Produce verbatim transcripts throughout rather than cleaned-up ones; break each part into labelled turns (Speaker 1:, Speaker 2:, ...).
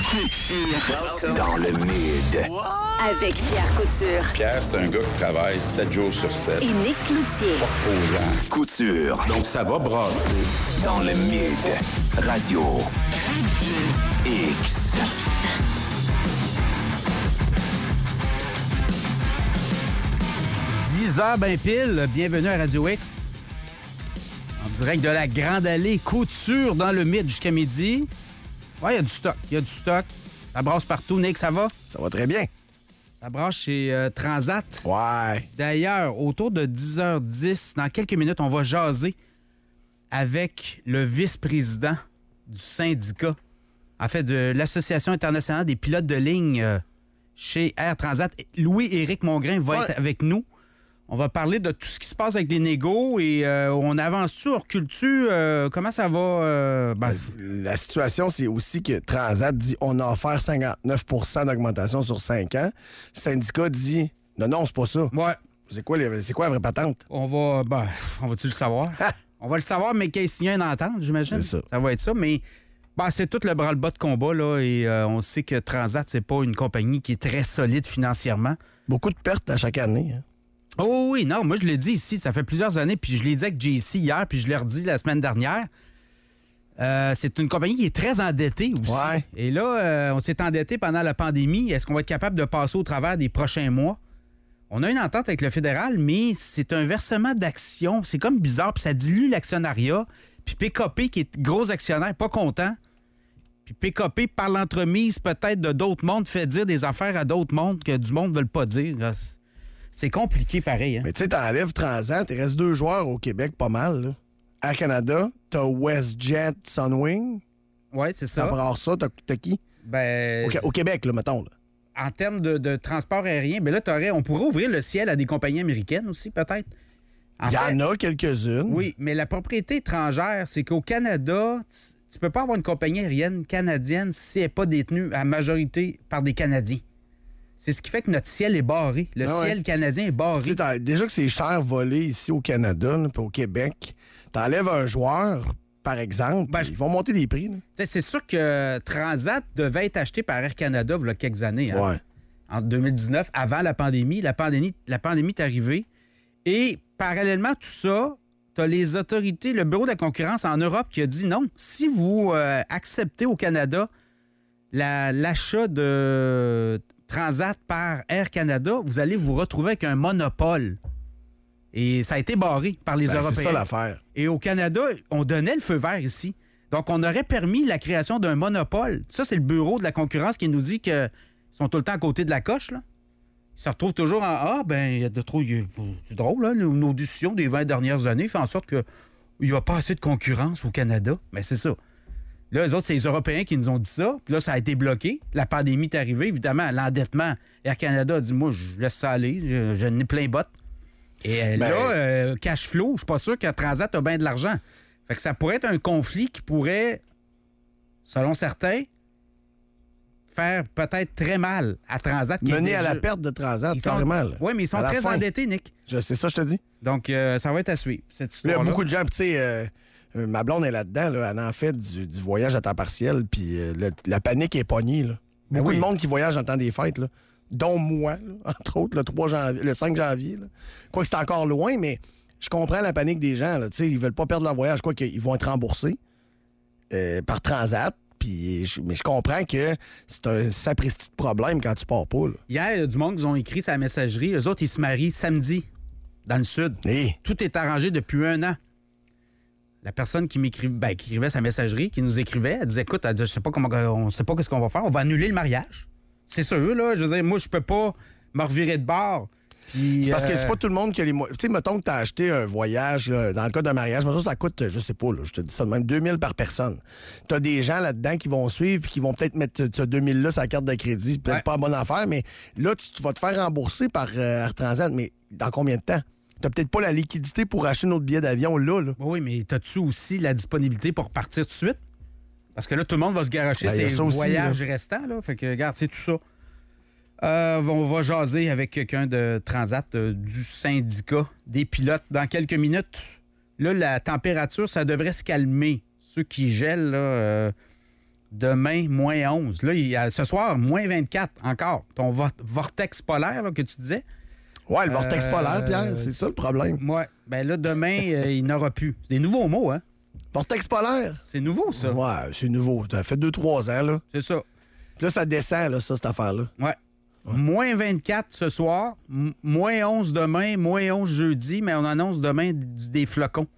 Speaker 1: Couture. Dans le mid.
Speaker 2: Avec Pierre Couture.
Speaker 3: Pierre, c'est un gars qui travaille sept jours sur sept.
Speaker 2: Et Nick Cloutier.
Speaker 3: Pas reposant.
Speaker 1: Couture.
Speaker 3: Donc, ça va brasser.
Speaker 1: Dans le mid. Radio. X.
Speaker 4: dix heures ben pile, bienvenue à Radio X. En direct de la Grande Allée Couture dans le mid jusqu'à midi. Ouais, il y a du stock, il y a du stock. Ça brasse partout. Nick, ça va?
Speaker 5: Ça va très bien.
Speaker 4: Ça brasse chez euh, Transat.
Speaker 5: Ouais.
Speaker 4: D'ailleurs, autour de dix heures dix, dans quelques minutes, on va jaser avec le vice-président du syndicat, en fait, de l'Association internationale des pilotes de ligne euh, chez Air Transat. Louis-Éric Mongrain va
Speaker 5: ouais.
Speaker 4: être avec nous. On va parler de tout ce qui se passe avec les négos et euh, on avance-tu, on recule-tu? Euh, comment ça va? Euh, ben...
Speaker 5: La situation, c'est aussi que Transat dit on a offert cinquante-neuf pour cent d'augmentation sur cinq ans. Le syndicat dit non, non, c'est pas ça.
Speaker 4: Ouais.
Speaker 5: C'est quoi, les, c'est quoi la vraie patente?
Speaker 4: On va. Ben, on va-tu le savoir? On va le savoir, mais qu'il y a une entente, j'imagine.
Speaker 5: C'est ça.
Speaker 4: Ça va être ça, mais. Ben, c'est tout le branle-bas de combat, là, et euh, on sait que Transat, c'est pas une compagnie qui est très solide financièrement.
Speaker 5: Beaucoup de pertes à chaque année. Hein?
Speaker 4: Oh oui, non, moi je l'ai dit ici, ça fait plusieurs années, puis je l'ai dit avec J C hier, puis je l'ai redit la semaine dernière. Euh, c'est une compagnie qui est très endettée aussi.
Speaker 5: Ouais.
Speaker 4: Et là, euh, on s'est endetté pendant la pandémie. Est-ce qu'on va être capable de passer au travers des prochains mois? On a une entente avec le fédéral, mais c'est un versement d'actions. C'est comme bizarre, puis ça dilue l'actionnariat. Puis P K P, qui est gros actionnaire, pas content. Puis P K P, par l'entremise peut-être de d'autres mondes, fait dire des affaires à d'autres mondes que du monde ne veut pas dire. C'est compliqué pareil. Hein?
Speaker 5: Mais tu sais, t'enlèves Transat, il reste deux joueurs au Québec, pas mal. Là. Air Canada, t'as WestJet, Sunwing.
Speaker 4: Oui, c'est ça.
Speaker 5: Après ça, t'as, t'as qui?
Speaker 4: Ben,
Speaker 5: au, au Québec, là, mettons. Là.
Speaker 4: En termes de, de transport aérien, ben là, t'aurais, on pourrait ouvrir le ciel à des compagnies américaines aussi, peut-être.
Speaker 5: Il y en a quelques-unes.
Speaker 4: Oui, mais la propriété étrangère, c'est qu'au Canada, tu, tu peux pas avoir une compagnie aérienne canadienne si elle n'est pas détenue à majorité par des Canadiens. C'est ce qui fait que notre ciel est barré. Le
Speaker 5: ah ouais.
Speaker 4: ciel canadien est barré.
Speaker 5: Déjà que c'est cher voler ici au Canada, puis au Québec, t'enlèves un joueur, par exemple, ben, ils vont monter les prix.
Speaker 4: C'est sûr que Transat devait être acheté par Air Canada il y a quelques années. Hein,
Speaker 5: ouais.
Speaker 4: En deux mille dix-neuf, avant la pandémie. La pandémie, la pandémie est arrivée. Et parallèlement à tout ça, tu as les autorités, le Bureau de la concurrence en Europe qui a dit non, si vous euh, acceptez au Canada la, l'achat de Transat par Air Canada, vous allez vous retrouver avec un monopole. Et ça a été barré par les
Speaker 5: ben,
Speaker 4: Européens.
Speaker 5: C'est ça l'affaire.
Speaker 4: Et au Canada, on donnait le feu vert ici. Donc, on aurait permis la création d'un monopole. Ça, c'est le Bureau de la concurrence qui nous dit qu'ils sont tout le temps à côté de la coche, là. Ils se retrouvent toujours en « Ah, ben, il y a de trop... » C'est drôle, là, nos, nos décisions des vingt dernières années font en sorte qu'il n'y a pas assez de concurrence au Canada. Mais c'est ça. Là, eux autres, c'est les Européens qui nous ont dit ça. Puis là, ça a été bloqué. La pandémie est arrivée. Évidemment, l'endettement. Air Canada a dit, moi, je laisse ça aller. Je, je n'ai plein botte. Et ben, là, euh, cash flow, je suis pas sûr que Transat a bien de l'argent. Fait que ça pourrait être un conflit qui pourrait, selon certains, faire peut-être très mal à Transat.
Speaker 5: Mener
Speaker 4: déjà...
Speaker 5: à la perte de Transat,
Speaker 4: ils sont...
Speaker 5: carrément.
Speaker 4: Oui, mais ils sont très fin. endettés, Nick.
Speaker 5: Je sais ça, je te dis.
Speaker 4: Donc, euh, ça va être à suivre, cette histoire-là.
Speaker 5: Il y a beaucoup de gens, tu sais... Euh... Ma blonde est là-dedans, là. Elle en fait du, du voyage à temps partiel, puis euh, le, la panique est pognée. Là.
Speaker 4: Ben
Speaker 5: Beaucoup
Speaker 4: oui.
Speaker 5: de monde qui voyage en temps des fêtes, là, dont moi, là, entre autres, le, trois janvier, le cinq janvier. Là. Quoi que c'est encore loin, mais je comprends la panique des gens. Là. Ils veulent pas perdre leur voyage, quoi qu'ils vont être remboursés euh, par Transat. Puis, je, mais je comprends que c'est un sapristi de problème quand tu pars pas. Là.
Speaker 4: Hier, il y a du monde qui ont écrit sa messagerie. Eux autres, ils se marient samedi dans le sud.
Speaker 5: Hey.
Speaker 4: Tout est arrangé depuis un an. La personne qui m'écrivait, ben, qui écrivait sa messagerie, qui nous écrivait, elle disait, écoute, elle disait, je sais pas comment, on sait pas ce qu'on va faire, on va annuler le mariage. C'est sûr, là. Je veux dire, moi, je peux pas me revirer de bord. Puis,
Speaker 5: c'est parce
Speaker 4: euh...
Speaker 5: que c'est pas tout le monde qui a les moyens. Tu sais, mettons que t'as acheté un voyage, là, dans le cas d'un mariage, mais ça, ça coûte, je sais pas, là, je te dis ça de même, deux mille par personne. T'as des gens là-dedans qui vont suivre puis qui vont peut-être mettre ce deux mille-là sur la carte de crédit, peut-être ouais. pas une bonne affaire, mais là, tu, tu vas te faire rembourser par euh, Air Transat, mais dans combien de temps? T'as peut-être pas la liquidité pour acheter notre billet d'avion là, là.
Speaker 4: Oui, mais t'as-tu aussi la disponibilité pour partir tout de suite? Parce que là, tout le monde va se garocher
Speaker 5: ben,
Speaker 4: ses voyages
Speaker 5: aussi,
Speaker 4: restants, là. Fait que, regarde, c'est tout ça. Euh, on va jaser avec quelqu'un de Transat, euh, du syndicat des pilotes, dans quelques minutes. Là, la température, ça devrait se calmer. Ceux qui gèlent, là, euh, Demain, moins onze. Là, il y a, ce soir, moins vingt-quatre encore. Ton vo- vortex polaire là, que tu disais.
Speaker 5: Ouais, le vortex
Speaker 4: Euh,
Speaker 5: polaire, Pierre, c'est ça le problème.
Speaker 4: Ouais. Ben là, demain, euh, il n'aura plus. C'est des nouveaux mots, hein?
Speaker 5: Vortex polaire?
Speaker 4: C'est nouveau, ça.
Speaker 5: Ouais, c'est nouveau. Ça fait deux trois ans, là.
Speaker 4: C'est ça.
Speaker 5: Puis là, ça descend, là, ça, cette affaire-là.
Speaker 4: Ouais. Moins vingt-quatre ce soir, m- moins onze demain, moins onze jeudi, mais on annonce demain d- des flocons.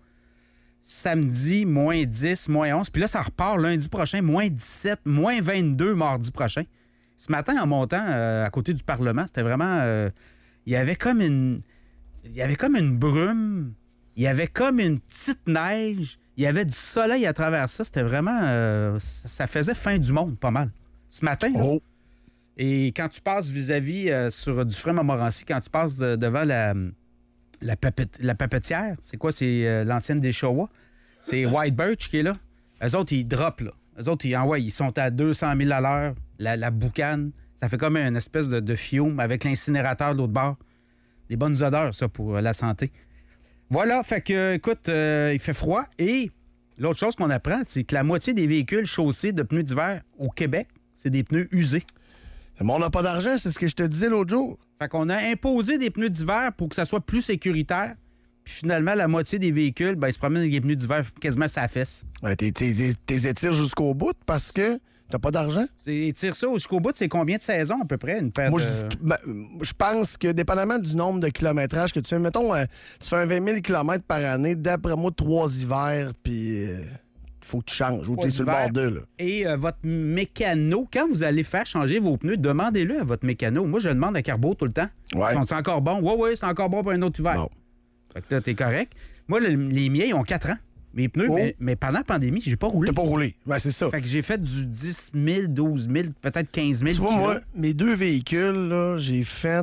Speaker 4: Samedi, moins dix, moins onze. Puis là, ça repart lundi prochain, moins dix-sept, moins vingt-deux mardi prochain. Ce matin, en montant euh, à côté du Parlement, c'était vraiment... euh, il y avait comme une... Il y avait comme une brume. Il y avait comme une petite neige. Il y avait du soleil à travers ça. C'était vraiment... euh, ça faisait fin du monde, pas mal. Ce matin, là,
Speaker 5: Oh!
Speaker 4: et quand tu passes vis-à-vis euh, sur Dufresne-Montmorency, quand tu passes de- devant la, la, papet- la papetière, c'est quoi? C'est euh, l'ancienne des Showa. C'est White Birch qui est là. Eux autres, ils droppent, là. Eux autres, ils, ah ouais, ils sont à deux cent mille à l'heure. La, la boucane, ça fait comme une espèce de, de fiume avec l'incinérateur de l'autre bord. Des bonnes odeurs, ça, pour euh, la santé. Voilà, fait que, écoute, euh, il fait froid. Et l'autre chose qu'on apprend, c'est que la moitié des véhicules chaussés de pneus d'hiver au Québec, c'est des pneus usés.
Speaker 5: Mais on n'a pas d'argent, c'est ce que je te disais l'autre jour.
Speaker 4: Fait qu'on a imposé des pneus d'hiver pour que ça soit plus sécuritaire. Puis finalement, la moitié des véhicules, ben, ils se promènent avec des pneus d'hiver quasiment sur la fesse.
Speaker 5: Ouais, t'es, t'es, t'es- t'es étires jusqu'au bout parce que t'as pas d'argent.
Speaker 4: C'est tire ça jusqu'au bout, c'est combien de saisons à peu près, une paire
Speaker 5: Moi,
Speaker 4: de...
Speaker 5: je, dis- ben, je pense que dépendamment du nombre de kilométrages que tu fais, mettons, euh, tu fais un vingt mille kilomètres par année, d'après moi, trois hivers, puis il faut que tu changes, ou
Speaker 4: Trois
Speaker 5: t'es sur le
Speaker 4: hivers.
Speaker 5: bord d'eux, là.
Speaker 4: Et euh, votre mécano, quand vous allez faire changer vos pneus, demandez-le à votre mécano. Moi, je demande à Carbo tout le temps.
Speaker 5: Ouais.
Speaker 4: Sont-ils encore bons? Oui, oui, c'est encore bon pour un autre hiver.
Speaker 5: Bon.
Speaker 4: Fait que là, t'es correct. Moi, le- les miens, ils ont quatre ans. Mes pneus,
Speaker 5: Oh.
Speaker 4: mais, mais pendant la pandémie, j'ai pas roulé.
Speaker 5: T'as pas roulé. Ouais, c'est ça.
Speaker 4: Fait que j'ai fait du dix mille, douze mille, peut-être quinze mille
Speaker 5: Tu vois,
Speaker 4: kilos.
Speaker 5: moi, mes deux véhicules, là, j'ai fait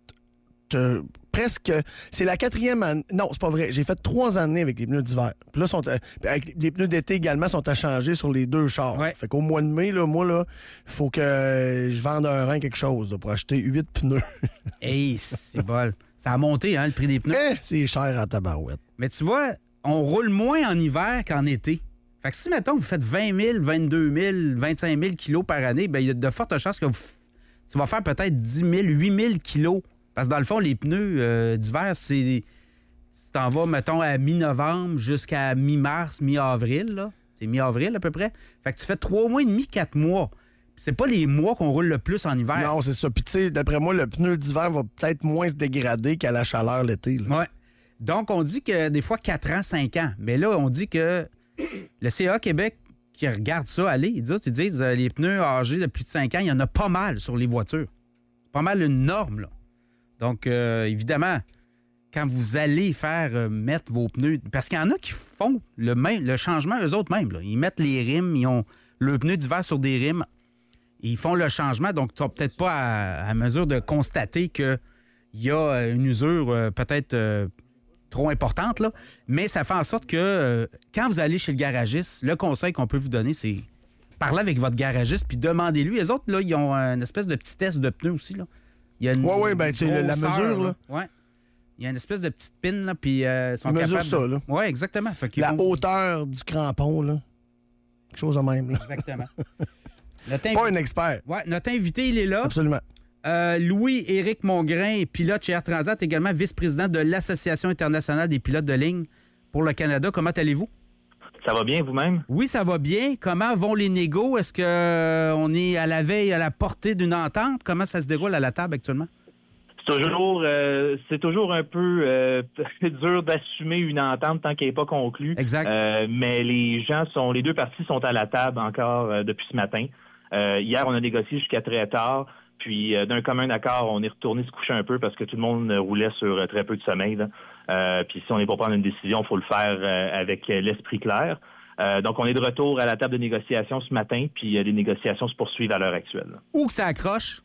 Speaker 5: euh, presque. C'est la quatrième année. Non, c'est pas vrai. J'ai fait trois années avec les pneus d'hiver. Puis là, sont, euh, avec les pneus d'été également sont à changer sur les deux chars.
Speaker 4: Ouais.
Speaker 5: Fait qu'au mois de mai, là, moi, là, il faut que euh, je vende un rein quelque chose là, pour acheter huit pneus.
Speaker 4: Hey, c'est bol. Ça a monté, hein, le prix des pneus.
Speaker 5: Eh, c'est cher à tabarouette.
Speaker 4: Mais tu vois, on roule moins en hiver qu'en été. Fait que si, mettons, vous faites vingt mille, vingt-deux mille, vingt-cinq mille kilos par année, bien, il y a de fortes chances que vous, f- tu vas faire peut-être dix mille, huit mille kilos. Parce que dans le fond, les pneus euh, d'hiver, c'est... Tu t'en vas, mettons, à mi-novembre jusqu'à mi-mars, mi-avril, là. C'est mi-avril, à peu près. Fait que tu fais trois mois et demi, quatre mois. Puis c'est pas les mois qu'on roule le plus en hiver.
Speaker 5: Non, c'est ça. Puis tu sais, d'après moi, le pneu d'hiver va peut-être moins se dégrader qu'à la chaleur l'été. là.
Speaker 4: Ouais. Donc, on dit que des fois quatre ans, cinq ans. Mais là, on dit que le C A Québec qui regarde ça aller, ils disent, ils disent euh, les pneus âgés de plus de cinq ans, il y en a pas mal sur les voitures. C'est pas mal une norme, là. Donc, euh, évidemment, quand vous allez faire euh, mettre vos pneus... Parce qu'il y en a qui font le, même, le changement eux autres mêmes. Là. Ils mettent les rimes, ils ont le pneu d'hiver sur des rimes. Ils font le changement, donc tu n'as peut-être pas à, à mesure de constater qu'il y a une usure euh, peut-être euh, trop importante, là. Mais ça fait en sorte que euh, quand vous allez chez le garagiste, le conseil qu'on peut vous donner, c'est parler avec votre garagiste puis demandez-lui. Les autres, là, ils ont une espèce de petit test de pneus aussi. Là. Il y a une
Speaker 5: Ouais, ouais, ben, tu sais, la- la
Speaker 4: grosseur,
Speaker 5: mesure, là.
Speaker 4: Ouais. Il y a une espèce de petite pin, là, puis euh, ils sont
Speaker 5: Ils mesurent
Speaker 4: capables...
Speaker 5: ça, là.
Speaker 4: Oui, exactement. Fait qu'ils
Speaker 5: La
Speaker 4: vont-
Speaker 5: hauteur du crampon, là. Quelque chose de même, là.
Speaker 4: Exactement. Notre, invi-
Speaker 5: Pas un expert.
Speaker 4: Ouais, notre invité, il est là.
Speaker 5: Absolument.
Speaker 4: Euh, Louis-Éric Mongrain, pilote chez Air Transat, également vice-président de l'Association internationale des pilotes de ligne pour le Canada. Comment allez-vous?
Speaker 6: Ça va bien vous-même?
Speaker 4: Oui, ça va bien. Comment vont les négos? Est-ce qu'on est à la veille, à la portée d'une entente? Comment ça se déroule à la table actuellement?
Speaker 6: C'est toujours, euh, c'est toujours un peu euh, dur d'assumer une entente tant qu'elle n'est pas conclue.
Speaker 4: Exact.
Speaker 6: Euh, mais les gens sont, les deux parties sont à la table encore euh, depuis ce matin. Euh, hier, on a négocié jusqu'à très tard. Puis, euh, d'un commun accord, on est retourné se coucher un peu parce que tout le monde roulait sur euh, très peu de sommeil. Là. Euh, puis, si on est pour prendre une décision, il faut le faire euh, avec euh, l'esprit clair. Euh, donc, on est de retour à la table de négociation ce matin, puis euh, les négociations se poursuivent à l'heure actuelle. là.
Speaker 4: Où que ça accroche?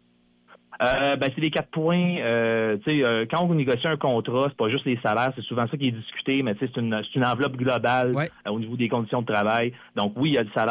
Speaker 6: Euh, ben, c'est les quatre points. Euh, tu sais, euh, quand on négocie un contrat, c'est pas juste les salaires, c'est souvent ça qui est discuté, mais tu sais, c'est une, c'est une enveloppe globale
Speaker 4: Ouais.
Speaker 6: euh, au niveau des conditions de travail. Donc oui, il y a le salaire,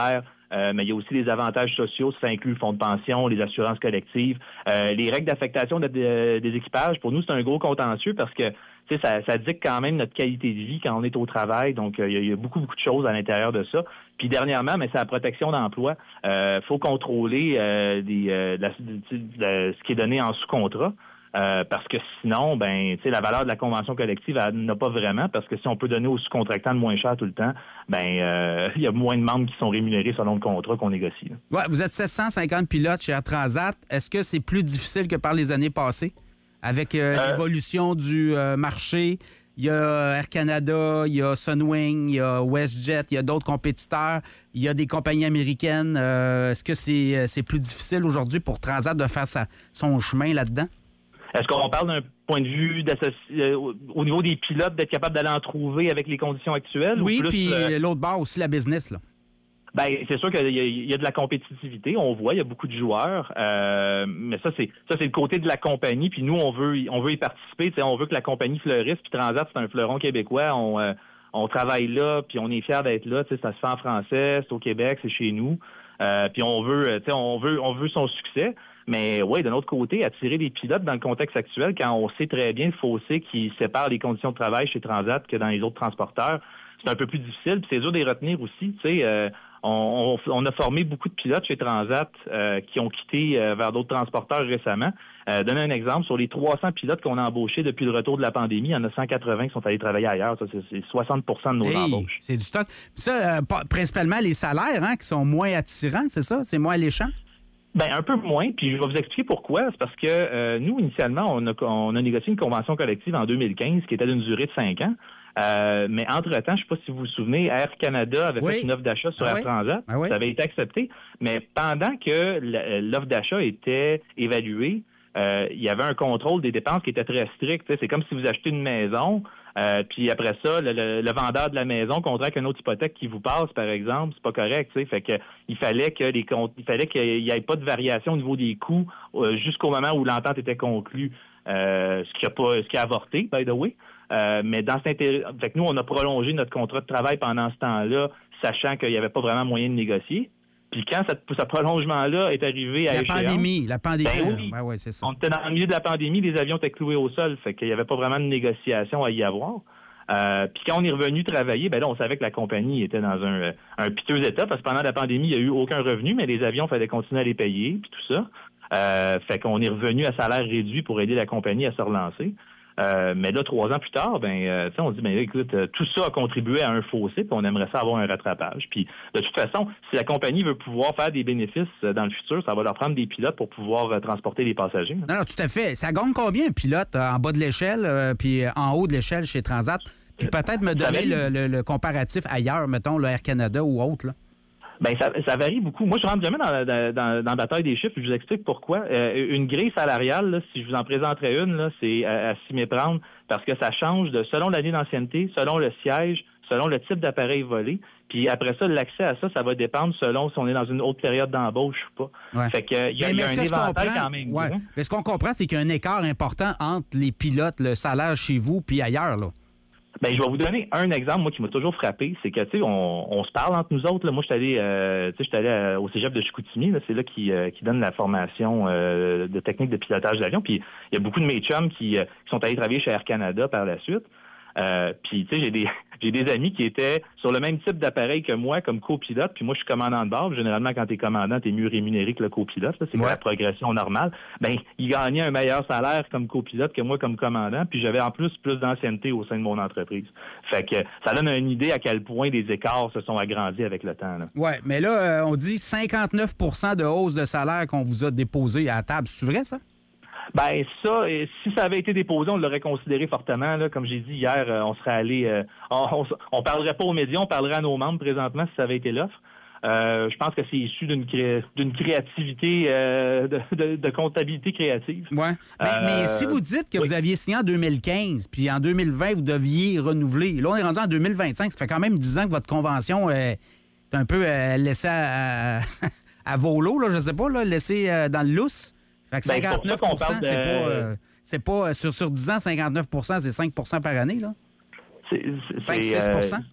Speaker 6: Euh, mais il y a aussi les avantages sociaux, ça inclut le fonds de pension, les assurances collectives, euh, les règles d'affectation de, de, des équipages. Pour nous, c'est un gros contentieux parce que ça, ça dicte quand même notre qualité de vie quand on est au travail. Donc, euh, il y a beaucoup, beaucoup de choses à l'intérieur de ça. Puis dernièrement, mais c'est la protection d'emploi. Il euh, faut contrôler euh, des, euh, la, de, de, ce qui est donné en sous-contrat. Euh, parce que sinon, ben, tu sais, la valeur de la convention collective, elle n'a pas vraiment, parce que si on peut donner aux sous-contractants le moins cher tout le temps, ben, euh, il y a moins de membres qui sont rémunérés selon le contrat qu'on négocie.
Speaker 4: Ouais, vous êtes sept cent cinquante pilotes chez Air Transat. Est-ce que c'est plus difficile que par les années passées? Avec euh, euh... l'évolution du euh, marché, il y a Air Canada, il y a Sunwing, il y a WestJet, il y a d'autres compétiteurs, il y a des compagnies américaines. Euh, est-ce que c'est, c'est plus difficile aujourd'hui pour Transat de faire sa, son chemin là-dedans?
Speaker 6: Est-ce qu'on parle d'un point de vue euh, au niveau des pilotes, d'être capable d'aller en trouver avec les conditions actuelles?
Speaker 4: Oui,
Speaker 6: ou plus,
Speaker 4: puis
Speaker 6: euh...
Speaker 4: l'autre bord aussi, la business, là.
Speaker 6: Ben, c'est sûr qu'il y a, il y a de la compétitivité, on voit, il y a beaucoup de joueurs, euh, mais ça c'est ça c'est le côté de la compagnie, puis nous on veut on veut y participer, on veut que la compagnie fleurisse, puis Transat c'est un fleuron québécois, on euh, on travaille là, puis on est fiers d'être là, ça se fait en français, c'est au Québec, c'est chez nous, euh, puis on veut on veut on veut son succès. Mais oui, d'un autre côté, attirer des pilotes dans le contexte actuel, quand on sait très bien le fossé qui sépare les conditions de travail chez Transat que dans les autres transporteurs, c'est un peu plus difficile. Puis c'est dur de les retenir aussi. Tu sais, euh, on, on, on a formé beaucoup de pilotes chez Transat euh, qui ont quitté euh, vers d'autres transporteurs récemment. Euh, donner un exemple, sur les trois cents pilotes qu'on a embauchés depuis le retour de la pandémie, il y en a cent quatre-vingts qui sont allés travailler ailleurs. Ça, c'est, c'est soixante pour cent de nos
Speaker 4: hey,
Speaker 6: embauches.
Speaker 4: C'est du stock. Ça, euh, principalement les salaires hein, qui sont moins attirants, c'est ça? C'est moins alléchant?
Speaker 6: Ben un peu moins, puis je vais vous expliquer pourquoi. C'est parce que euh, nous, initialement, on a, on a négocié une convention collective en deux mille quinze qui était d'une durée de cinq ans. Euh, mais entre-temps, je ne sais pas si vous vous souvenez, Air Canada avait oui. fait une offre d'achat sur ah Air oui. Transat. Ah oui. Ça avait été accepté. Mais pendant que l'offre d'achat était évaluée, euh, il y avait un contrôle des dépenses qui était très strict. C'est comme si vous achetez une maison, euh, puis après ça, le, le, le vendeur de la maison contracte une autre hypothèque qui vous passe, par exemple. C'est pas correct. T'sais. Fait que il fallait que les il fallait qu'il n'y ait pas de variation au niveau des coûts euh, jusqu'au moment où l'entente était conclue. Euh, ce qui a pas, ce qui a avorté, by the way. Euh, mais dans cet intérêt, fait que nous, on a prolongé notre contrat de travail pendant ce temps-là, sachant qu'il n'y avait pas vraiment moyen de négocier. Puis quand cette, ce prolongement-là est arrivé à
Speaker 4: la
Speaker 6: échéance...
Speaker 4: Pandémie, la pandémie,
Speaker 6: ben oui,
Speaker 4: ben ouais, c'est ça.
Speaker 6: On était dans le milieu de la pandémie, les avions étaient cloués au sol, fait qu'il n'y avait pas vraiment de négociation à y avoir. Euh, puis quand on est revenu travailler, ben là, on savait que la compagnie était dans un, un piteux état, parce que pendant la pandémie, il n'y a eu aucun revenu, mais les avions, il fallait continuer à les payer, puis tout ça. Euh, fait qu'on est revenu à salaire réduit pour aider la compagnie à se relancer. Euh, mais là, trois ans plus tard, ben, euh, on dit, ben, écoute, euh, tout ça a contribué à un fossé, puis on aimerait ça avoir un rattrapage. Puis, de toute façon, si la compagnie veut pouvoir faire des bénéfices euh, dans le futur, ça va leur prendre des pilotes pour pouvoir euh, transporter les passagers. Hein.
Speaker 4: Non, non, tout à fait. Ça gagne combien un pilote euh, en bas de l'échelle, euh, puis en haut de l'échelle chez Transat? Puis peut-être me donner le, le, le comparatif ailleurs, mettons, le Air Canada ou autre, là.
Speaker 6: Ben ça, ça varie beaucoup. Moi, je rentre jamais dans la, dans, dans la bataille des chiffres. Je vous explique pourquoi. Euh, une grille salariale, là, si je vous en présenterais une, là, c'est à, à s'y méprendre parce que ça change de selon l'année d'ancienneté, selon le siège, selon le type d'appareil volé. Puis après ça, l'accès à ça, ça va dépendre selon si on est dans une autre période d'embauche ou pas. Ouais. Fait que il y a, y a un éventail quand même.
Speaker 4: Ouais. Mais ce qu'on comprend, c'est qu'il y a un écart important entre les pilotes, le salaire chez vous, puis ailleurs, là.
Speaker 6: Ben, je vais vous donner un exemple, moi, qui m'a toujours frappé. C'est que, tu sais, on, on se parle entre nous autres. Là. Moi, je suis allé, euh, tu sais, je suis allé à, au cégep de Chicoutimi. Là. C'est là qui, euh, qui donne la formation euh, de technique de pilotage d'avion. Puis, il y a beaucoup de mes chums qui, euh, qui sont allés travailler chez Air Canada par la suite. Euh, puis, tu sais, j'ai des, j'ai des amis qui étaient sur le même type d'appareil que moi comme copilote. Puis moi, je suis commandant de bord. Généralement, quand tu es commandant, tu es mieux rémunéré que le copilote. Là. C'est ouais. la progression normale. Ben, ils gagnaient un meilleur salaire comme copilote que moi comme commandant. Puis j'avais en plus plus d'ancienneté au sein de mon entreprise. Fait que ça donne une idée à quel point les écarts se sont agrandis avec le temps.
Speaker 4: Oui, mais là, euh, on dit cinquante-neuf pour cent de hausse de salaire qu'on vous a déposé à la table. C'est vrai, ça?
Speaker 6: Ben ça, si ça avait été déposé, on l'aurait considéré fortement. Là. Comme j'ai dit hier, on serait allé... Euh, on, on, on parlerait pas aux médias, on parlerait à nos membres présentement si ça avait été l'offre. Euh, je pense que c'est issu d'une, cré... d'une créativité, euh, de, de, de comptabilité créative.
Speaker 4: Oui, mais, euh, mais si vous dites que oui. vous aviez signé en deux mille quinze, puis en deux mille vingt, vous deviez renouveler. Là, on est rendu en deux mille vingt-cinq. Ça fait quand même dix ans que votre convention est un peu euh, laissée à, à, à volo, là, je sais pas, là, laissée euh, dans le lousse. Fait que cinquante-neuf pour cent, ben, c'est, de... c'est pas, euh, c'est pas... Sur, sur dix ans, cinquante-neuf pour cent, c'est cinq pour cent par année, là?
Speaker 6: C'est, c'est,
Speaker 4: cinq à six pour cent?
Speaker 6: Euh,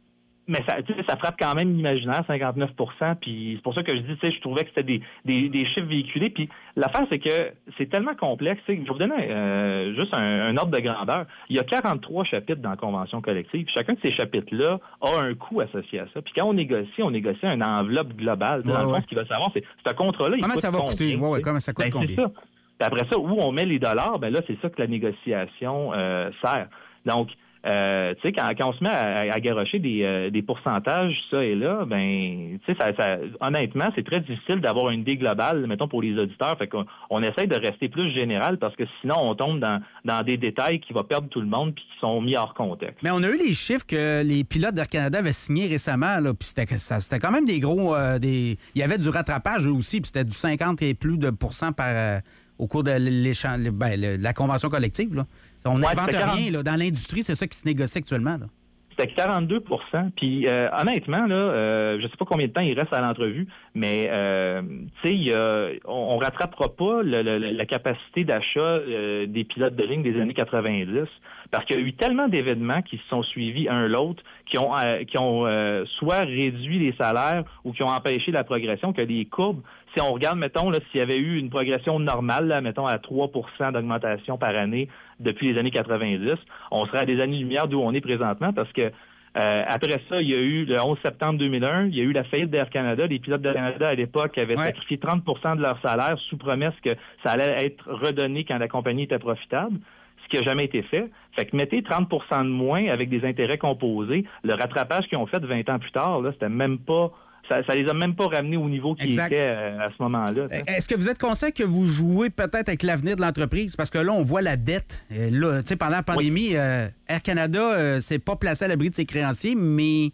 Speaker 6: Mais ça, tu sais, ça frappe quand même l'imaginaire, cinquante-neuf pour cent. Puis c'est pour ça que je dis, tu sais, je trouvais que c'était des, des, des chiffres véhiculés. Puis l'affaire, c'est que c'est tellement complexe. Tu sais, je vais vous donner euh, juste un, un ordre de grandeur. Il y a quarante-trois chapitres dans la convention collective. Chacun de ces chapitres-là a un coût associé à ça. Puis quand on négocie, on négocie une enveloppe globale. Ouais, dans le fond, ouais. Ce qu'il va savoir, c'est ce contrat-là, il
Speaker 4: comment
Speaker 6: coûte
Speaker 4: ça va
Speaker 6: combien,
Speaker 4: coûter? Ouais, ouais, comment ça coûte
Speaker 6: ben,
Speaker 4: combien?
Speaker 6: C'est ça. Puis après ça, où on met les dollars, ben là, c'est ça que la négociation euh, sert. Donc, Euh, tu sais, quand, quand on se met à, à garrocher des, euh, des pourcentages, ça et là, ben, tu sais, ça, ça, honnêtement, c'est très difficile d'avoir une idée globale, mettons, pour les auditeurs. Fait qu'on on essaye de rester plus général parce que sinon, on tombe dans, dans des détails qui vont perdre tout le monde puis qui sont mis hors contexte.
Speaker 4: Mais on a eu les chiffres que les pilotes d'Air Canada avaient signés récemment, là, puis c'était, ça, c'était quand même des gros... Euh, des... Il y avait du rattrapage, eux aussi, puis c'était du cinquante et plus de pourcents par... Euh, au cours de ben, la convention collective, là. On n'invente ouais, rien. Là. Dans l'industrie, c'est ça qui se négocie actuellement. Là.
Speaker 6: C'était quarante-deux pour cent. Puis euh, honnêtement, là, euh, je ne sais pas combien de temps il reste à l'entrevue, mais euh, tu sais, on, on rattrapera pas le, le, la capacité d'achat euh, des pilotes de ligne des années quatre-vingt-dix, parce qu'il y a eu tellement d'événements qui se sont suivis un l'autre, qui ont euh, qui ont euh, soit réduit les salaires ou qui ont empêché la progression, que les courbes. Si on regarde, mettons, là, s'il y avait eu une progression normale, là, mettons, à trois pour cent d'augmentation par année depuis les années quatre-vingt-dix, on serait à des années-lumière d'où on est présentement parce que euh, après ça, il y a eu le onze septembre deux mille un, il y a eu la faillite d'Air Canada. Les pilotes d'Air Canada, à l'époque, avaient ouais. sacrifié trente pour cent de leur salaire sous promesse que ça allait être redonné quand la compagnie était profitable, ce qui n'a jamais été fait. Fait que mettez trente pour cent de moins avec des intérêts composés. Le rattrapage qu'ils ont fait vingt ans plus tard, là, c'était même pas... Ça, ça les a même pas ramenés au niveau qu'ils étaient euh, à ce moment-là. T'sais.
Speaker 4: Est-ce que vous êtes conscient que vous jouez peut-être avec l'avenir de l'entreprise? Parce que là, on voit la dette. Là, pendant la pandémie, oui. euh, Air Canada euh, s'est pas placé à l'abri de ses créanciers, mais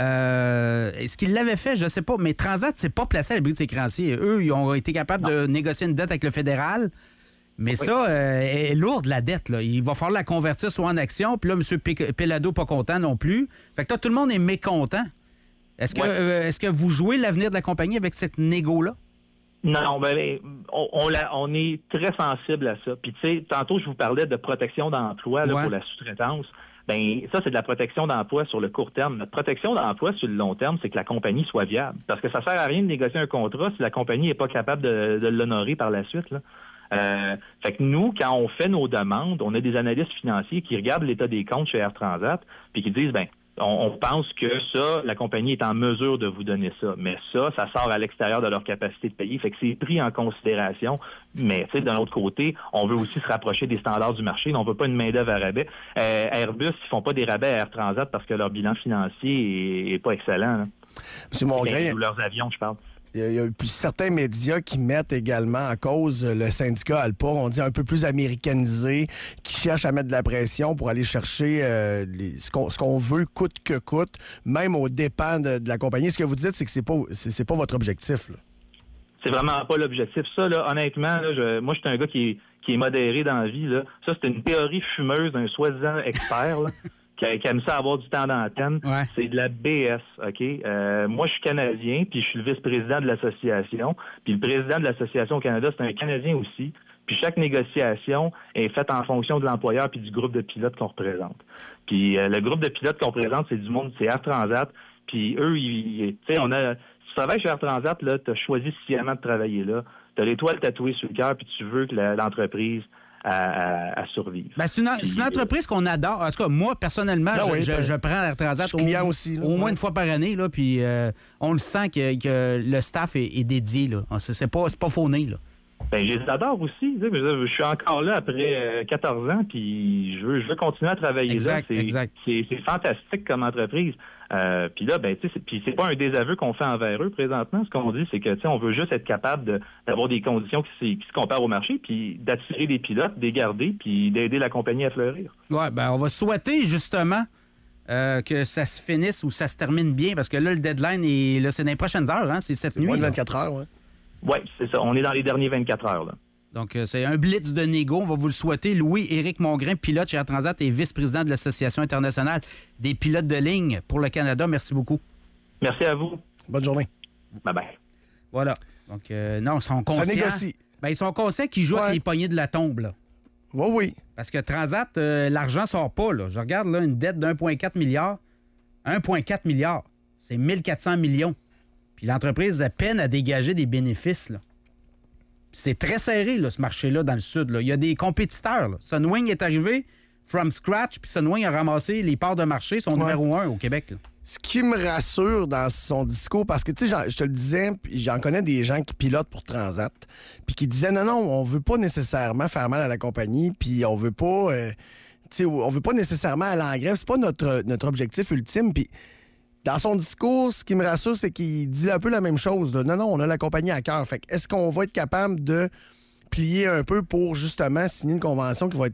Speaker 4: euh, est-ce qu'il l'avait fait? Je ne sais pas. Mais Transat s'est pas placé à l'abri de ses créanciers. Eux, ils ont été capables non. de négocier une dette avec le fédéral. Mais oui. ça euh, est lourde, la dette. Là. Il va falloir la convertir soit en action. Puis là, M. Pelado pas content non plus. Fait que là, tout le monde est mécontent. Est-ce que, ouais. euh, est-ce que vous jouez l'avenir de la compagnie avec cette négo-là?
Speaker 6: Non, ben, on, on, la, on est très sensible à ça. Puis, tu sais, tantôt, je vous parlais de protection d'emploi là, ouais. pour la sous-traitance. Ben, ça, c'est de la protection d'emploi sur le court terme. Notre protection d'emploi sur le long terme, c'est que la compagnie soit viable. Parce que ça sert à rien de négocier un contrat si la compagnie n'est pas capable de, de l'honorer par la suite, là. Euh, fait que nous, quand on fait nos demandes, on a des analystes financiers qui regardent l'état des comptes chez Air Transat puis qui disent, ben, on, on pense que ça, la compagnie est en mesure de vous donner ça. Mais ça, ça sort à l'extérieur de leur capacité de payer. Fait que c'est pris en considération. Mais, tu sais, d'un autre côté, on veut aussi se rapprocher des standards du marché. On veut pas une main-d'œuvre à rabais. Euh, Airbus, ils font pas des rabais à Air Transat parce que leur bilan financier est, est pas excellent. Là.
Speaker 5: Monsieur Mongrain,
Speaker 6: ou leurs avions, je parle.
Speaker 5: Il y a certains médias qui mettent également en cause le syndicat Alpa, on dit un peu plus américanisé, qui cherche à mettre de la pression pour aller chercher euh, les, ce, qu'on, ce qu'on veut coûte que coûte, même aux dépens de, de la compagnie. Ce que vous dites, c'est que c'est pas, c'est, c'est pas votre objectif. Là.
Speaker 6: C'est vraiment pas l'objectif. Ça, là, honnêtement, là, je, moi, je suis un gars qui est, qui est modéré dans la vie. Là. Ça, c'est une théorie fumeuse d'un soi-disant expert. Là. Qui, qui aime ça avoir du temps d'antenne, ouais. C'est de la B S, OK? Euh, moi, je suis Canadien, puis je suis le vice-président de l'association. Puis le président de l'association au Canada, c'est un Canadien aussi. Puis chaque négociation est faite en fonction de l'employeur puis du groupe de pilotes qu'on représente. Puis euh, le groupe de pilotes qu'on représente, c'est du monde, c'est Air Transat. Puis eux, ils, tu sais, on a... Si tu travailles chez Air Transat, là, tu as choisi sciemment de travailler là. Tu as l'étoile tatouée sur le cœur, puis tu veux que la, l'entreprise... À, à, à survivre.
Speaker 4: Ben, c'est, une,
Speaker 6: Puis,
Speaker 4: c'est une entreprise qu'on adore. En tout cas, moi, personnellement,
Speaker 5: ah
Speaker 4: je,
Speaker 5: oui,
Speaker 4: je, je prends Air Transat au,
Speaker 5: aussi, là,
Speaker 4: au
Speaker 5: ouais.
Speaker 4: moins une fois par année. Là, puis euh, on le sent que, que le staff est, est dédié. Là. C'est, c'est, pas, c'est pas fauné. Là.
Speaker 6: Ben, je les adore aussi. Je suis encore là après quatorze ans, puis je veux, je veux continuer à travailler
Speaker 4: exact,
Speaker 6: là. C'est,
Speaker 4: exact.
Speaker 6: C'est, c'est fantastique comme entreprise. Euh, puis là, ben, tu sais, c'est, puis c'est pas un désaveu qu'on fait envers eux présentement. Ce qu'on dit, c'est que, tu sais, on veut juste être capable de, d'avoir des conditions qui, qui se comparent au marché, puis d'attirer des pilotes, des garder, puis d'aider la compagnie à fleurir.
Speaker 4: Ouais, ben, on va souhaiter justement euh, que ça se finisse ou ça se termine bien, parce que là, le deadline est, là, c'est dans les prochaines heures, hein, c'est cette
Speaker 5: c'est
Speaker 4: nuit.
Speaker 5: moins de vingt-quatre heures, oui.
Speaker 6: Oui, c'est ça. On est dans les derniers vingt-quatre heures, là.
Speaker 4: Donc, euh, c'est un blitz de négo. On va vous le souhaiter. Louis-Éric Mongrain, pilote chez Air Transat et vice-président de l'Association internationale des pilotes de ligne pour le Canada. Merci beaucoup.
Speaker 6: Merci à vous.
Speaker 5: Bonne journée.
Speaker 6: Bye-bye.
Speaker 4: Voilà. Donc, euh, non, ils sont conscients.
Speaker 5: Ça négocie.
Speaker 4: Ben, ils sont conscients qu'ils jouent ouais. avec les poignées de la tombe, là.
Speaker 5: Oui, oui.
Speaker 4: Parce que Transat, euh, l'argent sort pas, là. Je regarde, là, une dette d'un virgule quatre milliard. un virgule quatre milliard. C'est mille quatre cents millions. Puis l'entreprise a peine à dégager des bénéfices, là. C'est très serré, là, ce marché-là, dans le sud, là. Il y a des compétiteurs, là. Sunwing est arrivé from scratch, puis Sunwing a ramassé les parts de marché, son ouais. numéro un au Québec, là.
Speaker 5: Ce qui me rassure dans son discours, parce que, tu sais, je te le disais, puis j'en connais des gens qui pilotent pour Transat, puis qui disaient, non, non, on veut pas nécessairement faire mal à la compagnie, puis on veut pas, euh, tu sais, on veut pas nécessairement aller en grève, c'est pas notre, notre objectif ultime, puis dans son discours, ce qui me rassure, c'est qu'il dit un peu la même chose, là. Non, non, on a la compagnie à cœur, fait que est-ce qu'on va être capable de plier un peu pour, justement, signer une convention qui va être,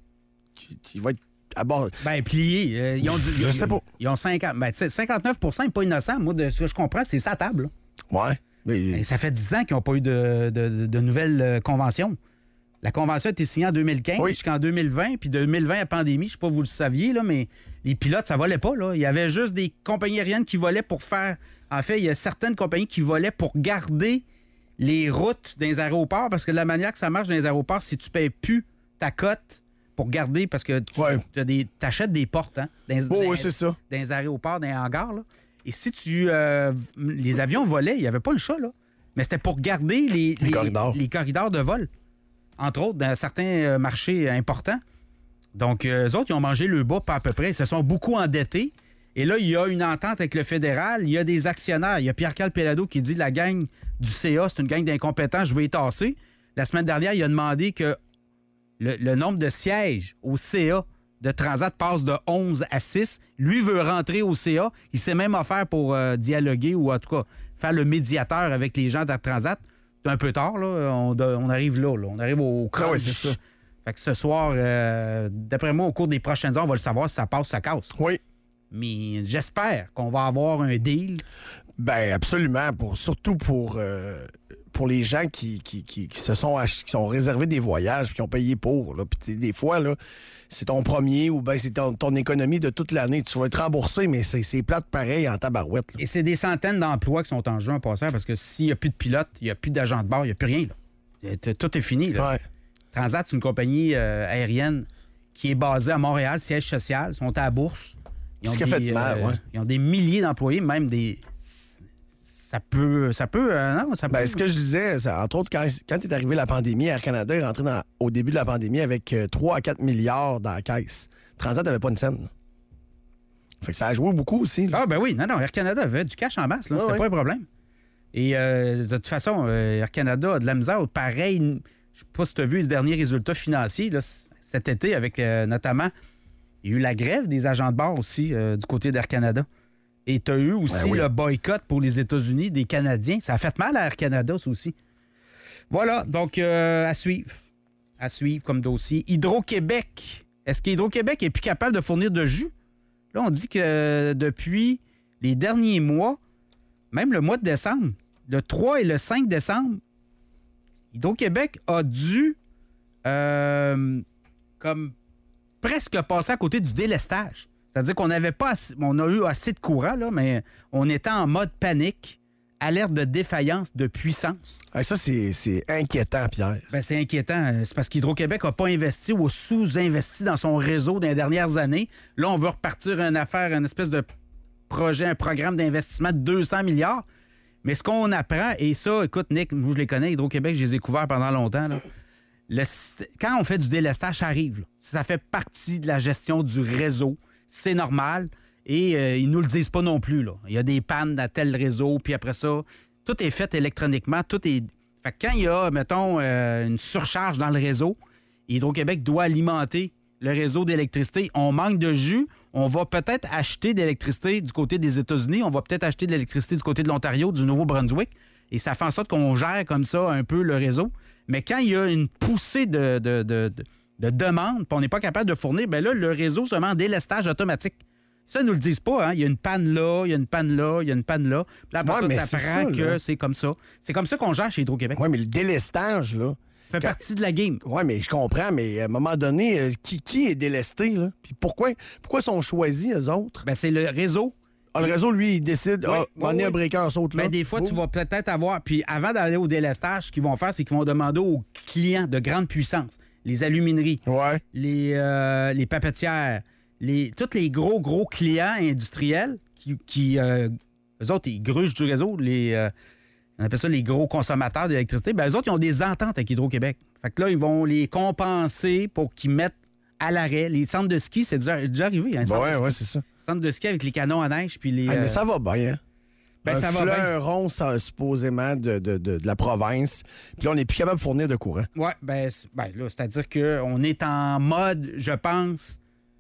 Speaker 5: qui, qui va être à bord.
Speaker 4: Ben, plié. Euh, ils ont du,
Speaker 5: je
Speaker 4: ils,
Speaker 5: sais pas.
Speaker 4: Ils ont cinquante, ben, cinquante-neuf pour cent n'est pas innocent. Moi, de ce que je comprends, c'est sa table.
Speaker 5: Là. Ouais. Mais...
Speaker 4: Ben, ça fait dix ans qu'ils n'ont pas eu de, de, de nouvelles euh, conventions. La convention a été signée en deux mille quinze oui. jusqu'en deux mille vingt. Puis deux mille vingt, la pandémie, je ne sais pas si vous le saviez, là, mais les pilotes, ça ne volait pas. Là. Il y avait juste des compagnies aériennes qui volaient pour faire... En fait, il y a certaines compagnies qui volaient pour garder les routes dans les aéroports, parce que de la manière que ça marche dans les aéroports, si tu ne payes plus ta cote pour garder, parce que tu
Speaker 5: ouais.
Speaker 4: achètes des portes, hein, dans,
Speaker 5: oh,
Speaker 4: dans,
Speaker 5: oui, c'est ça.
Speaker 4: dans les aéroports, dans les hangars. Là. Et si tu euh, les avions volaient, il n'y avait pas le chat, là. Mais c'était pour garder les,
Speaker 5: les, les, corridors.
Speaker 4: les corridors de vol, entre autres, dans certains marchés importants. Donc, eux autres, ils ont mangé le bas pas à peu près. Ils se sont beaucoup endettés. Et là, il y a une entente avec le fédéral. Il y a des actionnaires. Il y a Pierre-Carl Péladeau qui dit la gang du C A, c'est une gang d'incompétents, je vais y tasser. La semaine dernière, il a demandé que Le, le nombre de sièges au C A de Transat passe de onze à six. Lui veut rentrer au C A. Il s'est même offert pour euh, dialoguer ou en tout cas faire le médiateur avec les gens d'Air Transat. C'est un peu tard, là. On, on arrive là, là. On arrive au crunch.
Speaker 5: Ah oui, c'est ça.
Speaker 4: Fait que ce soir, euh, d'après moi, au cours des prochaines heures, on va le savoir si ça passe ou ça casse.
Speaker 5: Oui.
Speaker 4: Mais j'espère qu'on va avoir un deal.
Speaker 5: Ben absolument. Pour, surtout pour... Euh... pour les gens qui, qui, qui, qui se sont ach... qui sont réservés des voyages puis qui ont payé pour. Là. Puis des fois, là, c'est ton premier ou ben c'est ton, ton économie de toute l'année. Tu vas être remboursé, mais c'est, c'est plate pareil en tabarouette. Là.
Speaker 4: Et c'est des centaines d'emplois qui sont en jeu en passant, parce que s'il n'y a plus de pilotes, il n'y a plus d'agents de bord, il n'y a plus rien. Là. Tout est fini. Là.
Speaker 5: Ouais.
Speaker 4: Transat, c'est une compagnie euh, aérienne qui est basée à Montréal, siège social, ils sont à la bourse. Ils ont,
Speaker 5: Ce qui a
Speaker 4: des,
Speaker 5: fait mal,
Speaker 4: euh,
Speaker 5: ouais.
Speaker 4: Ils ont des milliers d'employés, même des... Ça peut... Ça peut... Euh, non, ça peut...
Speaker 5: Ben, ce que je disais, c'est, entre autres, quand, quand est arrivée la pandémie, Air Canada est rentré dans, au début de la pandémie avec euh, trois à quatre milliards dans la caisse. Transat n'avait pas une scène. Fait que ça a joué beaucoup aussi. Là.
Speaker 4: Ah, ben oui. Non, non, Air Canada avait du cash en masse. Là.
Speaker 5: Ah,
Speaker 4: C'était
Speaker 5: ouais.
Speaker 4: pas un problème. Et euh, de toute façon, euh, Air Canada a de la misère. Pareil, je sais pas si tu as vu les derniers résultats financiers là, cet été, avec euh, notamment... Il y a eu la grève des agents de bord aussi euh, du côté d'Air Canada. Et tu as eu aussi
Speaker 5: ben oui.
Speaker 4: le boycott pour les États-Unis des Canadiens. Ça a fait mal à Air Canada, ça aussi. Voilà, donc euh, à suivre. À suivre comme dossier. Hydro-Québec. Est-ce qu'Hydro-Québec est plus capable de fournir de jus? Là, on dit que euh, depuis les derniers mois, même le mois de décembre, le trois et le cinq décembre, Hydro-Québec a dû euh, comme presque passer à côté du délestage. C'est-à-dire qu'on n'avait pas assez, on a eu assez de courant, là, mais on était en mode panique, alerte de défaillance de puissance.
Speaker 5: Ah, ça, c'est, c'est inquiétant, Pierre.
Speaker 4: Ben, c'est inquiétant. C'est parce qu'Hydro-Québec n'a pas investi ou a sous-investi dans son réseau dans les dernières années. Là, on veut repartir une affaire, une espèce de projet, un programme d'investissement de deux cents milliards. Mais ce qu'on apprend, et ça, écoute, Nick, moi, je les connais, Hydro-Québec, je les ai couverts pendant longtemps, là. Le, quand on fait du délestage, ça arrive. Là. Ça fait partie de la gestion du réseau. C'est normal. Et euh, ils nous le disent pas non plus. Là. Il y a des pannes dans tel réseau, puis après ça, tout est fait électroniquement. Tout est. Fait que quand il y a, mettons, euh, une surcharge dans le réseau, Hydro-Québec doit alimenter le réseau d'électricité. On manque de jus. On va peut-être acheter d'électricité du côté des États-Unis. On va peut-être acheter de l'électricité du côté de l'Ontario, du Nouveau-Brunswick. Et ça fait en sorte qu'on gère comme ça un peu le réseau. Mais quand il y a une poussée de, de, de, de, de demande, puis on n'est pas capable de fournir, bien là, le réseau se met en délestage automatique. Ça, ils ne nous le disent pas. Hein? Il y a une panne là, il y a une panne là, il y a une panne là. Puis là, après
Speaker 5: ouais,
Speaker 4: ça, t'apprends que c'est comme ça. C'est comme ça qu'on gère chez Hydro-Québec.
Speaker 5: Oui, mais le délestage, là...
Speaker 4: fait quand... partie de la game.
Speaker 5: Oui, mais je comprends, mais à un moment donné, euh, qui, qui est délesté, là? Puis pourquoi, pourquoi sont choisis, eux autres?
Speaker 4: Bien, c'est le réseau.
Speaker 5: Ah, le réseau, lui, il décide,
Speaker 4: oui,
Speaker 5: ah,
Speaker 4: oui,
Speaker 5: on est
Speaker 4: oui.
Speaker 5: un breaker, saute là.
Speaker 4: Mais des fois,
Speaker 5: oh.
Speaker 4: tu vas peut-être avoir... Puis avant d'aller au délestage, ce qu'ils vont faire, c'est qu'ils vont demander aux clients de grande puissance, les alumineries,
Speaker 5: ouais.
Speaker 4: les, euh, les papetières, les, tous les gros, gros clients industriels qui, qui euh, eux autres, ils grugent du réseau, les, euh, on appelle ça les gros consommateurs d'électricité, bien, eux autres, ils ont des ententes avec Hydro-Québec. Fait que là, ils vont les compenser pour qu'ils mettent à l'arrêt. Les centres de ski, c'est déjà, déjà arrivé. Hein,
Speaker 5: Ben ouais, ouais, c'est ça.
Speaker 4: centres de ski avec les canons à neige. Puis les,
Speaker 5: Ah, mais
Speaker 4: euh,
Speaker 5: ça va bien, hein?
Speaker 4: Ben,
Speaker 5: un
Speaker 4: ça va bien.
Speaker 5: fleuron, ça, supposément, de, de, de, de la province. Puis là, on n'est plus capable de fournir de courant.
Speaker 4: Oui, ben, c'est- ben là, c'est-à-dire qu'on est en mode, je pense,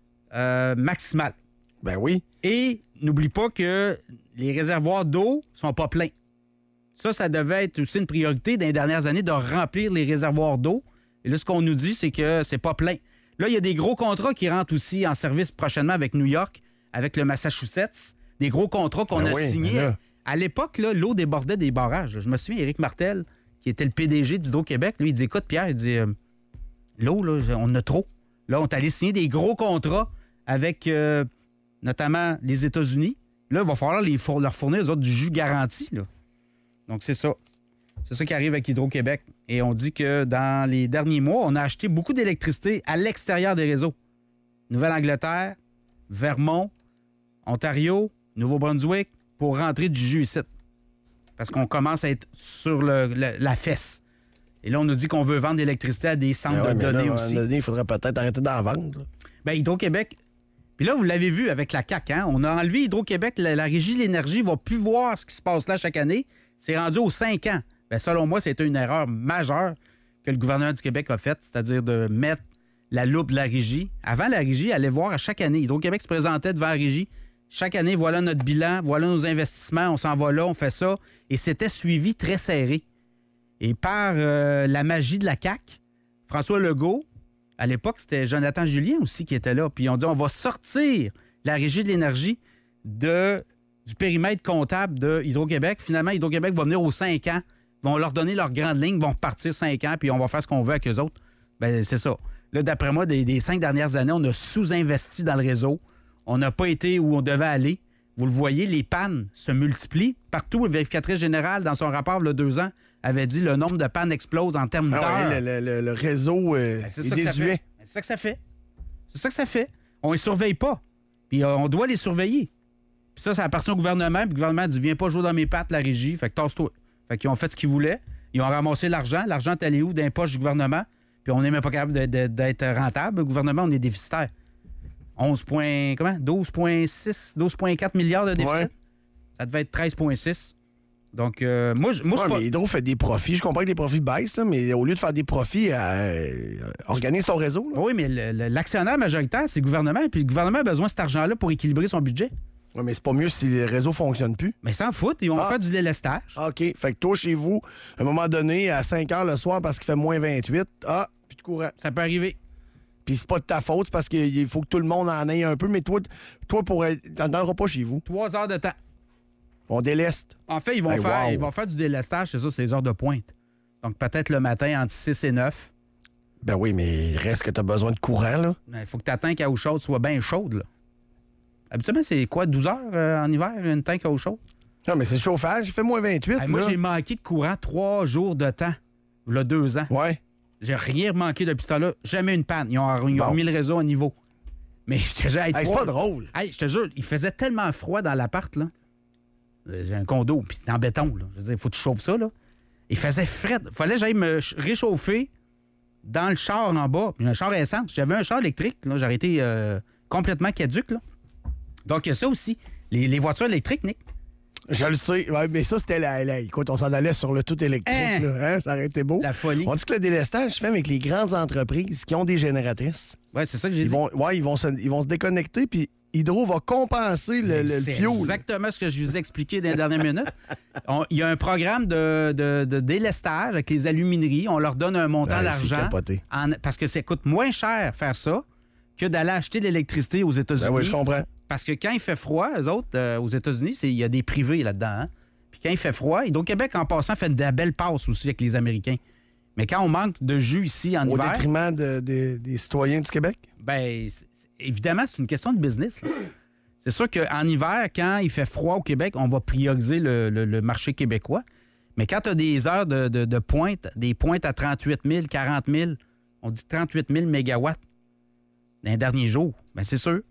Speaker 4: euh, maximal.
Speaker 5: Ben oui.
Speaker 4: Et n'oublie pas que les réservoirs d'eau sont pas pleins. Ça, ça devait être aussi une priorité dans les dernières années de remplir les réservoirs d'eau. Et là, ce qu'on nous dit, c'est que c'est pas plein. Là, il y a des gros contrats qui rentrent aussi en service prochainement avec New York, avec le Massachusetts. Des gros contrats qu'on
Speaker 5: Ben
Speaker 4: a
Speaker 5: oui,
Speaker 4: signés.
Speaker 5: mais là-
Speaker 4: À l'époque, là, l'eau débordait des barrages. Je me souviens, Éric Martel, qui était le P D G d'Hydro-Québec, lui, il dit, écoute, Pierre, il dit, euh, l'eau, là, on en a trop. Là, on est allé signer des gros contrats avec euh, notamment les États-Unis. Là, il va falloir les four- leur fournir, eux autres, du jus garanti. Là. Donc, c'est ça. C'est ça qui arrive avec Hydro-Québec. Et on dit que dans les derniers mois, on a acheté beaucoup d'électricité à l'extérieur des réseaux. Nouvelle-Angleterre, Vermont, Ontario, Nouveau-Brunswick, pour rentrer du jus ici. Parce qu'on commence à être sur le- le- la fesse. Et là, on nous dit qu'on veut vendre de l'électricité à des centres
Speaker 5: Ben ouais,
Speaker 4: de
Speaker 5: mais là,
Speaker 4: données
Speaker 5: à un
Speaker 4: aussi.
Speaker 5: moment donné, il faudrait peut-être arrêter d'en vendre. là.
Speaker 4: Bien, Hydro-Québec. Puis là, vous l'avez vu avec la C A Q, hein? On a enlevé Hydro-Québec. La, la Régie de l'énergie ne va plus voir ce qui se passe là chaque année. C'est rendu aux cinq ans. Bien, selon moi, c'était une erreur majeure que le gouvernement du Québec a faite, c'est-à-dire de mettre la loupe de la Régie. Avant, la Régie allait voir à chaque année. Hydro-Québec se présentait devant la Régie. Chaque année, voilà notre bilan, voilà nos investissements, on s'en va là, on fait ça. Et c'était suivi très serré. Et par euh, la magie de la C A Q, François Legault, à l'époque, c'était Jonathan Julien aussi qui était là. Puis on dit, on va sortir la Régie de l'énergie de, du périmètre comptable de Hydro-Québec. Finalement, Hydro-Québec va venir aux cinq ans, vont leur donner leurs grandes lignes, vont repartir cinq ans, puis on va faire ce qu'on veut avec eux autres. Bien, c'est ça. Là, d'après moi, des, des cinq dernières années, on a sous-investi dans le réseau. On n'a pas été où on devait aller. Vous le voyez, les pannes se multiplient. Partout, la vérificatrice générale, dans son rapport, il y a deux ans, avait dit le nombre de pannes explose en termes d'heures.
Speaker 5: Ah ouais, le, le- le- le réseau euh,
Speaker 4: Ben, c'est
Speaker 5: est
Speaker 4: ça que ça
Speaker 5: désuet.
Speaker 4: fait. Ben, C'est ça que ça fait. C'est ça que ça fait. On les surveille pas. Puis euh, on doit les surveiller. Puis ça, ça appartient au gouvernement. Puis le gouvernement dit, viens pas jouer dans mes pattes, la régie. Fait que tasse-toi. Fait qu'ils ont fait ce qu'ils voulaient. Ils ont ramassé l'argent. L'argent est allé où? Dans les poches du gouvernement. Puis on n'est même pas capable de- de- d'être rentable. Le gouvernement, on est déficitaire. onze point, comment? douze virgule six, douze virgule quatre milliards de déficit.
Speaker 5: Ouais.
Speaker 4: Ça devait être treize virgule six. Donc, euh, moi, je- moi je
Speaker 5: Ouais,
Speaker 4: suis pas-
Speaker 5: mais Hydro fait des profits. Je comprends que les profits baissent, là, mais au lieu de faire des profits, euh, organise ton réseau. là.
Speaker 4: Oui, mais le- le- l'actionnaire majoritaire, c'est le gouvernement. Puis le gouvernement a besoin de cet argent-là pour équilibrer son budget.
Speaker 5: Ouais, mais c'est pas mieux si le réseau ne fonctionne plus.
Speaker 4: Mais s'en foutent, ils vont
Speaker 5: Ah.
Speaker 4: faire du délestage.
Speaker 5: OK. Fait que toi, chez vous, à un moment donné, à cinq heures le soir, parce qu'il fait moins vingt-huit, ah, plus de courant.
Speaker 4: Ça peut arriver.
Speaker 5: Puis c'est pas de ta faute, c'est parce qu'il faut que tout le monde en ait un peu, mais toi, toi pour être. T'en donneras pas chez vous.
Speaker 4: Trois heures de temps.
Speaker 5: On déleste.
Speaker 4: En fait, ils vont,
Speaker 5: Hey,
Speaker 4: faire,
Speaker 5: wow.
Speaker 4: ils vont faire du délestage, c'est ça, c'est les heures de pointe. Donc peut-être le matin entre six et neuf.
Speaker 5: Ben oui, mais il reste que t'as besoin de courant, là.
Speaker 4: Il faut que ta tank à eau chaude soit bien chaude. Là. Habituellement, c'est quoi, douze heures euh, en hiver, une tank à eau chaude?
Speaker 5: Non, mais c'est le chauffage, il fait moins vingt-huit.
Speaker 4: Hey, moi,
Speaker 5: là.
Speaker 4: j'ai manqué de courant trois jours de temps, là, deux ans.
Speaker 5: Ouais.
Speaker 4: J'ai rien manqué depuis ce temps-là. Jamais une panne. Ils ont, ils ont
Speaker 5: Bon.
Speaker 4: remis le réseau à niveau. Mais je te jure, hey,
Speaker 5: Hey, c'est
Speaker 4: trois-
Speaker 5: pas drôle.
Speaker 4: Hey, je te jure, il faisait tellement froid dans l'appart, là. Euh, J'ai un condo, puis c'est en béton, là. Je veux dire, il faut que tu chauffes ça, là. Il faisait frais. Il fallait que j'aille me ch- réchauffer dans le char en bas. Puis un char essence. J'avais un char électrique, là. J'aurais été euh, complètement caduque, là. Donc, il y a ça aussi. Les, les voitures électriques, Nick.
Speaker 5: Je le sais. Ouais, mais ça, c'était la, la- Écoute, on s'en allait sur le tout électrique,
Speaker 4: Hein?
Speaker 5: là. Hein? Ça aurait été beau.
Speaker 4: La folie.
Speaker 5: On dit que le délestage se fait avec les grandes entreprises qui ont des génératrices.
Speaker 4: Ouais, c'est ça que j'ai
Speaker 5: Ils
Speaker 4: dit.
Speaker 5: vont, ouais, ils vont, se, ils vont se déconnecter, puis Hydro va compenser le, le, le
Speaker 4: C'est
Speaker 5: fioul.
Speaker 4: exactement ce que je vous ai expliqué dans les dernières minutes. On- Il y a un programme de, de- de délestage avec les alumineries. On leur donne un montant
Speaker 5: Ouais, c'est
Speaker 4: d'argent.
Speaker 5: capoté.
Speaker 4: en- parce que ça coûte moins cher faire ça que d'aller acheter de l'électricité aux États-Unis.
Speaker 5: Ben oui, je comprends.
Speaker 4: Parce que quand il fait froid, eux autres, euh, aux États-Unis, c'est- il y a des privés là-dedans. Hein? Puis quand il fait froid, Hydro-Québec, en passant, fait de la belle passe aussi avec les Américains. Mais quand on manque de jus ici en
Speaker 5: Au
Speaker 4: hiver,
Speaker 5: détriment de- de- des citoyens du Québec.
Speaker 4: ben, c'est- c'est- évidemment, c'est une question de business. là. C'est sûr qu'en hiver, quand il fait froid au Québec, on va prioriser le, le- le marché québécois. Mais quand tu as des heures de, de- de pointe, des pointes à trente-huit mille, quarante mille, on dit trente-huit mille mégawatts dans les derniers jours, bien c'est sûr.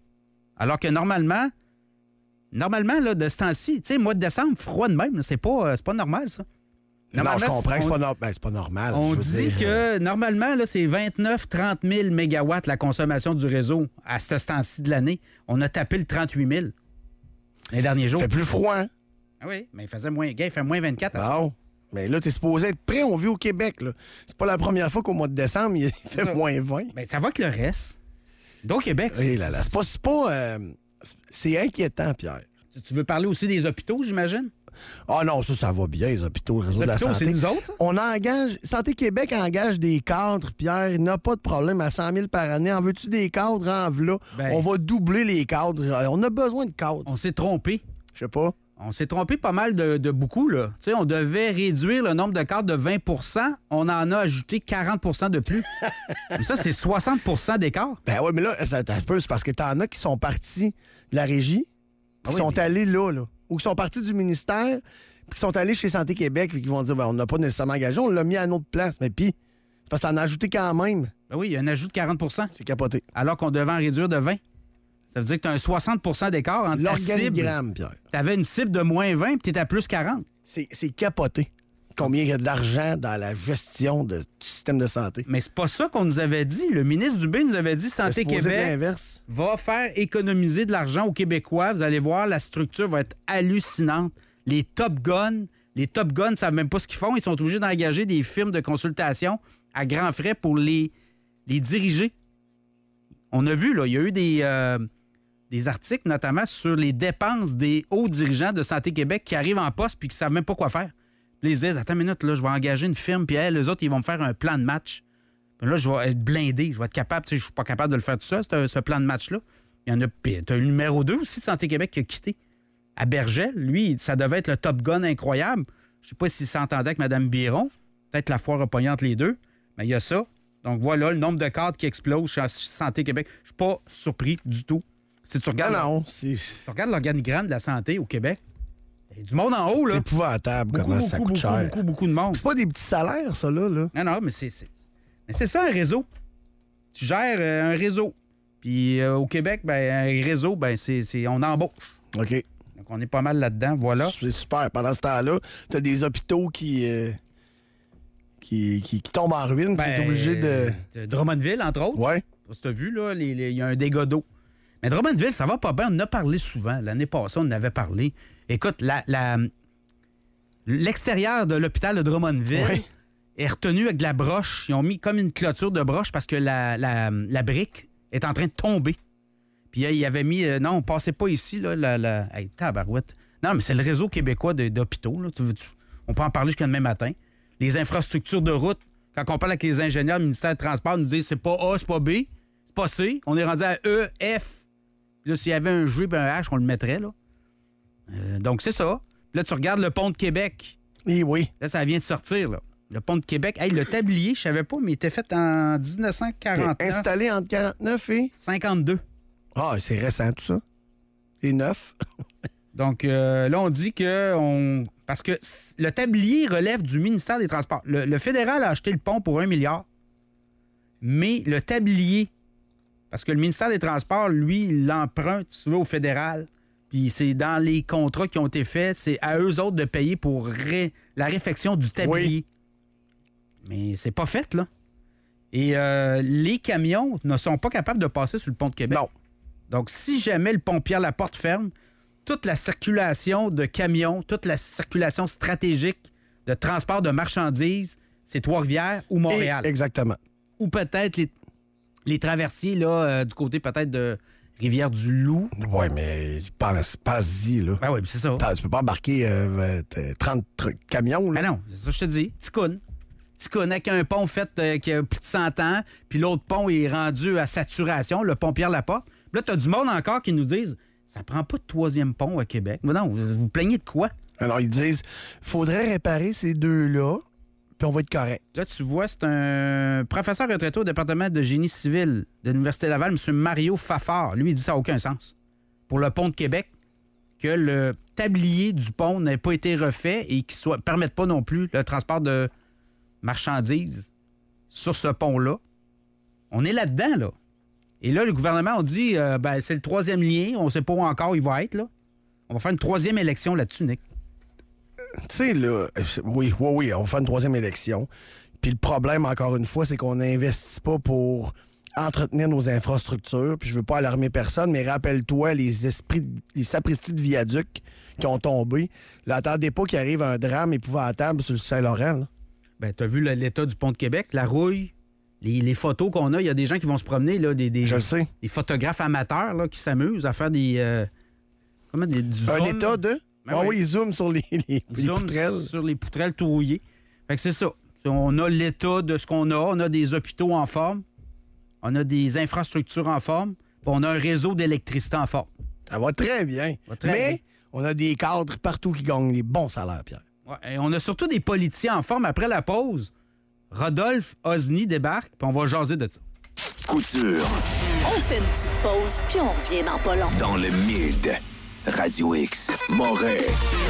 Speaker 4: Alors que normalement, normalement, là, de ce temps-ci, tu sais, mois de décembre, froid de même, là, c'est pas, euh, c'est pas normal, ça.
Speaker 5: Non, je comprends que c'est
Speaker 4: on-
Speaker 5: pas, no- ben, c'est pas normal.
Speaker 4: On
Speaker 5: je veux
Speaker 4: dit
Speaker 5: dire,
Speaker 4: que
Speaker 5: euh,
Speaker 4: normalement, là, c'est vingt-neuf à trente mille mégawatts la consommation du réseau à ce temps-ci de l'année. On a tapé le trente-huit mille les derniers jours.
Speaker 5: Il fait plus froid, hein?
Speaker 4: Ah oui, mais il faisait moins. Gars, il fait moins vingt-quatre. à ça.
Speaker 5: Non. Mais là, t'es supposé être prêt. On vit au Québec, là. C'est pas la première fois qu'au mois de décembre, il fait
Speaker 4: ça.
Speaker 5: moins vingt.
Speaker 4: Ben, ça va que le reste. Donc, Québec.
Speaker 5: Oui, là, là. C'est pas... C'est, pas, euh, c'est- c'est inquiétant, Pierre.
Speaker 4: Tu- Tu veux parler aussi des hôpitaux, j'imagine?
Speaker 5: Ah non, ça, ça va bien, les hôpitaux, le réseau
Speaker 4: Les
Speaker 5: de la
Speaker 4: hôpitaux,
Speaker 5: santé.
Speaker 4: c'est nous autres, ça?
Speaker 5: On engage... Santé Québec engage des cadres, Pierre. Il n'a pas de problème à cent mille par année. En veux-tu des cadres en v'là?
Speaker 4: Ben-
Speaker 5: On va doubler les cadres. On a besoin de cadres.
Speaker 4: On s'est trompé.
Speaker 5: Je sais pas.
Speaker 4: On s'est trompé pas mal de, de beaucoup, là. Tu sais, on devait réduire le nombre de cadres de vingt pour cent. On en a ajouté quarante pour cent de plus. Mais ça, c'est soixante pour cent d'écart.
Speaker 5: Ben oui, mais là, ça, un peu, c'est parce que t'en as qui sont partis de la régie,
Speaker 4: Ah
Speaker 5: qui
Speaker 4: oui,
Speaker 5: sont
Speaker 4: mais-
Speaker 5: allés là, là. Ou qui sont partis du ministère, puis qui sont allés chez Santé Québec, puis qui vont dire, ben, on n'a pas nécessairement engagé, on l'a mis à une autre place. Mais puis, c'est parce que t'en as ajouté quand même.
Speaker 4: Ben oui, il y a un ajout de quarante pour cent,
Speaker 5: C'est capoté.
Speaker 4: alors qu'on devait en réduire de vingt. Ça veut dire que tu as un soixante pour cent d'écart entre ta cible.
Speaker 5: L'organigramme, Pierre.
Speaker 4: Tu avais une cible de moins vingt, puis tu étais à plus quarante.
Speaker 5: C'est, c'est capoté. Combien il y a de l'argent dans la gestion de- du système de santé.
Speaker 4: Mais c'est pas ça qu'on nous avait dit. Le ministre Dubé nous avait dit Santé
Speaker 5: C'est supposé être
Speaker 4: Québec
Speaker 5: l'inverse.
Speaker 4: va faire économiser de l'argent aux Québécois. Vous allez voir, la structure va être hallucinante. Les Top Guns, les Top Guns ne savent même pas ce qu'ils font. Ils sont obligés d'engager des firmes de consultation à grands frais pour les, les diriger. On a vu, là, il y a eu des, euh, des articles, notamment sur les dépenses des hauts dirigeants de Santé Québec qui arrivent en poste puis qui ne savent même pas quoi faire. Puis ils se disent, attends une minute, là, je vais engager une firme, puis elle, eux autres, ils vont me faire un plan de match. Puis là, je vais être blindé, je vais être capable, tu sais, je suis pas capable de le faire tout ça, ce, ce plan de match-là. Il y en a, puis t'as le numéro deux aussi de Santé Québec qui a quitté. À Bergel, lui, ça devait être le Top Gun incroyable. Je sais pas s'il s'entendait avec Mme Biron. Peut-être la foire a pogné entre les deux. Mais il y a ça. Donc voilà, le nombre de cadres qui explose chez Santé Québec. Je suis pas surpris du tout. Si tu
Speaker 5: Ah
Speaker 4: regardes,
Speaker 5: non, c'est
Speaker 4: tu regardes l'organigramme de la santé au Québec, il y a du monde en haut, là.
Speaker 5: c'est épouvantable
Speaker 4: Beaucoup,
Speaker 5: comment ça
Speaker 4: beaucoup,
Speaker 5: coûte
Speaker 4: beaucoup,
Speaker 5: cher.
Speaker 4: beaucoup, beaucoup de monde.
Speaker 5: C'est pas des petits salaires, ça, là. là.
Speaker 4: Non, non, mais c'est, c'est, mais c'est ça, un réseau. Tu gères euh, un réseau. Puis euh, au Québec, ben, un réseau, ben, c'est, c'est, on embauche.
Speaker 5: OK.
Speaker 4: Donc, on est pas mal là-dedans, voilà.
Speaker 5: C'est super. Pendant ce temps-là, t'as des hôpitaux qui, euh, qui, qui, qui tombent en ruine, puis
Speaker 4: Ben,
Speaker 5: t'es obligé de...
Speaker 4: de Drummondville, entre autres.
Speaker 5: Ouais.
Speaker 4: Tu as vu, là, les- les- il y a un dégât d'eau. Mais Drummondville, ça va pas bien. On en a parlé souvent. L'année passée, on en avait parlé. Écoute, la, la- l'extérieur de l'hôpital de Drummondville
Speaker 5: Ouais.
Speaker 4: est retenu avec de la broche. Ils ont mis comme une clôture de broche parce que la, la- la brique est en train de tomber. Puis euh, ils avaient mis... euh, non, on passait pas ici, là, la... la... Hey, tabarouette. Non, mais c'est le réseau québécois de- d'hôpitaux. Là. Tu veux- tu- On peut en parler jusqu'à demain matin. Les infrastructures de route, quand on parle avec les ingénieurs du ministère du Transport, ils nous disent c'est pas A, c'est pas B, c'est pas C. On est rendu à E, F. Puis là, s'il y avait un G et un H, on le mettrait, là. Euh, donc, c'est ça. Puis là, tu regardes le pont de Québec.
Speaker 5: Oui, oui.
Speaker 4: Là, ça vient de sortir, là. Le pont de Québec. Hey, le tablier, je savais pas, mais il était fait en dix-neuf cent
Speaker 5: T'es
Speaker 4: quarante-neuf
Speaker 5: installé entre quarante-neuf et...
Speaker 4: cinquante-deux.
Speaker 5: Ah, c'est récent, tout ça. C'est neuf.
Speaker 4: Donc, euh, là, on dit que... On... Parce que c- le tablier relève du ministère des Transports. Le, le fédéral a acheté le pont pour un milliard. Mais le tablier, parce que le ministère des Transports, lui, il l'emprunte, si tu veux, au fédéral. Puis c'est dans les contrats qui ont été faits, c'est à eux autres de payer pour ré- la réfection du tablier. Mais c'est pas fait, là. Et euh, les camions ne sont pas capables de passer sur le pont de Québec.
Speaker 5: Non.
Speaker 4: Donc, si jamais le pont Pierre-Laporte ferme, toute la circulation de camions, toute la circulation stratégique de transport de marchandises, c'est Trois-Rivières ou Montréal.
Speaker 5: Et- exactement.
Speaker 4: Ou peut-être les, les traversiers, là, euh, du côté peut-être de Rivière-du-Loup.
Speaker 5: Oui, mais pense, pense-y, là.
Speaker 4: Ben oui, c'est ça.
Speaker 5: Tu peux pas embarquer euh, euh, trente tr- camions, là.
Speaker 4: Ben non, c'est ça que je te dis. Ticoun. Ticoun avec un pont fait euh, qui a plus de cent ans, puis l'autre pont est rendu à saturation, le pont Pierre-Laporte. Puis là, tu as du monde encore qui nous disent ça prend pas de troisième pont à Québec. Mais non, vous vous plaignez de quoi?
Speaker 5: Alors, ils disent, faudrait réparer ces deux-là, puis on va être correct.
Speaker 4: Là, tu vois, c'est un professeur retraité au département de génie civil de l'Université Laval, M. Mario Fafard. Lui, il dit ça n'a aucun sens. Pour le pont de Québec, que le tablier du pont n'ait pas été refait et qu'il ne permette pas non plus le transport de marchandises sur ce pont-là. On est là-dedans, là. Et là, le gouvernement, on dit, euh, ben, c'est le troisième lien. On ne sait pas où encore il va être, là. On va faire une troisième élection là-dessus, Nick.
Speaker 5: Tu sais, là, oui, oui, oui, on va faire une troisième élection. Puis le problème, encore une fois, c'est qu'on n'investit pas pour entretenir nos infrastructures. Puis je veux pas alarmer personne, mais rappelle-toi les esprits, les sapristis de viaducs qui ont tombé. Là, attendez pas qu'il arrive un drame épouvantable sur le Saint-Laurent, là.
Speaker 4: Ben, t'as vu là, l'état du pont de Québec, la rouille, les, les photos qu'on a, il y a des gens qui vont se promener, là, des, des,
Speaker 5: Je le sais.
Speaker 4: des photographes amateurs là, qui s'amusent à faire des... Euh, comment, des du
Speaker 5: Un
Speaker 4: zoom.
Speaker 5: état de...
Speaker 4: Ben
Speaker 5: ah
Speaker 4: oui.
Speaker 5: oui, ils zooment sur les, les, les
Speaker 4: Zoom
Speaker 5: poutrelles.
Speaker 4: sur les poutrelles tout rouillées. Fait que c'est ça. On a l'état de ce qu'on a. On a des hôpitaux en forme. On a des infrastructures en forme. Puis on a un réseau d'électricité en forme.
Speaker 5: Ça va très bien.
Speaker 4: Va très
Speaker 5: mais
Speaker 4: bien.
Speaker 5: on a des cadres partout qui gagnent des bons salaires, Pierre.
Speaker 4: Ouais, et on a surtout des politiciens en forme. Après la pause, Rodolphe Osny débarque, puis on va jaser de ça.
Speaker 1: Couture
Speaker 2: On fait une petite pause, puis on revient dans pas long.
Speaker 1: dans le mid. Radio X. Moret.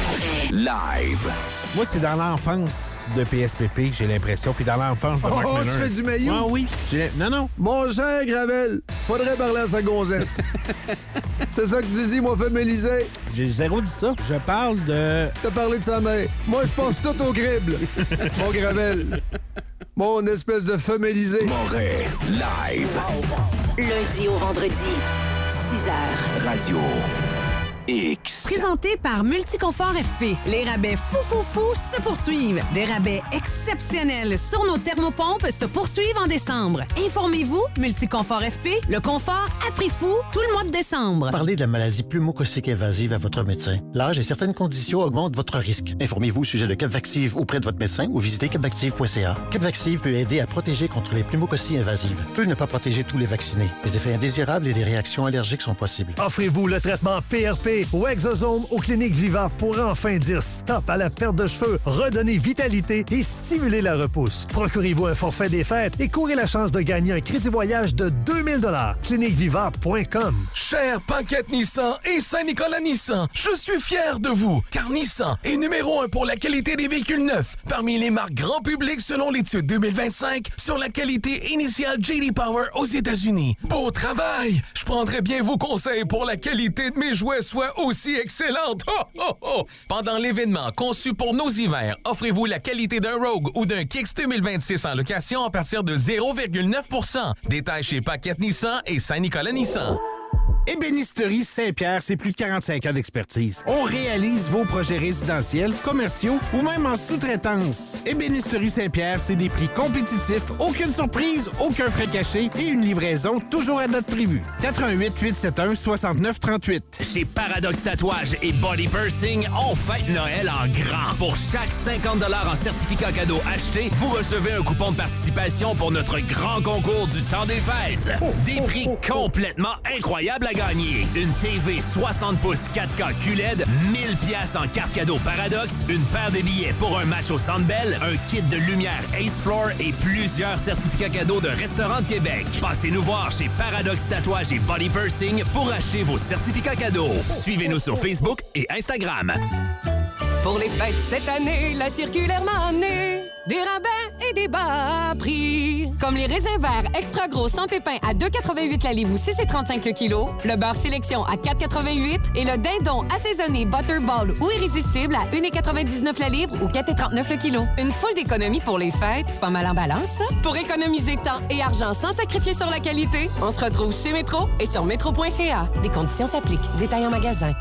Speaker 1: Live.
Speaker 7: Moi, c'est dans l'enfance de P S P P que j'ai l'impression, puis dans l'enfance de Mark
Speaker 5: Oh, tu
Speaker 7: Miller.
Speaker 5: fais du maillot?
Speaker 7: Ah oui. J'ai- Non, non.
Speaker 5: Mon cher Gravel, faudrait parler à sa gonzesse. C'est ça que tu dis, moi, féminisé.
Speaker 7: J'ai zéro dit ça. Je parle de...
Speaker 5: T'as parlé de sa mère. Moi, je pense tout au crible. Mon Gravel. Mon espèce de féminisé.
Speaker 1: Moret. Live.
Speaker 2: Lundi au vendredi, six heures.
Speaker 1: Radio X.
Speaker 8: Présenté par Multiconfort F P. Les rabais fou fou fou se poursuivent. Des rabais exceptionnels sur nos thermopompes se poursuivent en décembre. Informez-vous, Multiconfort F P, le confort à prix fou tout le mois de décembre.
Speaker 9: Parlez de la maladie pneumococcique invasive à votre médecin. L'âge et certaines conditions augmentent votre risque. Informez-vous au sujet de Capvaxive auprès de votre médecin ou visitez capvaxive point c a. Capvaxive peut aider à protéger contre les pneumococcies invasives. Peut ne pas protéger tous les vaccinés. Des effets indésirables et des réactions allergiques sont possibles.
Speaker 10: Offrez-vous le traitement P R P ou Exosome aux cliniques Vivante pour enfin dire stop à la perte de cheveux, redonner vitalité et stimuler la repousse. Procurez-vous un forfait des fêtes et courez la chance de gagner un crédit voyage de deux mille dollars. clinique vivante point com.
Speaker 11: Cher Paquette Nissan et Saint-Nicolas Nissan, je suis fier de vous, car Nissan est numéro un pour la qualité des véhicules neufs, parmi les marques grand public selon l'étude deux mille vingt-cinq sur la qualité initiale J D Power aux États-Unis. Beau travail! Je prendrai bien vos conseils pour la qualité de mes jouets soit aussi excellente. Oh, oh, oh. Pendant l'événement conçu pour nos hivers, offrez-vous la qualité d'un Rogue ou d'un Kicks deux mille vingt-six en location à partir de zéro virgule neuf pour cent. Détails chez Paquette Nissan et Saint-Nicolas Nissan.
Speaker 7: Ébénisterie Saint-Pierre, c'est plus de quarante-cinq ans d'expertise. On réalise vos projets résidentiels, commerciaux ou même en sous-traitance. Ébénisterie Saint-Pierre, c'est des prix compétitifs, aucune surprise, aucun frais cachés et une livraison toujours à date prévue. quatre un huit, huit sept un, six neuf trois huit.
Speaker 12: Chez Paradox Tatouage et Body Piercing, on fête Noël en grand. Pour chaque cinquante dollars en certificat cadeau acheté, vous recevez un coupon de participation pour notre grand concours du temps des fêtes. Des prix complètement incroyables à gagner. Une T V soixante pouces quatre K Q L E D, mille piastres en carte cadeau Paradox, une paire de billets pour un match au Centre Bell, un kit de lumière Ace Floor et plusieurs certificats cadeaux de Restaurant de Québec. Passez nous voir chez Paradox Tatouage et Body Piercing pour acheter vos certificats cadeaux. Suivez-nous sur Facebook et Instagram.
Speaker 13: Pour les fêtes cette année, la circulaire m'a amené des rabais et des bas prix. Comme les raisins verts extra gros sans pépins à deux quatre-vingt-huit la livre ou six trente-cinq le kilo, le beurre sélection à quatre quatre-vingt-huit et le dindon assaisonné Butterball ou irrésistible à un quatre-vingt-dix-neuf la livre ou quatre trente-neuf le kilo. Une foule d'économies pour les fêtes, c'est pas mal en balance, ça? Pour économiser temps et argent sans sacrifier sur la qualité, on se retrouve chez Métro et sur métro point c a. Des conditions s'appliquent. Détails en magasin.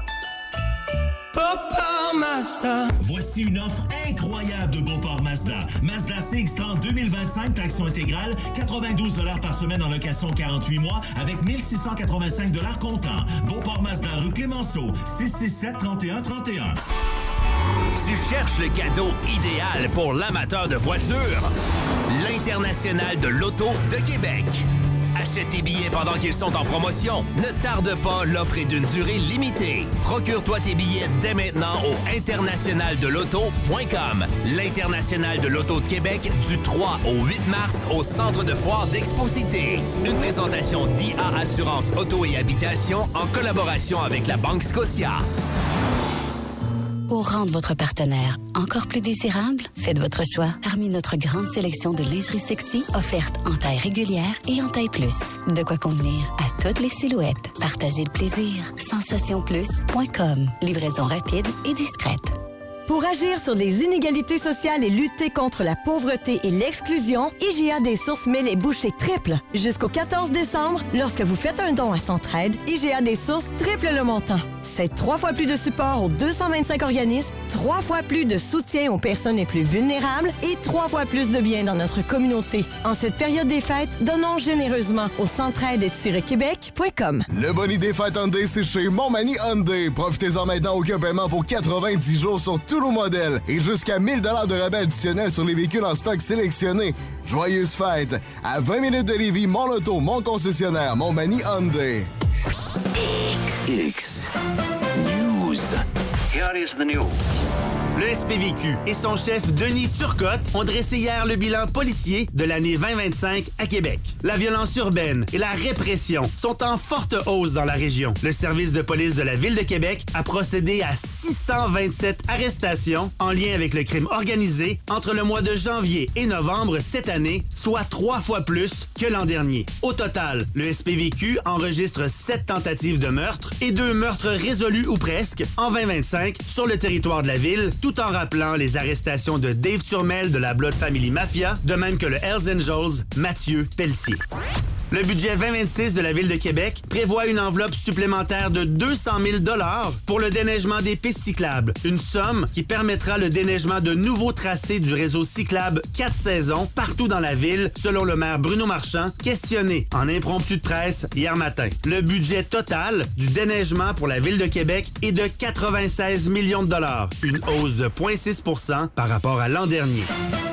Speaker 14: Beauport Mazda. Voici une offre incroyable de Beauport Mazda. Mazda C X trente deux mille vingt-cinq, traction intégrale, quatre-vingt-douze dollars par semaine en location quarante-huit mois avec mille six cent quatre-vingt-cinq dollars comptant. Beauport Mazda, rue Clémenceau, six six sept, trente et un trente et un.
Speaker 12: Tu cherches le cadeau idéal pour l'amateur de voitures? L'International de l'Auto de Québec. Achète tes billets pendant qu'ils sont en promotion. Ne tarde pas, l'offre est d'une durée limitée. Procure-toi tes billets dès maintenant au international de l'auto point com. L'International de l'Auto de Québec du trois au huit mars au Centre de foire d'Exposité. Une présentation d'I A Assurance Auto et Habitation en collaboration avec la Banque Scotia.
Speaker 15: ou rendre votre partenaire encore plus désirable? Faites votre choix parmi notre grande sélection de lingerie sexy offerte en taille régulière et en taille plus. De quoi convenir à toutes les silhouettes. Partagez le plaisir. sensation plus point com. Livraison rapide et discrète.
Speaker 16: Pour agir sur les inégalités sociales et lutter contre la pauvreté et l'exclusion, I G A des Sources met les bouchées triples. Jusqu'au quatorze décembre, lorsque vous faites un don à Centraide, I G A des Sources triple le montant. C'est trois fois plus de support aux deux cent vingt-cinq organismes, trois fois plus de soutien aux personnes les plus vulnérables et trois fois plus de bien dans notre communauté. En cette période des fêtes, donnons généreusement au centraide tiret québec point com.
Speaker 17: Le Bonnie des fêtes Hyundai, c'est chez Montmagny Hyundai. Profitez-en maintenant, aucun paiement pour quatre-vingt-dix jours sur tous nos modèles et jusqu'à mille dollars de rabais additionnels sur les véhicules en stock sélectionnés. Joyeuses fêtes! À vingt minutes de Lévis, mon auto, mon concessionnaire, Montmagny Hyundai.
Speaker 1: X News.
Speaker 18: Here is the news. Le S P V Q et son chef Denis Turcotte ont dressé hier le bilan policier de l'année vingt vingt-cinq à Québec. La violence urbaine et la répression sont en forte hausse dans la région. Le service de police de la Ville de Québec a procédé à six cent vingt-sept arrestations en lien avec le crime organisé entre le mois de janvier et novembre cette année, soit trois fois plus que l'an dernier. Au total, le S P V Q enregistre sept tentatives de meurtre et deux meurtres résolus ou presque en vingt vingt-cinq sur le territoire de la ville, tout en rappelant les arrestations de Dave Turmel de la Blood Family Mafia, de même que le Hells Angels Mathieu Pelletier. Le budget vingt vingt-six de la Ville de Québec prévoit une enveloppe supplémentaire de deux cent mille dollars pour le déneigement des pistes cyclables, une somme qui permettra le déneigement de nouveaux tracés du réseau cyclable quatre saisons partout dans la ville, selon le maire Bruno Marchand, questionné en impromptu de presse hier matin. Le budget total du déneigement pour la Ville de Québec est de quatre-vingt-seize millions de dollars, une hausse de zéro virgule six pour cent par rapport à l'an dernier.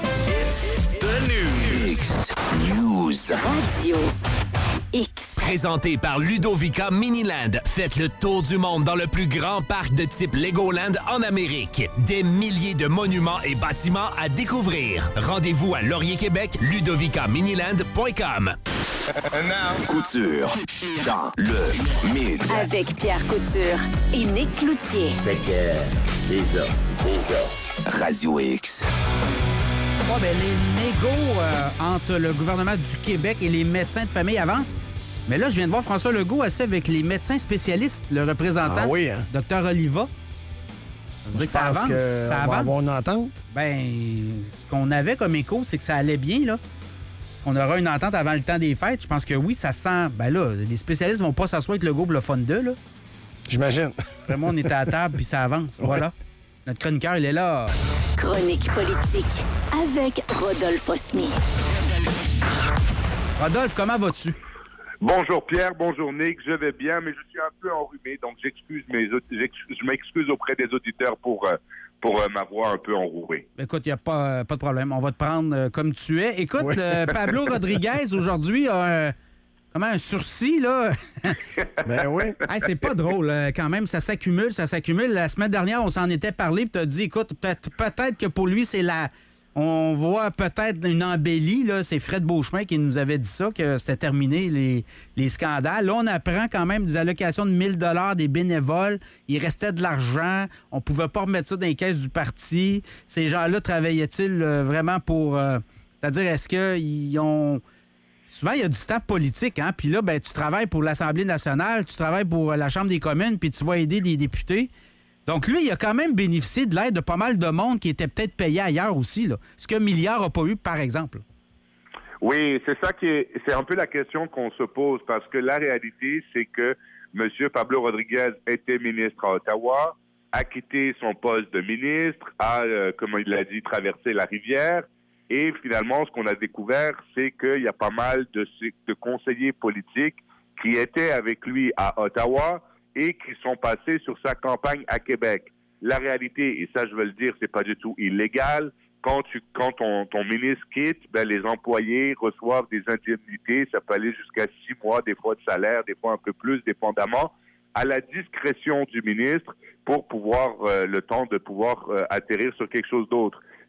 Speaker 1: The News. X News.
Speaker 2: Radio X.
Speaker 12: Présenté par Ludovica Miniland, faites le tour du monde dans le plus grand parc de type Legoland en Amérique. Des milliers de monuments et bâtiments à découvrir. Rendez-vous à Laurier-Québec, ludovica miniland point com.
Speaker 1: Couture dans le Mid.
Speaker 2: Avec Pierre Couture et Nick Cloutier.
Speaker 1: Fait que c'est ça, c'est ça. Radio X.
Speaker 4: Oh, ben, les négos euh, entre le gouvernement du Québec et les médecins de famille avancent. Mais là, je viens de voir François Legault assis avec les médecins spécialistes, le représentant,
Speaker 5: ah oui, hein?
Speaker 4: Dr Oliva. Ça veut dire que ça avance.
Speaker 5: Que
Speaker 4: ça
Speaker 5: on va
Speaker 4: avance.
Speaker 5: avoir une entente?
Speaker 4: Ben, ce qu'on avait comme écho, c'est que ça allait bien, là. Est-ce qu'on aura une entente avant le temps des fêtes? Je pense que oui, ça sent... Ben là, les spécialistes vont pas s'asseoir avec Legault pour le fun d'eux, là.
Speaker 5: J'imagine.
Speaker 4: Vraiment, on est à la table, puis ça avance. Voilà.
Speaker 5: Ouais.
Speaker 4: Notre chroniqueur, il est là.
Speaker 2: Chronique politique avec Rodolphe Osny.
Speaker 4: Rodolphe, comment vas-tu?
Speaker 19: Bonjour Pierre, bonjour Nick, je vais bien, mais je suis un peu enrhumé, donc j'excuse mes, j'excuse, je m'excuse auprès des auditeurs pour, euh, pour euh, ma voix un peu enrouée.
Speaker 4: Écoute, il n'y a pas, pas de problème, on va te prendre euh, comme tu es. Écoute,
Speaker 19: Oui.
Speaker 4: euh, Pablo Rodriguez, aujourd'hui, a un, comment, un sursis, là.
Speaker 5: Ben oui.
Speaker 4: Hey, c'est pas drôle, euh, quand même, ça s'accumule, ça s'accumule. La semaine dernière, on s'en était parlé, puis tu as dit, écoute, peut- peut-être que pour lui, c'est la... On voit peut-être une embellie, là. C'est Fred Beauchemin qui nous avait dit ça, que c'était terminé, les, les scandales. Là, on apprend quand même des allocations de mille dollars des bénévoles. Il restait de l'argent. On pouvait pas remettre ça dans les caisses du parti. Ces gens-là travaillaient-ils euh, vraiment pour... euh, c'est-à-dire, est-ce qu'ils ont... Souvent, il y a du staff politique, hein? Puis là, ben, tu travailles pour l'Assemblée nationale, tu travailles pour la Chambre des communes, puis tu vas aider des députés. Donc, lui, il a quand même bénéficié de l'aide de pas mal de monde qui était peut-être payé ailleurs aussi, là. Ce que Milliard n'a pas eu, par exemple.
Speaker 19: Oui, c'est ça qui est, c'est un peu la question qu'on se pose, parce que la réalité, c'est que M. Pablo Rodriguez était ministre à Ottawa, a quitté son poste de ministre, a, euh, comme il l'a dit, traversé la rivière, et finalement, ce qu'on a découvert, c'est qu'il y a pas mal de, de conseillers politiques qui étaient avec lui à Ottawa, et qui sont passés sur sa campagne à Québec. La réalité, et ça je veux le dire, c'est pas du tout illégal. Quand tu, quand ton, ton ministre quitte, ben les employés reçoivent des indemnités. Ça peut aller jusqu'à six mois, des fois de salaire, des fois un peu plus, dépendamment, à la discrétion du ministre pour pouvoir euh, le temps de pouvoir euh, atterrir sur quelque chose d'autre.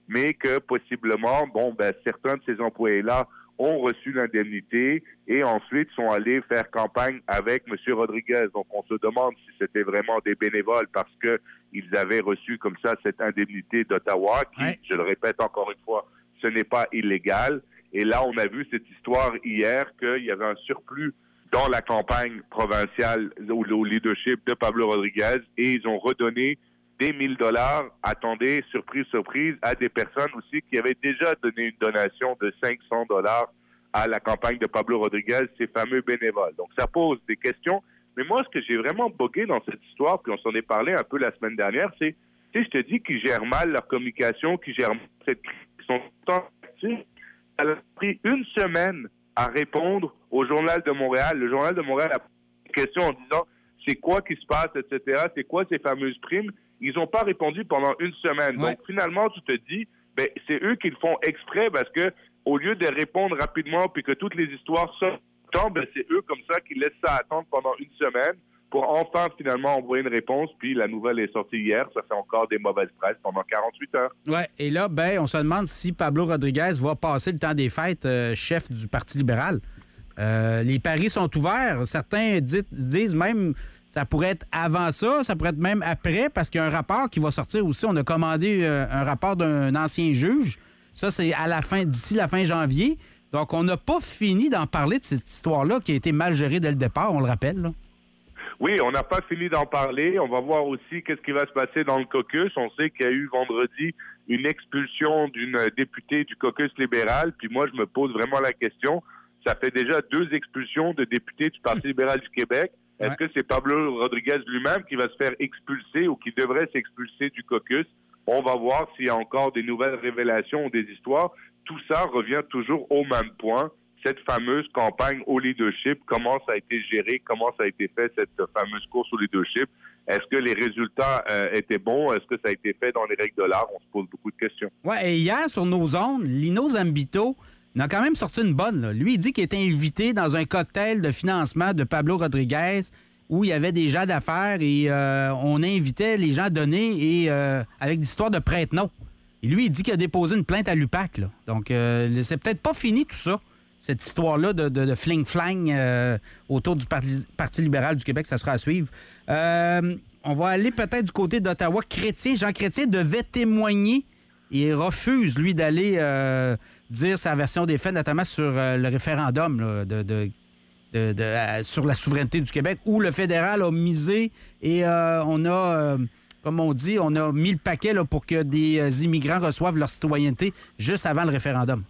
Speaker 19: mais que possiblement, bon, ben, certains de ces employés-là ont reçu l'indemnité et ensuite sont allés faire campagne avec M. Rodriguez. Donc, on se demande si c'était vraiment des bénévoles parce que ils avaient reçu comme ça cette indemnité d'Ottawa qui, ouais. je le répète encore une fois, ce n'est pas illégal. Et là, on a vu cette histoire hier qu'il y avait un surplus dans la campagne provinciale au, au leadership de Pablo Rodriguez et ils ont redonné des mille dollars, attendez, surprise, surprise, à des personnes aussi qui avaient déjà donné une donation de cinq cents dollars à la campagne de Pablo Rodriguez, ces fameux bénévoles. Donc, ça pose des questions. Mais moi, ce que j'ai vraiment bogué dans cette histoire, puis on s'en est parlé un peu la semaine dernière, c'est, tu sais, je te dis qu'ils gèrent mal leur communication, qu'ils gèrent mal cette crise, ils sont tant actifs. Ça a pris une semaine à répondre au Journal de Montréal. Le Journal de Montréal a posé des questions en disant c'est quoi qui se passe, et cetera. C'est quoi ces fameuses primes? Ils n'ont pas répondu pendant une semaine. Ouais. Donc, finalement, tu te dis, ben, c'est eux qui le font exprès parce que au lieu de répondre rapidement puis que toutes les histoires sortent, ben, c'est eux comme ça qui laissent ça attendre pendant une semaine pour enfin, finalement, envoyer une réponse. Puis la nouvelle est sortie hier. Ça fait encore des mauvaises presses pendant quarante-huit heures.
Speaker 4: Oui, et là, ben, on se demande si Pablo Rodriguez va passer le temps des fêtes euh, chef du Parti libéral. Euh, les paris sont ouverts. Certains dit, disent même ça pourrait être avant ça, ça pourrait être même après, parce qu'il y a un rapport qui va sortir aussi. On a commandé euh, un rapport d'un ancien juge. Ça, c'est à la fin, d'ici la fin janvier. Donc, on n'a pas fini d'en parler de cette histoire-là qui a été mal gérée dès le départ, on le rappelle, là.
Speaker 19: Oui, on n'a pas fini d'en parler. On va voir aussi qu'est-ce qui va se passer dans le caucus. On sait qu'il y a eu vendredi une expulsion d'une députée du caucus libéral. Puis moi, je me pose vraiment la question. Ça fait déjà deux expulsions de députés du Parti libéral du Québec. Est-ce ouais. que c'est Pablo Rodriguez lui-même qui va se faire expulser ou qui devrait s'expulser du caucus? On va voir s'il y a encore des nouvelles révélations ou des histoires. Tout ça revient toujours au même point. Cette fameuse campagne au leadership, comment ça a été géré, comment ça a été fait, cette fameuse course au leadership. Est-ce que les résultats euh, étaient bons? Est-ce que ça a été fait dans les règles de l'art? On se pose beaucoup de questions.
Speaker 4: Oui, et hier, sur nos ondes, Lino Zambito il a quand même sorti une bonne. Là. Lui, il dit qu'il était invité dans un cocktail de financement de Pablo Rodriguez où il y avait des gens d'affaires et euh, on invitait les gens à donner et euh, avec des histoires de prête-noms. Et lui, il dit qu'il a déposé une plainte à l'U P A C. Là. Donc, euh, c'est peut-être pas fini tout ça, cette histoire-là de, de, de fling-flang euh, autour du Parti, Parti libéral du Québec. Ça sera à suivre. Euh, on va aller peut-être du côté d'Ottawa. Chrétien, Jean Chrétien devait témoigner. Il refuse, lui, d'aller euh, dire sa version des faits, notamment sur euh, le référendum là, de, de, de, de, euh, sur la souveraineté du Québec, où le fédéral a misé et euh, on a, euh, comme on dit, on a mis le paquet là, pour que des euh, immigrants reçoivent leur citoyenneté juste avant le référendum.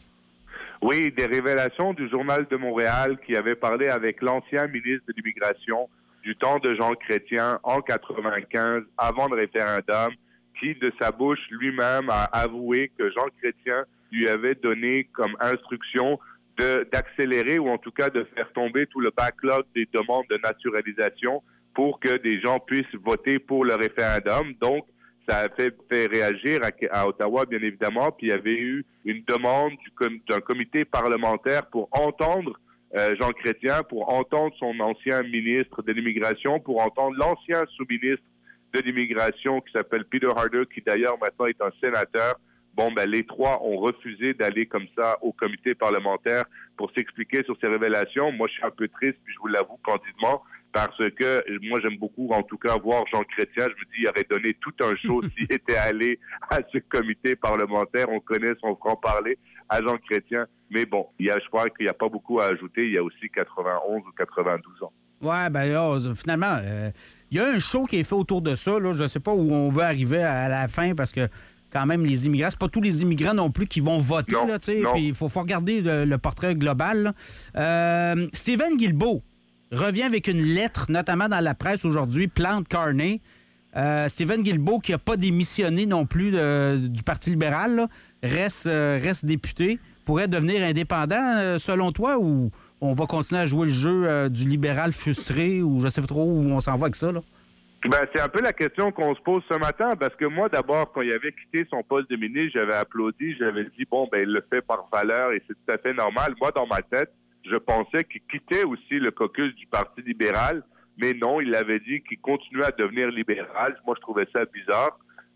Speaker 19: Oui, des révélations du Journal de Montréal qui avait parlé avec l'ancien ministre de l'Immigration du temps de Jean Chrétien en quatre-vingt-quinze, avant le référendum, qui, de sa bouche lui-même, a avoué que Jean Chrétien lui avait donné comme instruction de, d'accélérer ou en tout cas de faire tomber tout le backlog des demandes de naturalisation pour que des gens puissent voter pour le référendum. Donc, ça a fait, fait réagir à, à Ottawa, bien évidemment, puis il y avait eu une demande du com, d'un comité parlementaire pour entendre euh, Jean Chrétien, pour entendre son ancien ministre de l'Immigration, pour entendre l'ancien sous-ministre de l'immigration qui s'appelle Peter Harder, qui d'ailleurs maintenant est un sénateur. Bon, ben les trois ont refusé d'aller comme ça au comité parlementaire pour s'expliquer sur ces révélations. Moi, je suis un peu triste, puis je vous l'avoue candidement, parce que moi, j'aime beaucoup, en tout cas, voir Jean Chrétien. Je me dis, il aurait donné tout un show s'il était allé à ce comité parlementaire. On connaît son franc-parler à Jean Chrétien. Mais bon, il y a, je crois qu'il n'y a pas beaucoup à ajouter. Il y a aussi quatre-vingt-onze ou quatre-vingt-douze ans.
Speaker 4: Ouais, ben là, finalement, euh, il y a un show qui est fait autour de ça. Là. Je ne sais pas où on veut arriver à la fin parce que quand même, les immigrants, c'est pas tous les immigrants non plus qui vont voter. Non, là, puis il faut, faut regarder le, le portrait global. Euh, Stephen Guilbeault revient avec une lettre, notamment dans la presse aujourd'hui, Plante Carney. Euh, Stephen Guilbeault, qui n'a pas démissionné non plus de, du Parti libéral, là, reste, euh, reste député, pourrait devenir indépendant, euh, selon toi, ou on va continuer à jouer le jeu euh, du libéral frustré, ou je sais pas trop où on s'en va avec ça, là?
Speaker 19: Ben, c'est un peu la question qu'on se pose ce matin, parce que moi, d'abord, quand il avait quitté son poste de ministre, j'avais applaudi, j'avais dit, bon, ben, il le fait par valeur et c'est tout à fait normal. Moi, dans ma tête, je pensais qu'il quittait aussi le caucus du Parti libéral, mais non, il avait dit qu'il continuait à devenir libéral. Moi, je trouvais ça bizarre.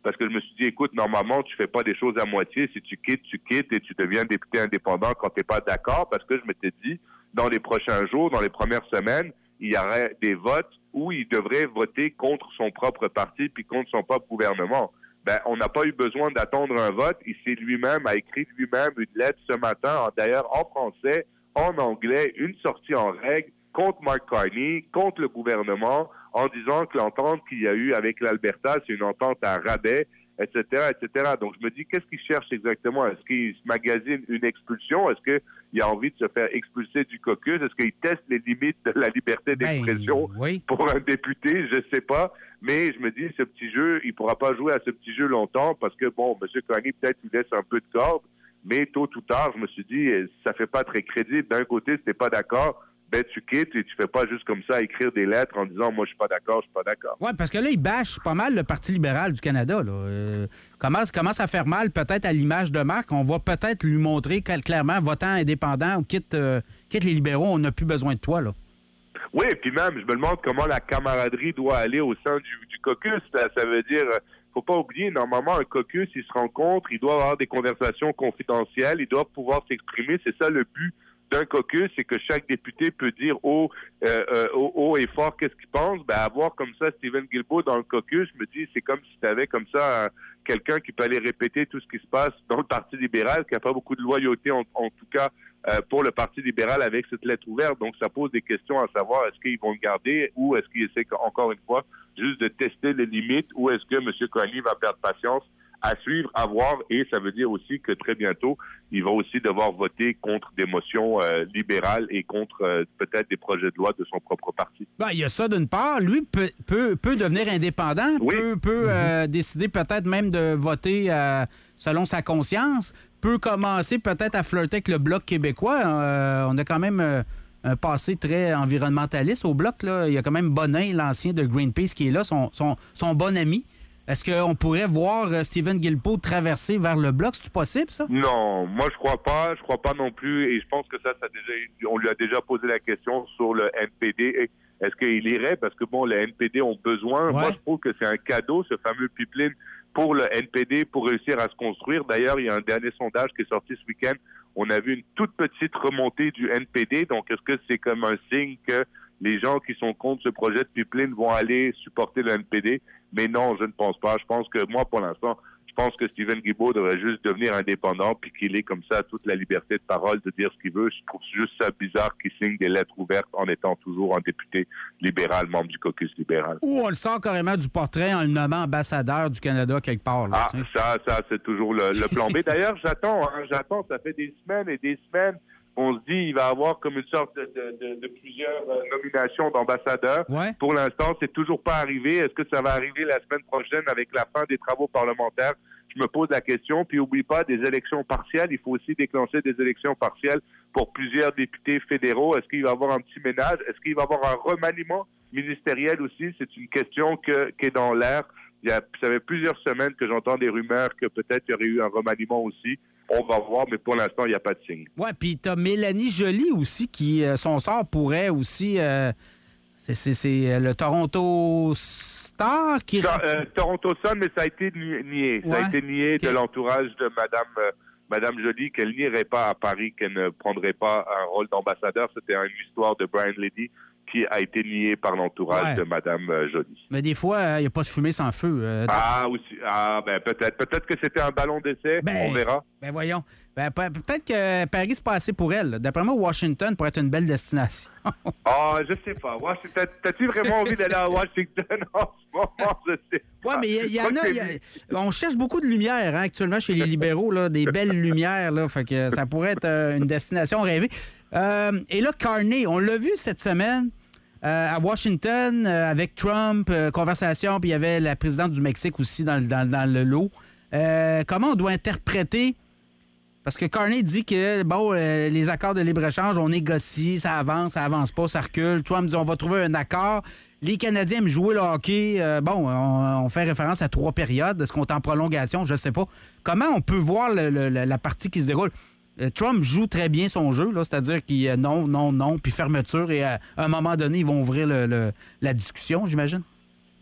Speaker 19: parce que je me suis dit, écoute, normalement, tu fais pas des choses à moitié. Si tu quittes, tu quittes et tu deviens député indépendant quand tu n'es pas d'accord, parce que je m'étais dit, dans les prochains jours, dans les premières semaines, il y aurait des votes où il devrait voter contre son propre parti puis contre son propre gouvernement. Ben, on n'a pas eu besoin d'attendre un vote. Il s'est lui-même, a écrit lui-même une lettre ce matin, d'ailleurs en français, en anglais, une sortie en règle contre Mark Carney, contre le gouvernement, en disant que l'entente qu'il y a eu avec l'Alberta, c'est une entente à rabais, et cetera, et cetera. Donc, je me dis, qu'est-ce qu'il cherche exactement? Est-ce qu'il se magasine une expulsion? Est-ce qu'il a envie de se faire expulser du caucus? Est-ce qu'il teste les limites de la liberté d'expression
Speaker 4: ben, oui.
Speaker 19: pour un député? Je sais pas. Mais je me dis, ce petit jeu, il pourra pas jouer à ce petit jeu longtemps parce que, bon, M. Carney, peut-être, il laisse un peu de corde. Mais tôt ou tard, je me suis dit, ça fait pas très crédible. D'un côté, si t'es pas d'accord, ben tu quittes et tu fais pas juste comme ça écrire des lettres en disant, moi, je suis pas d'accord, je suis pas d'accord.
Speaker 4: Oui, parce que là, il bâche pas mal le Parti libéral du Canada. Là. Euh, commence, commence à faire mal peut-être à l'image de Marc. On va peut-être lui montrer clairement, votant indépendant ou quitte, euh, quitte les libéraux, on n'a plus besoin de toi, là.
Speaker 19: Oui, puis même, je me demande comment la camaraderie doit aller au sein du, du caucus. Là. Ça veut dire, faut pas oublier, normalement, un caucus, il se rencontre, il doit avoir des conversations confidentielles, il doit pouvoir s'exprimer. C'est ça le but d'un caucus, c'est que chaque député peut dire haut, euh, euh, haut, haut et fort qu'est-ce qu'il pense. Ben, avoir comme ça Stephen Guilbeault dans le caucus, je me dis, c'est comme si tu avais comme ça euh, quelqu'un qui peut aller répéter tout ce qui se passe dans le Parti libéral, qui n'a pas beaucoup de loyauté, en, en tout cas, euh, pour le Parti libéral avec cette lettre ouverte. Donc, ça pose des questions à savoir, est-ce qu'ils vont le garder ou est-ce qu'ils essaient, encore une fois, juste de tester les limites ou est-ce que M. Carney va perdre patience à suivre, à voir, et ça veut dire aussi que très bientôt, il va aussi devoir voter contre des motions euh, libérales et contre euh, peut-être des projets de loi de son propre parti.
Speaker 4: Ben, il y a ça d'une part. Lui peut, peut, peut devenir indépendant,
Speaker 19: oui.
Speaker 4: peut, peut euh, décider peut-être même de voter euh, selon sa conscience, peut commencer peut-être à flirter avec le Bloc québécois. Euh, on a quand même euh, un passé très environnementaliste au Bloc. Là. Il y a quand même Bonin, l'ancien de Greenpeace, qui est là, son, son, son bon ami. Est-ce qu'on pourrait voir euh, Stephen Guilbeault traverser vers le Bloc? C'est possible, ça?
Speaker 19: Non, moi, je crois pas. Je crois pas non plus. Et je pense que ça, ça a déjà, on lui a déjà posé la question sur le N P D. Est-ce qu'il irait? Parce que, bon, les N P D ont besoin. Ouais. Moi, je trouve que c'est un cadeau, ce fameux pipeline, pour le N P D, pour réussir à se construire. D'ailleurs, il y a un dernier sondage qui est sorti ce week-end. On a vu une toute petite remontée du N P D. Donc, est-ce que c'est comme un signe que les gens qui sont contre ce projet de pipeline vont aller supporter le N P D? Mais non, je ne pense pas. Je pense que moi, pour l'instant, je pense que Stephen Guilbeault devrait juste devenir indépendant puis qu'il ait comme ça toute la liberté de parole de dire ce qu'il veut. Je trouve juste ça bizarre qu'il signe des lettres ouvertes en étant toujours un député libéral, membre du caucus libéral.
Speaker 4: Ou on le sort carrément du portrait en le nommant ambassadeur du Canada quelque part. Là,
Speaker 19: ah, ça, ça, c'est toujours le, le plan B. D'ailleurs, j'attends, hein, j'attends. Ça fait des semaines et des semaines. On se dit il va avoir comme une sorte de, de, de, de plusieurs euh, nominations d'ambassadeurs.
Speaker 4: Ouais.
Speaker 19: Pour l'instant, c'est toujours pas arrivé. Est-ce que ça va arriver la semaine prochaine avec la fin des travaux parlementaires? Je me pose la question. Puis, oublie pas, des élections partielles. Il faut aussi déclencher des élections partielles pour plusieurs députés fédéraux. Est-ce qu'il va y avoir un petit ménage? Est-ce qu'il va y avoir un remaniement ministériel aussi? C'est une question que, qui est dans l'air. Il y a, ça fait plusieurs semaines que j'entends des rumeurs que peut-être il y aurait eu un remaniement aussi. On va voir, mais pour l'instant, il n'y a pas de signe.
Speaker 4: Oui, puis tu as Mélanie Joly aussi, qui, euh, son sort pourrait aussi... Euh, c'est, c'est, c'est le Toronto Star qui...
Speaker 19: Ça, euh, Toronto Sun, mais ça a été nié. Ouais. Ça a été nié okay. de l'entourage de Mme, euh, Madame Joly, qu'elle n'irait pas à Paris, qu'elle ne prendrait pas un rôle d'ambassadeur. C'était une histoire de Brian Ledy qui a été nié par l'entourage ouais. de Mme Joly.
Speaker 4: Mais des fois, il euh, n'y a pas de fumée sans feu. Euh,
Speaker 19: ah, aussi. Ah, ben peut-être. Peut-être que c'était un ballon d'essai. Ben, on verra.
Speaker 4: Ben voyons. Ben, peut-être que Paris, c'est pas assez pour elle. D'après moi, Washington pourrait être une belle destination.
Speaker 19: Ah, je sais pas. Washington, t'as-tu vraiment envie d'aller à Washington en ce moment? Je sais pas.
Speaker 4: Oui, mais il y, y en a, y a... On cherche beaucoup de lumière hein, actuellement chez les libéraux, là, des belles lumières. Là, fait que ça pourrait être euh, une destination rêvée. Euh, et là, Carney, on l'a vu cette semaine euh, à Washington euh, avec Trump, euh, conversation, puis il y avait la présidente du Mexique aussi dans, dans, dans le lot. Euh, comment on doit interpréter? Parce que Carney dit que, bon, euh, les accords de libre-échange, on négocie, ça avance, ça avance pas, ça recule. Trump dit on va trouver un accord. Les Canadiens aiment jouer le hockey. Euh, bon, on, on fait référence à trois périodes. Est-ce qu'on est en prolongation? Je sais pas. Comment on peut voir le, le, la partie qui se déroule? Euh, Trump joue très bien son jeu, là, c'est-à-dire qu'il euh, non, non, non, puis fermeture. Et à, à un moment donné, ils vont ouvrir le, le, la discussion, j'imagine?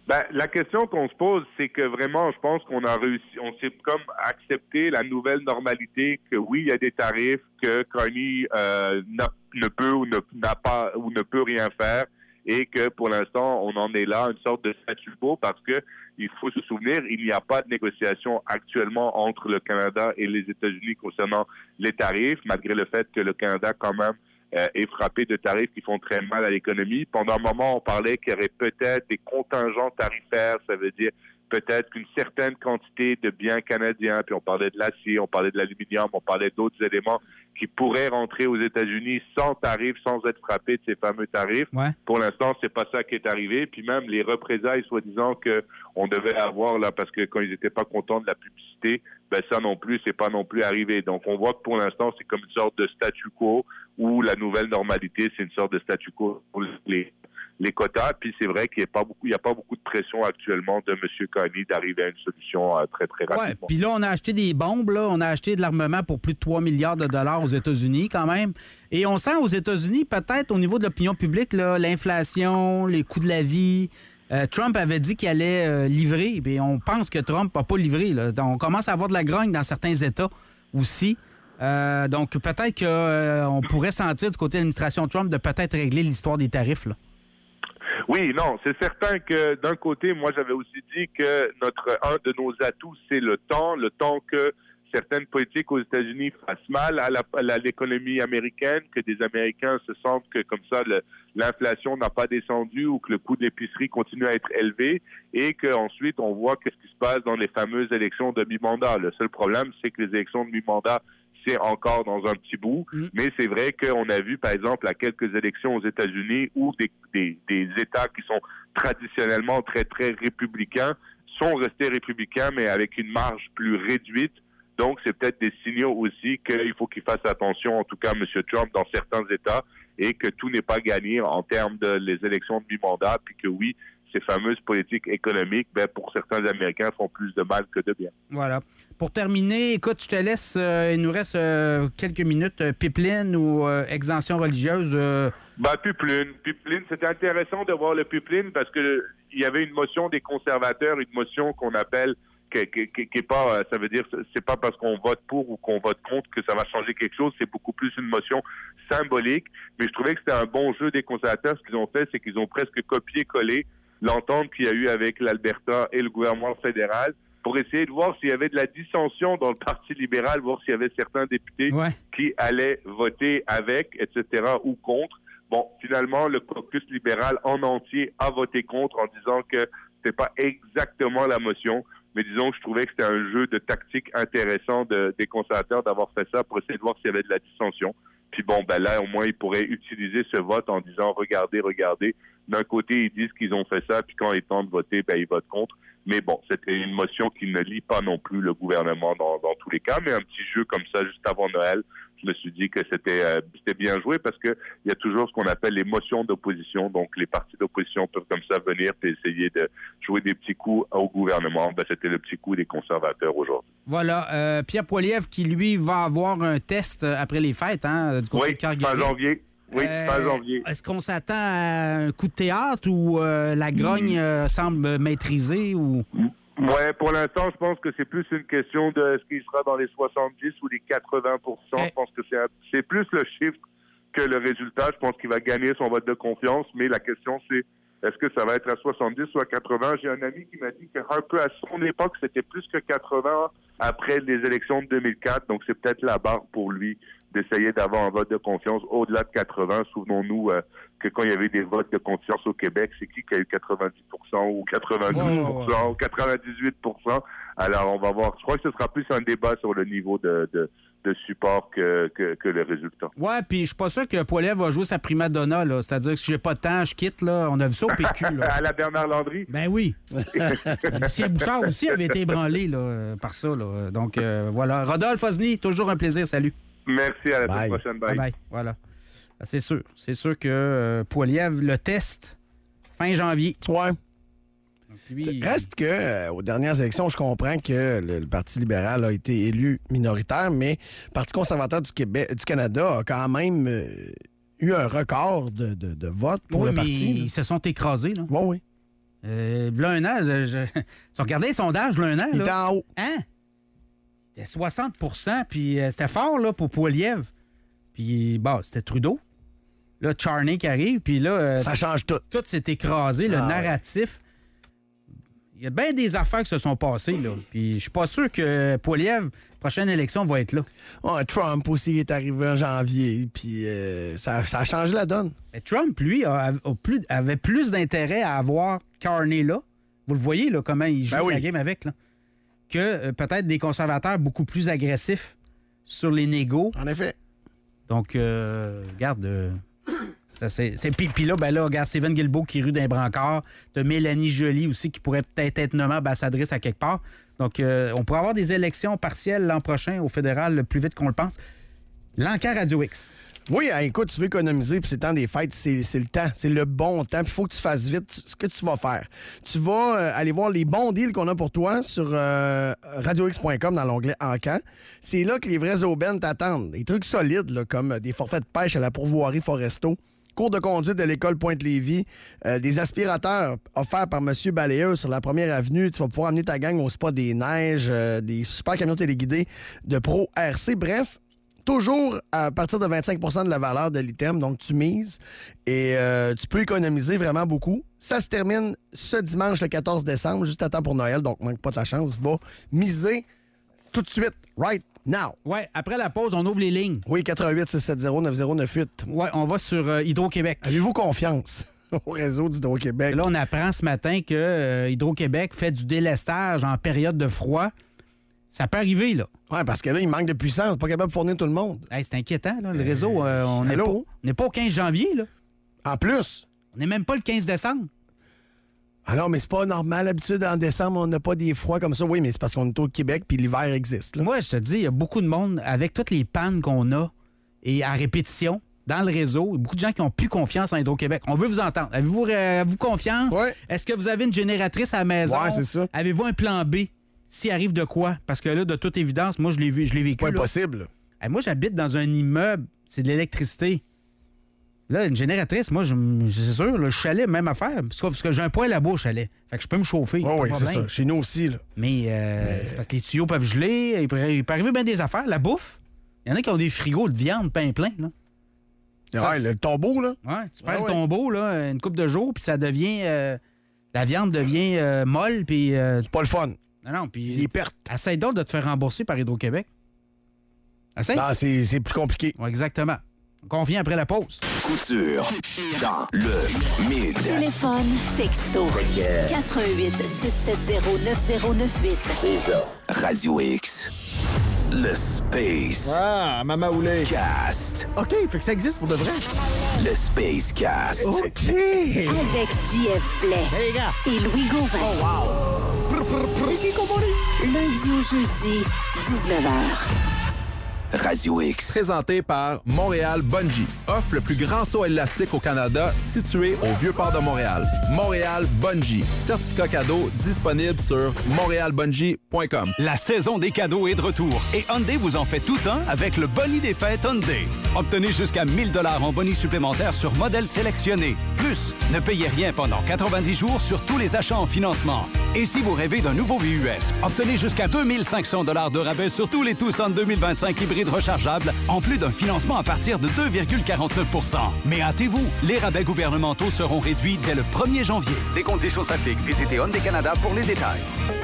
Speaker 19: Ben, la question qu'on se pose, c'est que vraiment, je pense qu'on a réussi, on s'est comme accepté la nouvelle normalité que oui, il y a des tarifs, que Carney euh, n'a, ne peut ou ne, n'a pas ou ne peut rien faire, et que pour l'instant, on en est là, une sorte de statu quo, parce que il faut se souvenir, il n'y a pas de négociation actuellement entre le Canada et les États-Unis concernant les tarifs, malgré le fait que le Canada, quand même, euh, est frappé de tarifs qui font très mal à l'économie. Pendant un moment, on parlait qu'il y aurait peut-être des contingents tarifaires, ça veut dire peut-être qu'une certaine quantité de biens canadiens, puis on parlait de l'acier, on parlait de l'aluminium, on parlait d'autres éléments qui pourraient rentrer aux États-Unis sans tarifs, sans être frappés de ces fameux tarifs.
Speaker 4: Ouais.
Speaker 19: Pour l'instant, c'est pas ça qui est arrivé. Puis même les représailles, soi-disant que on devait avoir là, parce que quand ils étaient pas contents de la publicité, ben ça non plus, c'est pas non plus arrivé. Donc on voit que pour l'instant, c'est comme une sorte de statu quo où la nouvelle normalité, c'est une sorte de statu quo pour les les quotas, puis c'est vrai qu'il n'y a pas beaucoup, il y a pas beaucoup de pression actuellement de M. Carney d'arriver à une solution euh, très, très rapidement.
Speaker 4: Ouais, puis là, on a acheté des bombes, là. On a acheté de l'armement pour plus de trois milliards de dollars aux États-Unis, quand même. Et on sent aux États-Unis, peut-être au niveau de l'opinion publique, là, l'inflation, les coûts de la vie. Euh, Trump avait dit qu'il allait euh, livrer, puis on pense que Trump n'a pas livré, là. Donc, on commence à avoir de la grogne dans certains États aussi. Euh, donc, peut-être qu'on euh, pourrait sentir du côté de l'administration Trump de peut-être régler l'histoire des tarifs, là.
Speaker 19: Oui, non, c'est certain que d'un côté, moi j'avais aussi dit que notre un de nos atouts, c'est le temps, le temps que certaines politiques aux États-Unis fassent mal à, la, à l'économie américaine, que des Américains se sentent que comme ça le, l'inflation n'a pas descendu ou que le coût de l'épicerie continue à être élevé, et qu'ensuite on voit qu'est-ce qui se passe dans les fameuses élections de mi-mandat. Le seul problème, c'est que les élections de mi-mandat, c'est encore dans un petit bout, mmh. mais c'est vrai qu'on a vu, par exemple, à quelques élections aux États-Unis où des, des, des États qui sont traditionnellement très, très républicains sont restés républicains, mais avec une marge plus réduite. Donc, c'est peut-être des signaux aussi qu'il faut qu'il fasse attention, en tout cas, M. Trump, dans certains États, et que tout n'est pas gagné en termes de les élections de mi-mandat, puis que oui, ces fameuses politiques économiques, ben, pour certains Américains, font plus de mal que de bien.
Speaker 4: Voilà. Pour terminer, écoute, je te laisse, euh, il nous reste euh, quelques minutes, euh, pipeline ou euh, exemption religieuse? Euh...
Speaker 19: Ben, pipeline. Pipeline, c'était intéressant de voir le pipeline parce que il y avait une motion des conservateurs, une motion qu'on appelle, qui, qui, qui, qui est pas, ça veut dire, c'est pas parce qu'on vote pour ou qu'on vote contre que ça va changer quelque chose, c'est beaucoup plus une motion symbolique. Mais je trouvais que c'était un bon jeu des conservateurs. Ce qu'ils ont fait, c'est qu'ils ont presque copié-collé l'entente qu'il y a eu avec l'Alberta et le gouvernement fédéral pour essayer de voir s'il y avait de la dissension dans le Parti libéral, voir s'il y avait certains députés ouais. qui allaient voter avec, et cetera, ou contre. Bon, finalement, le caucus libéral en entier a voté contre en disant que c'était pas exactement la motion, mais disons que je trouvais que c'était un jeu de tactique intéressant de, des conservateurs d'avoir fait ça pour essayer de voir s'il y avait de la dissension. Puis bon, ben là, au moins, ils pourraient utiliser ce vote en disant « Regardez, regardez ». D'un côté, ils disent qu'ils ont fait ça, puis quand ils tentent de voter, ben ils votent contre. Mais bon, c'était une motion qui ne lie pas non plus le gouvernement dans, dans tous les cas. Mais un petit jeu comme ça, juste avant Noël, je me suis dit que c'était, euh, c'était bien joué parce que il y a toujours ce qu'on appelle les motions d'opposition. Donc, les partis d'opposition peuvent comme ça venir et essayer de jouer des petits coups au gouvernement. Ben, c'était le petit coup des conservateurs aujourd'hui.
Speaker 4: Voilà. Euh, Pierre Poilievre qui, lui, va avoir un test après les fêtes, hein, du côté
Speaker 19: oui,
Speaker 4: de Calgary.
Speaker 19: fin janvier. Oui,
Speaker 4: euh,
Speaker 19: fin janvier.
Speaker 4: Est-ce qu'on s'attend à un coup de théâtre ou euh, la grogne euh, semble maîtrisée ou...
Speaker 19: Ouais, pour l'instant, je pense que c'est plus une question de est-ce qu'il sera dans les soixante-dix ou les quatre-vingts pour cent. Je pense que c'est, un, c'est plus le chiffre que le résultat. Je pense qu'il va gagner son vote de confiance, mais la question, c'est est-ce que ça va être à soixante-dix ou à quatre-vingts? J'ai un ami qui m'a dit qu'un peu à son époque, c'était plus que quatre-vingts après les élections de deux mille quatre. Donc, c'est peut-être la barre pour lui d'essayer d'avoir un vote de confiance au-delà de quatre-vingts. Souvenons-nous euh, que quand il y avait des votes de confiance au Québec, c'est qui qui a eu quatre-vingt-dix pour cent ou quatre-vingt-douze pour cent oh, ou quatre-vingt-dix-huit pour cent? Alors, on va voir. Je crois que ce sera plus un débat sur le niveau de, de, de support que, que, que le résultat.
Speaker 4: Ouais, puis je suis pas sûr que Poilievre va jouer sa prima donna, là. C'est-à-dire que si j'ai pas de temps, je quitte, là. On a vu ça au P Q, là.
Speaker 19: À la Bernard Landry?
Speaker 4: Ben oui. Lucien Bouchard aussi avait été ébranlé, là, par ça, là. Donc, euh, voilà. Rodolphe Osny, toujours un plaisir. Salut.
Speaker 19: Merci, à la semaine prochaine. Bye.
Speaker 4: Bye. Bye. Voilà. C'est sûr. C'est sûr que euh, Poilievre le teste fin janvier.
Speaker 5: Ouais.
Speaker 4: Lui,
Speaker 5: reste que, euh, aux dernières élections, je comprends que le, le Parti libéral a été élu minoritaire, mais le Parti conservateur du Québec, du Canada a quand même euh, eu un record de, de, de vote pour
Speaker 4: oui,
Speaker 5: le
Speaker 4: mais
Speaker 5: parti.
Speaker 4: Ils là. se sont écrasés. Là.
Speaker 5: Oui, oui.
Speaker 4: Euh, là, un an, je, je... tu regardais les sondages, là, un an.
Speaker 5: Il était en haut.
Speaker 4: Hein? C'était soixante pour cent, puis euh, c'était fort là, pour Poilievre. Puis, bon, c'était Trudeau. Là, Charney qui arrive, puis là... Euh,
Speaker 5: ça change tout.
Speaker 4: Tout s'est écrasé, le
Speaker 5: ah,
Speaker 4: narratif. Il y a bien des affaires qui se sont passées, là. Puis, je suis pas sûr que Poilievre, prochaine élection, va être là.
Speaker 5: Ouais, Trump aussi est arrivé en janvier, puis euh, ça, ça a changé la donne.
Speaker 4: Mais Trump, lui, a, a plus, avait plus d'intérêt à avoir Carney là. Vous le voyez, là, comment il joue ben oui. la game avec, là. Que euh, peut-être des conservateurs beaucoup plus agressifs sur les négos.
Speaker 5: En effet.
Speaker 4: Donc, euh, regarde... Euh, ça, c'est, c'est, puis, puis là, ben là, regarde, Stephen Guilbeault qui rue d'un brancard. T'as Mélanie Joly aussi qui pourrait peut-être être nommée ambassadrice à quelque part. Donc, euh, on pourrait avoir des élections partielles l'an prochain au fédéral le plus vite qu'on le pense. L'encan Radio X.
Speaker 5: Oui, écoute, tu veux économiser, puis c'est le temps des fêtes, c'est, c'est le temps, c'est le bon temps, puis il faut que tu fasses vite ce que tu vas faire. Tu vas euh, aller voir les bons deals qu'on a pour toi sur euh, radio x point com dans l'onglet Encan. C'est là que les vraies aubaines t'attendent. Des trucs solides, là, comme des forfaits de pêche à la pourvoirie Foresto, cours de conduite de l'école Pointe-Lévis, euh, des aspirateurs offerts par M. Balayeur sur la première avenue. Tu vas pouvoir amener ta gang au spa des neiges, euh, des super camions téléguidés de Pro R C. Bref, toujours à partir de vingt-cinq pour cent de la valeur de l'item, donc tu mises et euh, tu peux économiser vraiment beaucoup. Ça se termine ce dimanche, le quatorze décembre, juste à temps pour Noël, donc manque pas ta chance. Va miser tout de suite, right now.
Speaker 4: Ouais, après la pause, on ouvre les lignes.
Speaker 5: Oui, quatre un huit six sept zéro neuf zéro neuf huit.
Speaker 4: Ouais, on va sur euh, Hydro-Québec.
Speaker 5: Avez-vous confiance au réseau d'Hydro-Québec?
Speaker 4: Là, on apprend ce matin que euh, Hydro-Québec fait du délestage en période de froid. Ça peut arriver, là.
Speaker 5: Oui, parce que là, il manque de puissance. Pas capable de fournir tout le monde.
Speaker 4: Hey, c'est inquiétant, là. Le réseau, euh, on n'est pas, pas au quinze janvier, là.
Speaker 5: En plus.
Speaker 4: On n'est même pas le quinze décembre.
Speaker 5: Ah non, mais c'est pas normal. D'habitude, en décembre, on n'a pas des froids comme ça. Oui, mais c'est parce qu'on est au Québec puis l'hiver existe. Là.
Speaker 4: Moi, je te dis, il y a beaucoup de monde, avec toutes les pannes qu'on a et à répétition dans le réseau, beaucoup de gens qui n'ont plus confiance en Hydro-Québec. On veut vous entendre. Avez-vous, euh, avez-vous confiance?
Speaker 5: Oui.
Speaker 4: Est-ce que vous avez une génératrice à la maison?
Speaker 5: Oui, c'est ça.
Speaker 4: Avez-vous un plan B? S'il arrive de quoi? Parce que là, de toute évidence, moi, je l'ai vu, je l'ai vécu.
Speaker 5: C'est pas
Speaker 4: là.
Speaker 5: impossible.
Speaker 4: Hey, moi, j'habite dans un immeuble, c'est de l'électricité. Là, une génératrice, moi, je, c'est sûr, le chalet, même affaire. Parce que j'ai un poêle là-bas au chalet. Fait que je peux me chauffer.
Speaker 5: Oh, oui, c'est ça. Chez nous aussi, là.
Speaker 4: Mais, euh, Mais... c'est parce que les tuyaux peuvent geler. Il peut, il peut arriver bien des affaires. La bouffe, il y en a qui ont des frigos de viande plein plein, là.
Speaker 5: Ça, ouais, le tombeau, là.
Speaker 4: Ouais, tu perds
Speaker 5: ah,
Speaker 4: le
Speaker 5: ouais.
Speaker 4: tombeau, là, une couple de jours, puis ça devient... Euh, la viande devient euh, molle, puis... Euh,
Speaker 5: c'est pas le fun.
Speaker 4: Non, non, puis...
Speaker 5: Les pertes.
Speaker 4: Essaye donc de te faire rembourser par Hydro-Québec. Essaye.
Speaker 5: Non, c'est, c'est plus compliqué.
Speaker 4: Ouais, exactement. Donc, on vient après la pause.
Speaker 1: Couture dans le mid.
Speaker 2: Téléphone, texto. quatre un huit six sept zéro neuf zéro neuf huit.
Speaker 1: C'est ça. Radio X. Le Space.
Speaker 5: Ah, Mama Oulé.
Speaker 1: Cast.
Speaker 5: OK, fait que ça existe pour de vrai.
Speaker 1: Le Space Cast.
Speaker 5: OK.
Speaker 2: Avec J F Blais.
Speaker 5: Hey, les gars.
Speaker 2: Et Louis Gauvin.
Speaker 5: Oh, wow. Prr, prr, prr.
Speaker 2: Lundi au jeudi, dix-neuf heures.
Speaker 1: Radio X.
Speaker 20: Présenté par Montréal Bungee. Offre le plus grand saut élastique au Canada, situé au Vieux-Port de Montréal. Montréal Bungee. Certificat cadeau disponible sur montréal bungee point com.
Speaker 21: La saison des cadeaux est de retour et Hyundai vous en fait tout un avec le boni des fêtes Hyundai. Obtenez jusqu'à mille dollars en bonus supplémentaires sur modèles sélectionnés. Plus, ne payez rien pendant quatre-vingt-dix jours sur tous les achats en financement. Et si vous rêvez d'un nouveau V U S, obtenez jusqu'à deux mille cinq cents dollars de rabais sur tous les Tucson deux mille vingt-cinq hybrides rechargeables, en plus d'un financement à partir de deux virgule quarante-neuf pour cent. Mais hâtez-vous, les rabais gouvernementaux seront réduits dès le premier janvier. Des conditions s'appliquent. Visitez Hyundai Canada pour les détails.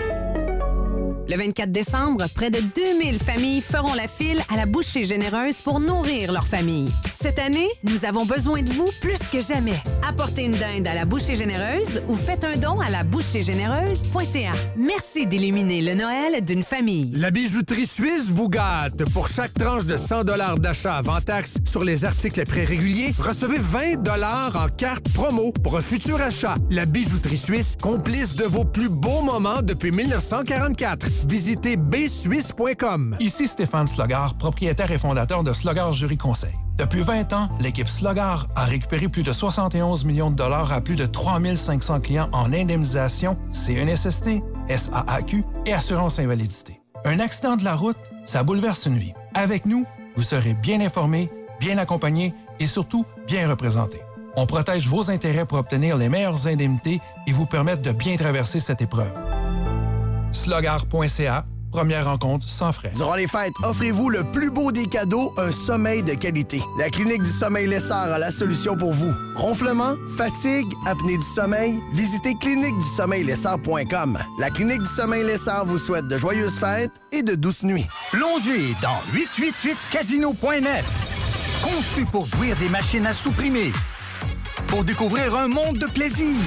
Speaker 8: Le vingt-quatre décembre, près de deux mille familles feront la file à la Bouchée Généreuse pour nourrir leur famille. Cette année, nous avons besoin de vous plus que jamais. Apportez une dinde à la Bouchée Généreuse ou faites un don à la bouchée généreuse point c a. Merci d'illuminer le Noël d'une famille.
Speaker 22: La bijouterie suisse vous gâte. Pour chaque tranche de cent dollars d'achat avant taxe sur les articles à prix réguliers, recevez vingt dollars en carte promo pour un futur achat. La bijouterie suisse, complice de vos plus beaux moments depuis mille neuf cent quarante-quatre. Visitez b suisse point com.
Speaker 23: Ici Stéphane Slogar, propriétaire et fondateur de Slogar Jury Conseil. Depuis vingt ans, l'équipe Slogar a récupéré plus de soixante et onze millions de dollars à plus de trois mille cinq cents clients en indemnisation, C N S S T, S A A Q et assurance invalidité. Un accident de la route, ça bouleverse une vie. Avec nous, vous serez bien informé, bien accompagné et surtout bien représenté. On protège vos intérêts pour obtenir les meilleures indemnités et vous permettre de bien traverser cette épreuve. Slogar point c a, première rencontre sans frais.
Speaker 5: Durant les fêtes, offrez-vous le plus beau des cadeaux, un sommeil de qualité. La Clinique du Sommeil Lessard a la solution pour vous. Ronflement, fatigue, apnée du sommeil, visitez clinique du sommeil lessard point com. La Clinique du Sommeil Lessard vous souhaite de joyeuses fêtes et de douces nuits.
Speaker 3: Plongez dans huit huit huit casino point net. Conçu pour jouir des machines à supprimer. Pour découvrir un monde de plaisir.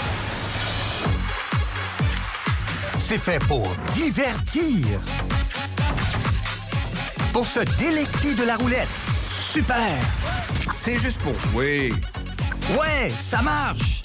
Speaker 3: C'est fait pour divertir. Pour se délecter de la roulette. Super! C'est juste pour jouer. Ouais, ça marche!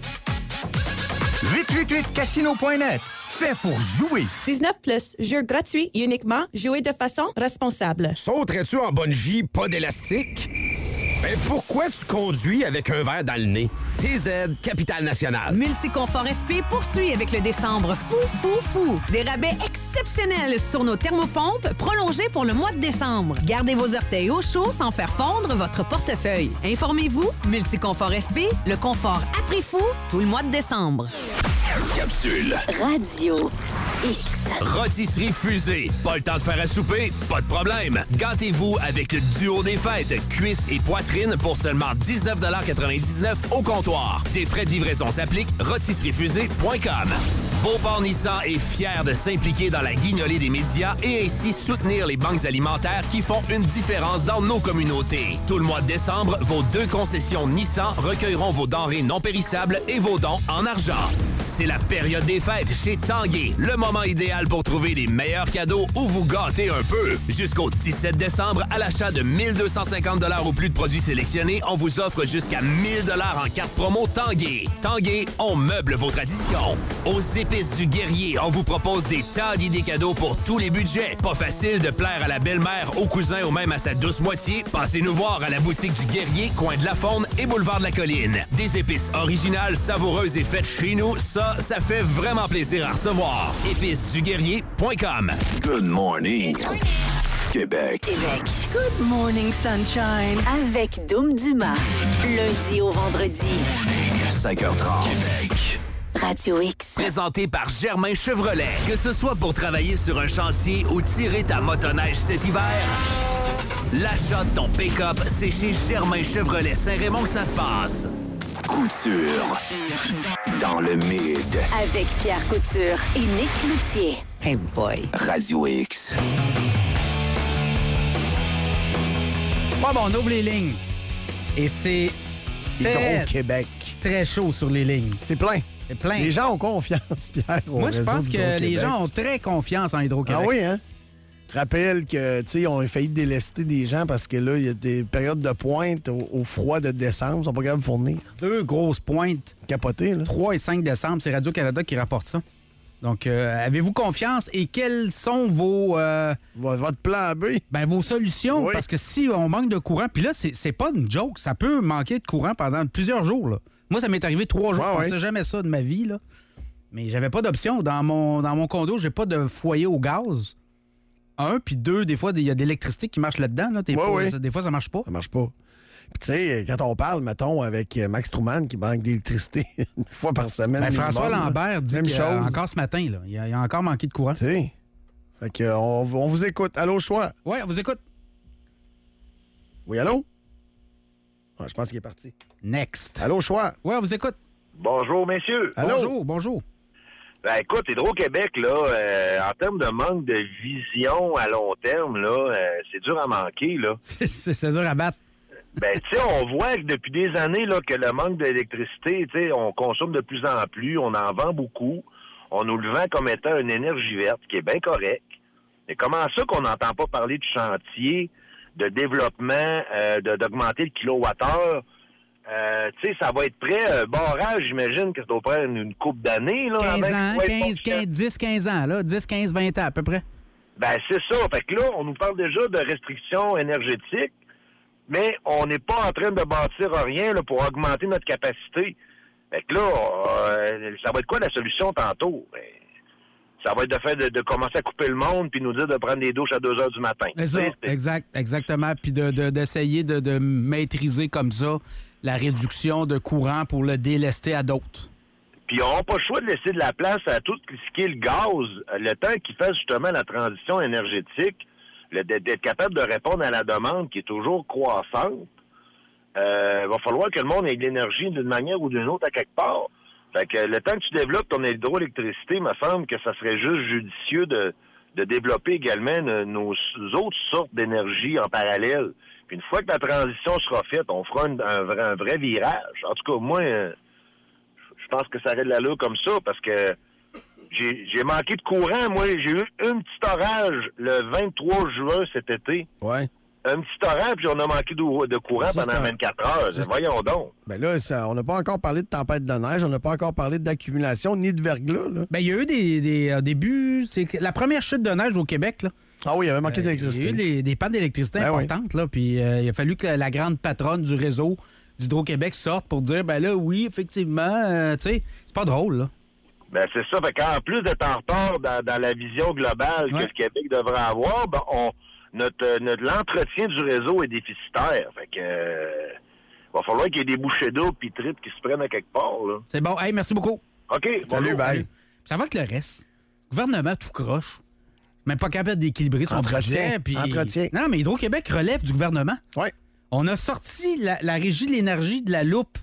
Speaker 3: huit huit huit casino point net. Fait pour jouer.
Speaker 6: dix-neuf plus, jeu gratuit, uniquement, jouer de façon responsable.
Speaker 9: Sauterais-tu en bungee, pas d'élastique? Mais pourquoi tu conduis avec un verre dans le nez? T Z, Capitale Nationale.
Speaker 8: Multiconfort F P poursuit avec le décembre fou, fou, fou. Des rabais exceptionnels sur nos thermopompes prolongés pour le mois de décembre. Gardez vos orteils au chaud sans faire fondre votre portefeuille. Informez-vous, Multiconfort F P, le confort à prix fou tout le mois de décembre.
Speaker 1: Capsule.
Speaker 2: Radio X.
Speaker 12: Rôtisserie Fusée. Pas le temps de faire à souper? Pas de problème. Gâtez-vous avec le duo des fêtes, cuisses et poitrine pour seulement dix-neuf quatre-vingt-dix-neuf au comptoir. Des frais de livraison s'appliquent. rôtisserie fusée point com. Beauport Nissan est fier de s'impliquer dans la guignolée des médias et ainsi soutenir les banques alimentaires qui font une différence dans nos communautés. Tout le mois de décembre, vos deux concessions Nissan recueilleront vos denrées non périssables et vos dons en argent. C'est la période des fêtes chez Tanguay, le moment idéal pour trouver les meilleurs cadeaux ou vous gâter un peu. Jusqu'au dix-sept décembre, à l'achat de mille deux cent cinquante dollars ou plus de produits sélectionnés, on vous offre jusqu'à mille dollars en carte promo Tanguay. Tanguay, on meuble vos traditions. Aux épices du guerrier, on vous propose des tas d'idées cadeaux pour tous les budgets. Pas facile de plaire à la belle-mère, au cousin ou même à sa douce moitié? Passez nous voir à la boutique du guerrier, coin de la Faune et boulevard de la Colline. Des épices originales, savoureuses et faites chez nous, ça, ça fait vraiment plaisir à recevoir. épices du guerrier point com.
Speaker 1: Good morning. Québec.
Speaker 2: Québec.
Speaker 24: Good morning, sunshine.
Speaker 2: Avec Doom Dumas. Lundi au vendredi.
Speaker 1: cinq heures trente. Québec.
Speaker 2: Radio X.
Speaker 12: Présenté par Germain Chevrolet. Que ce soit pour travailler sur un chantier ou tirer ta motoneige cet hiver, l'achat de ton pick-up, c'est chez Germain Chevrolet Saint-Raymond que ça se passe.
Speaker 1: Couture. Dans le mid.
Speaker 2: Avec Pierre Couture et Nick Cloutier.
Speaker 24: Hey boy.
Speaker 1: Radio X.
Speaker 4: Bon, bon, on ouvre les lignes. Et c'est très,
Speaker 5: Hydro-Québec.
Speaker 4: Très chaud sur les lignes.
Speaker 5: C'est plein.
Speaker 4: C'est plein.
Speaker 5: Les gens ont confiance, Pierre.
Speaker 4: Moi, je pense que les gens ont très confiance en Hydro-Québec.
Speaker 5: Ah oui, hein? Rappelle que, tu sais, ils ont failli délester des gens parce que là, il y a des périodes de pointe au, au froid de décembre. Ils sont pas capables de fournir.
Speaker 4: Deux grosses pointes.
Speaker 5: Capotées, là.
Speaker 4: trois et cinq décembre, c'est Radio-Canada qui rapporte ça. Donc, euh, avez-vous confiance et quels sont vos... Euh,
Speaker 5: Votre plan B?
Speaker 4: Ben, vos solutions.
Speaker 5: Oui.
Speaker 4: Parce que si on manque de courant, puis là, c'est, c'est pas une joke, ça peut manquer de courant pendant plusieurs jours, là. Moi, ça m'est arrivé trois jours.
Speaker 5: Ouais,
Speaker 4: je
Speaker 5: ouais.
Speaker 4: pensais jamais ça de ma vie, là. Mais j'avais pas d'option. Dans mon, dans mon condo, j'ai pas de foyer au gaz. Un, puis deux, des fois, il y a de l'électricité qui marche là-dedans. Là. Des,
Speaker 5: Ouais,
Speaker 4: fois,
Speaker 5: ouais.
Speaker 4: Ça, des fois, ça marche pas.
Speaker 5: Ça marche pas. Puis, tu sais, quand on parle, mettons, avec Max Truman qui manque d'électricité une fois par semaine.
Speaker 4: Ben, François
Speaker 5: minimum,
Speaker 4: Lambert
Speaker 5: là.
Speaker 4: dit
Speaker 5: Même
Speaker 4: que,
Speaker 5: chose.
Speaker 4: euh, encore ce matin, là, il, y a, il y a encore manqué de courant.
Speaker 5: Tu sais. Fait que, on, on vous écoute. Allô, choix?
Speaker 4: Oui, on vous écoute.
Speaker 5: Oui, allô? Ah, je pense qu'il est parti.
Speaker 4: Next.
Speaker 5: Allô, choix?
Speaker 4: Oui, on vous écoute.
Speaker 25: Bonjour, messieurs.
Speaker 5: Allô?
Speaker 4: Bonjour, bonjour.
Speaker 25: Ben, écoute, Hydro-Québec, là, euh, en termes de manque de vision à long terme, là, euh, c'est dur à manquer, là.
Speaker 4: C'est, c'est, c'est dur à battre.
Speaker 25: Ben, tu sais, on voit que depuis des années, là, que le manque d'électricité, tu sais, on consomme de plus en plus, on en vend beaucoup, on nous le vend comme étant une énergie verte, qui est bien correct. Mais comment ça qu'on n'entend pas parler de chantier, de développement, euh, de, d'augmenter le kilowattheure? Euh, tu sais, ça va être prêt, euh, barrage, j'imagine que ça doit prendre une, une couple d'années, là.
Speaker 4: quinze
Speaker 25: avant
Speaker 4: ans,
Speaker 25: qu'il soit
Speaker 4: quinze, quinze, dix, quinze ans, là. dix, quinze, vingt ans, à peu près.
Speaker 25: Ben, c'est ça. Fait que là, on nous parle déjà de restrictions énergétiques, mais on n'est pas en train de bâtir rien là, pour augmenter notre capacité. Fait que là, euh, ça va être quoi la solution tantôt? Ben, ça va être de faire de, de commencer à couper le monde puis nous dire de prendre des douches à deux heures du matin.
Speaker 4: C'est ça, exact, exactement. Puis de, de, d'essayer de, de maîtriser comme ça la réduction de courant pour le délester à d'autres.
Speaker 25: Puis ils n'auront pas le choix de laisser de la place à tout ce qui est le gaz, le temps qu'ils fassent justement la transition énergétique, le, d'être capable de répondre à la demande qui est toujours croissante. Il euh, va falloir que le monde ait de l'énergie d'une manière ou d'une autre à quelque part. Fait que le temps que tu développes ton hydroélectricité, il me semble que ça serait juste judicieux de, de développer également nos, nos autres sortes d'énergie en parallèle. Puis une fois que la transition sera faite, on fera une, un, vrai, un vrai virage. En tout cas, moi, je pense que ça aurait de l'allure comme ça parce que j'ai, j'ai manqué de courant. Moi, j'ai eu un petit orage le vingt-trois juin cet été.
Speaker 5: Ouais.
Speaker 25: Un petit orage, puis on a manqué de, de courant ça, pendant vingt-quatre heures.
Speaker 5: Ça,
Speaker 25: voyons donc.
Speaker 5: Ben là, ça, on n'a pas encore parlé de tempête de neige, on n'a pas encore parlé d'accumulation ni de verglas. Là.
Speaker 4: Ben, il y a eu des, des euh, débuts. C'est la première chute de neige au Québec, là.
Speaker 5: Ah oui, il y avait manqué
Speaker 4: euh,
Speaker 5: d'électricité.
Speaker 4: Il y a eu des, des pannes d'électricité
Speaker 5: ben
Speaker 4: importantes,
Speaker 5: oui.
Speaker 4: là. Puis euh, il a fallu que la, la grande patronne du réseau d'Hydro-Québec sorte pour dire, ben là, oui, effectivement, euh, tu sais, c'est pas drôle, là.
Speaker 25: Ben c'est ça. Fait qu'en plus d'être en retard dans, dans la vision globale ouais. que le Québec devrait avoir, ben on. Notre, notre l'entretien du réseau est déficitaire. Fait que euh, va falloir qu'il y ait des bouchées d'eau puis tripes qui se prennent à quelque part. Là.
Speaker 4: C'est bon. Hey, merci beaucoup.
Speaker 25: OK.
Speaker 5: Salut,
Speaker 25: bonjour.
Speaker 5: bye.
Speaker 4: Ça va que le reste. Le gouvernement tout croche. Même pas capable d'équilibrer son
Speaker 5: Entretien.
Speaker 4: budget. Puis...
Speaker 5: Entretien.
Speaker 4: Non, mais Hydro-Québec relève du gouvernement.
Speaker 5: Oui.
Speaker 4: On a sorti la, la régie de l'énergie de la loupe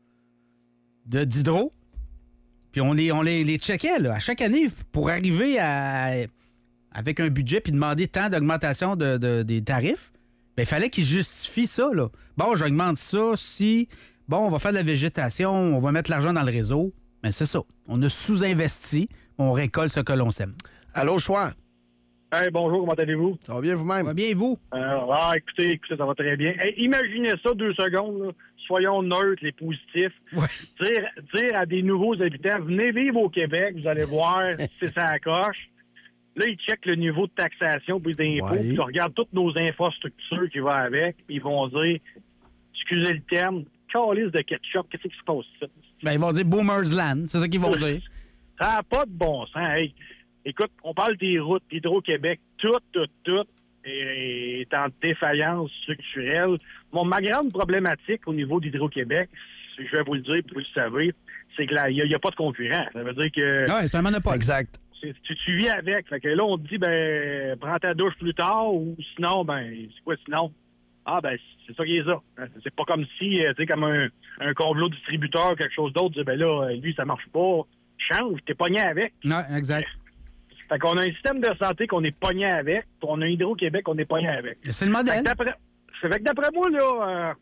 Speaker 4: de d'Hydro. Puis on les, on les, les checkait là, à chaque année pour arriver à... avec un budget puis demander tant d'augmentation de, de, des tarifs, bien, il fallait qu'ils justifient ça. Là. Bon, j'augmente ça si, bon, on va faire de la végétation, on va mettre l'argent dans le réseau. Mais c'est ça. On a sous-investi, on récolte ce que l'on sème.
Speaker 5: Allô, Choix.
Speaker 7: Hey, bonjour, comment allez-vous?
Speaker 5: Ça va bien vous-même?
Speaker 4: Ça va bien, vous?
Speaker 7: Euh, ah, écoutez, écoutez, ça va très bien. Hey, imaginez ça deux secondes, là. Soyons neutres, les positifs.
Speaker 4: Ouais.
Speaker 7: Dire, dire à des nouveaux habitants, venez vivre au Québec, vous allez voir si ça accroche. Là, ils checkent le niveau de taxation puis d'impôts,
Speaker 5: ouais.
Speaker 7: puis ils regardent toutes nos infrastructures qui vont avec, puis ils vont dire, excusez le terme, calice de ketchup, qu'est-ce qui se passe ici?
Speaker 4: Ben, ils vont dire Boomer's Land, c'est ça qu'ils vont dire.
Speaker 7: Ça n'a pas de bon sens. Hey, écoute, on parle des routes, Hydro-Québec, tout, tout, tout est en défaillance structurelle. Bon, ma grande problématique au niveau d'Hydro-Québec, je vais vous le dire, puis vous le savez, c'est qu'il n'y a, a pas de concurrent. Ça veut dire que...
Speaker 4: Non, c'est un monopole.
Speaker 5: Exact.
Speaker 7: Tu, tu vis avec. Fait que là, on te dit, ben, prends ta douche plus tard, ou sinon, ben, c'est quoi sinon? Ah, ben, c'est ça qui est ça. C'est pas comme si, tu sais, comme un, un complot distributeur ou quelque chose d'autre, dit, ben là, lui, ça marche pas. Change, t'es pogné avec.
Speaker 4: Non, exact.
Speaker 7: Fait qu'on a un système de santé qu'on est pogné avec, puis on a Hydro-Québec qu'on est pogné avec.
Speaker 4: C'est le modèle.
Speaker 7: Fait que d'après, fait que d'après moi, là, euh,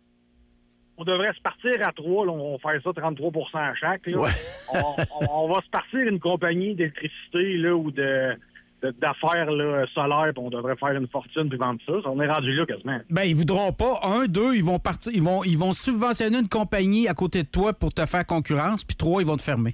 Speaker 7: on devrait se partir à trois, là, on va faire ça trente-trois pour cent à chaque. Là. Ouais. on, on, on va se partir une compagnie d'électricité là, ou de, de, d'affaires là, solaires, puis on devrait faire une fortune puis vendre ça. On est rendu là quasiment.
Speaker 4: Ben, ils voudront pas. Un, deux, ils vont partir, ils vont, ils vont subventionner une compagnie à côté de toi pour te faire concurrence, puis trois, ils vont te fermer.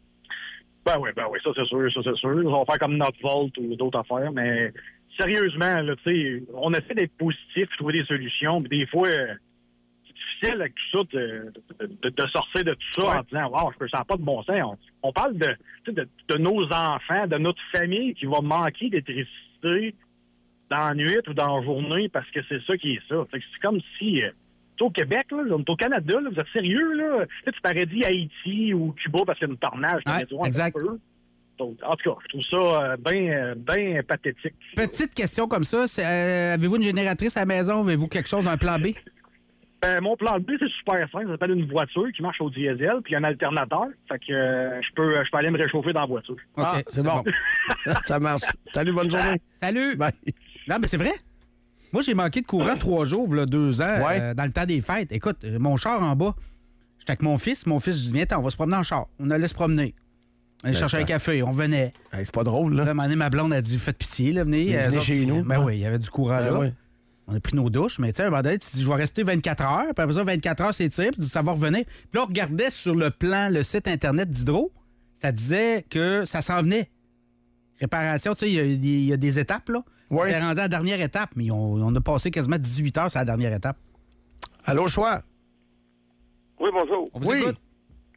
Speaker 7: Ben oui, ben oui, ça c'est sûr, ça c'est sûr. Ils vont faire comme Notvolt ou d'autres affaires, mais sérieusement, là, tu sais, on essaie d'être positif, trouver des solutions, puis des fois, euh, c'est difficile avec tout ça de, de, de, de sortir de tout ça ouais. en disant, wow, je ne sens pas de bon sens. On, on parle de, de, de nos enfants, de notre famille qui va manquer d'électricité dans la nuit ou dans la journée parce que c'est ça qui est ça. Fait que c'est comme si... Euh, au Québec, là, on est au Canada, là, vous êtes sérieux, là? Là, tu m'aurais dit Haïti ou Cuba parce qu'il y a une tornade.
Speaker 4: Ouais,
Speaker 7: dit, ouais,
Speaker 4: exact.
Speaker 7: Donc, en tout cas, je trouve ça bien ben pathétique.
Speaker 4: Petite question comme ça, euh, avez-vous une génératrice à la maison? Avez-vous quelque chose, un plan B?
Speaker 7: Ben, mon plan B, c'est super simple. Ça s'appelle une voiture qui marche au diesel, puis il y a un alternateur. Fait que euh, je peux je peux aller me réchauffer dans la voiture.
Speaker 5: OK, ah, c'est bon. bon. Ça marche. Salut, bonne journée.
Speaker 4: Salut.
Speaker 5: Bye.
Speaker 4: Non, mais c'est vrai. Moi, j'ai manqué de courant trois jours, là, deux ans,
Speaker 5: ouais.
Speaker 4: euh, dans le temps des fêtes. Écoute, mon char en bas, j'étais avec mon fils. Mon fils, je dis, viens, on va se promener en char. On allait se promener. On allait chercher un café, on venait.
Speaker 5: Hey, c'est pas drôle, là.
Speaker 4: Là, à un moment donné, ma blonde a dit, faites pitié, là, venez.
Speaker 5: Venez chez nous.
Speaker 4: Ben oui, il y avait du courant ben là. Oui. On a pris nos douches, mais tu sais, à un moment donné, tu dis, je vais rester vingt-quatre heures. Puis après ça, vingt-quatre heures, c'est tiré, puis ça va revenir. Puis là, on regardait sur le plan, le site Internet d'Hydro, ça disait que ça s'en venait. Réparation, tu sais, il y, y a des étapes, là.
Speaker 5: Oui.
Speaker 4: On est rendu à la dernière étape, mais on, on a passé quasiment dix-huit heures sur la dernière étape.
Speaker 5: Allô, Choix?
Speaker 10: Oui, bonjour.
Speaker 4: On vous
Speaker 5: oui.
Speaker 4: écoute.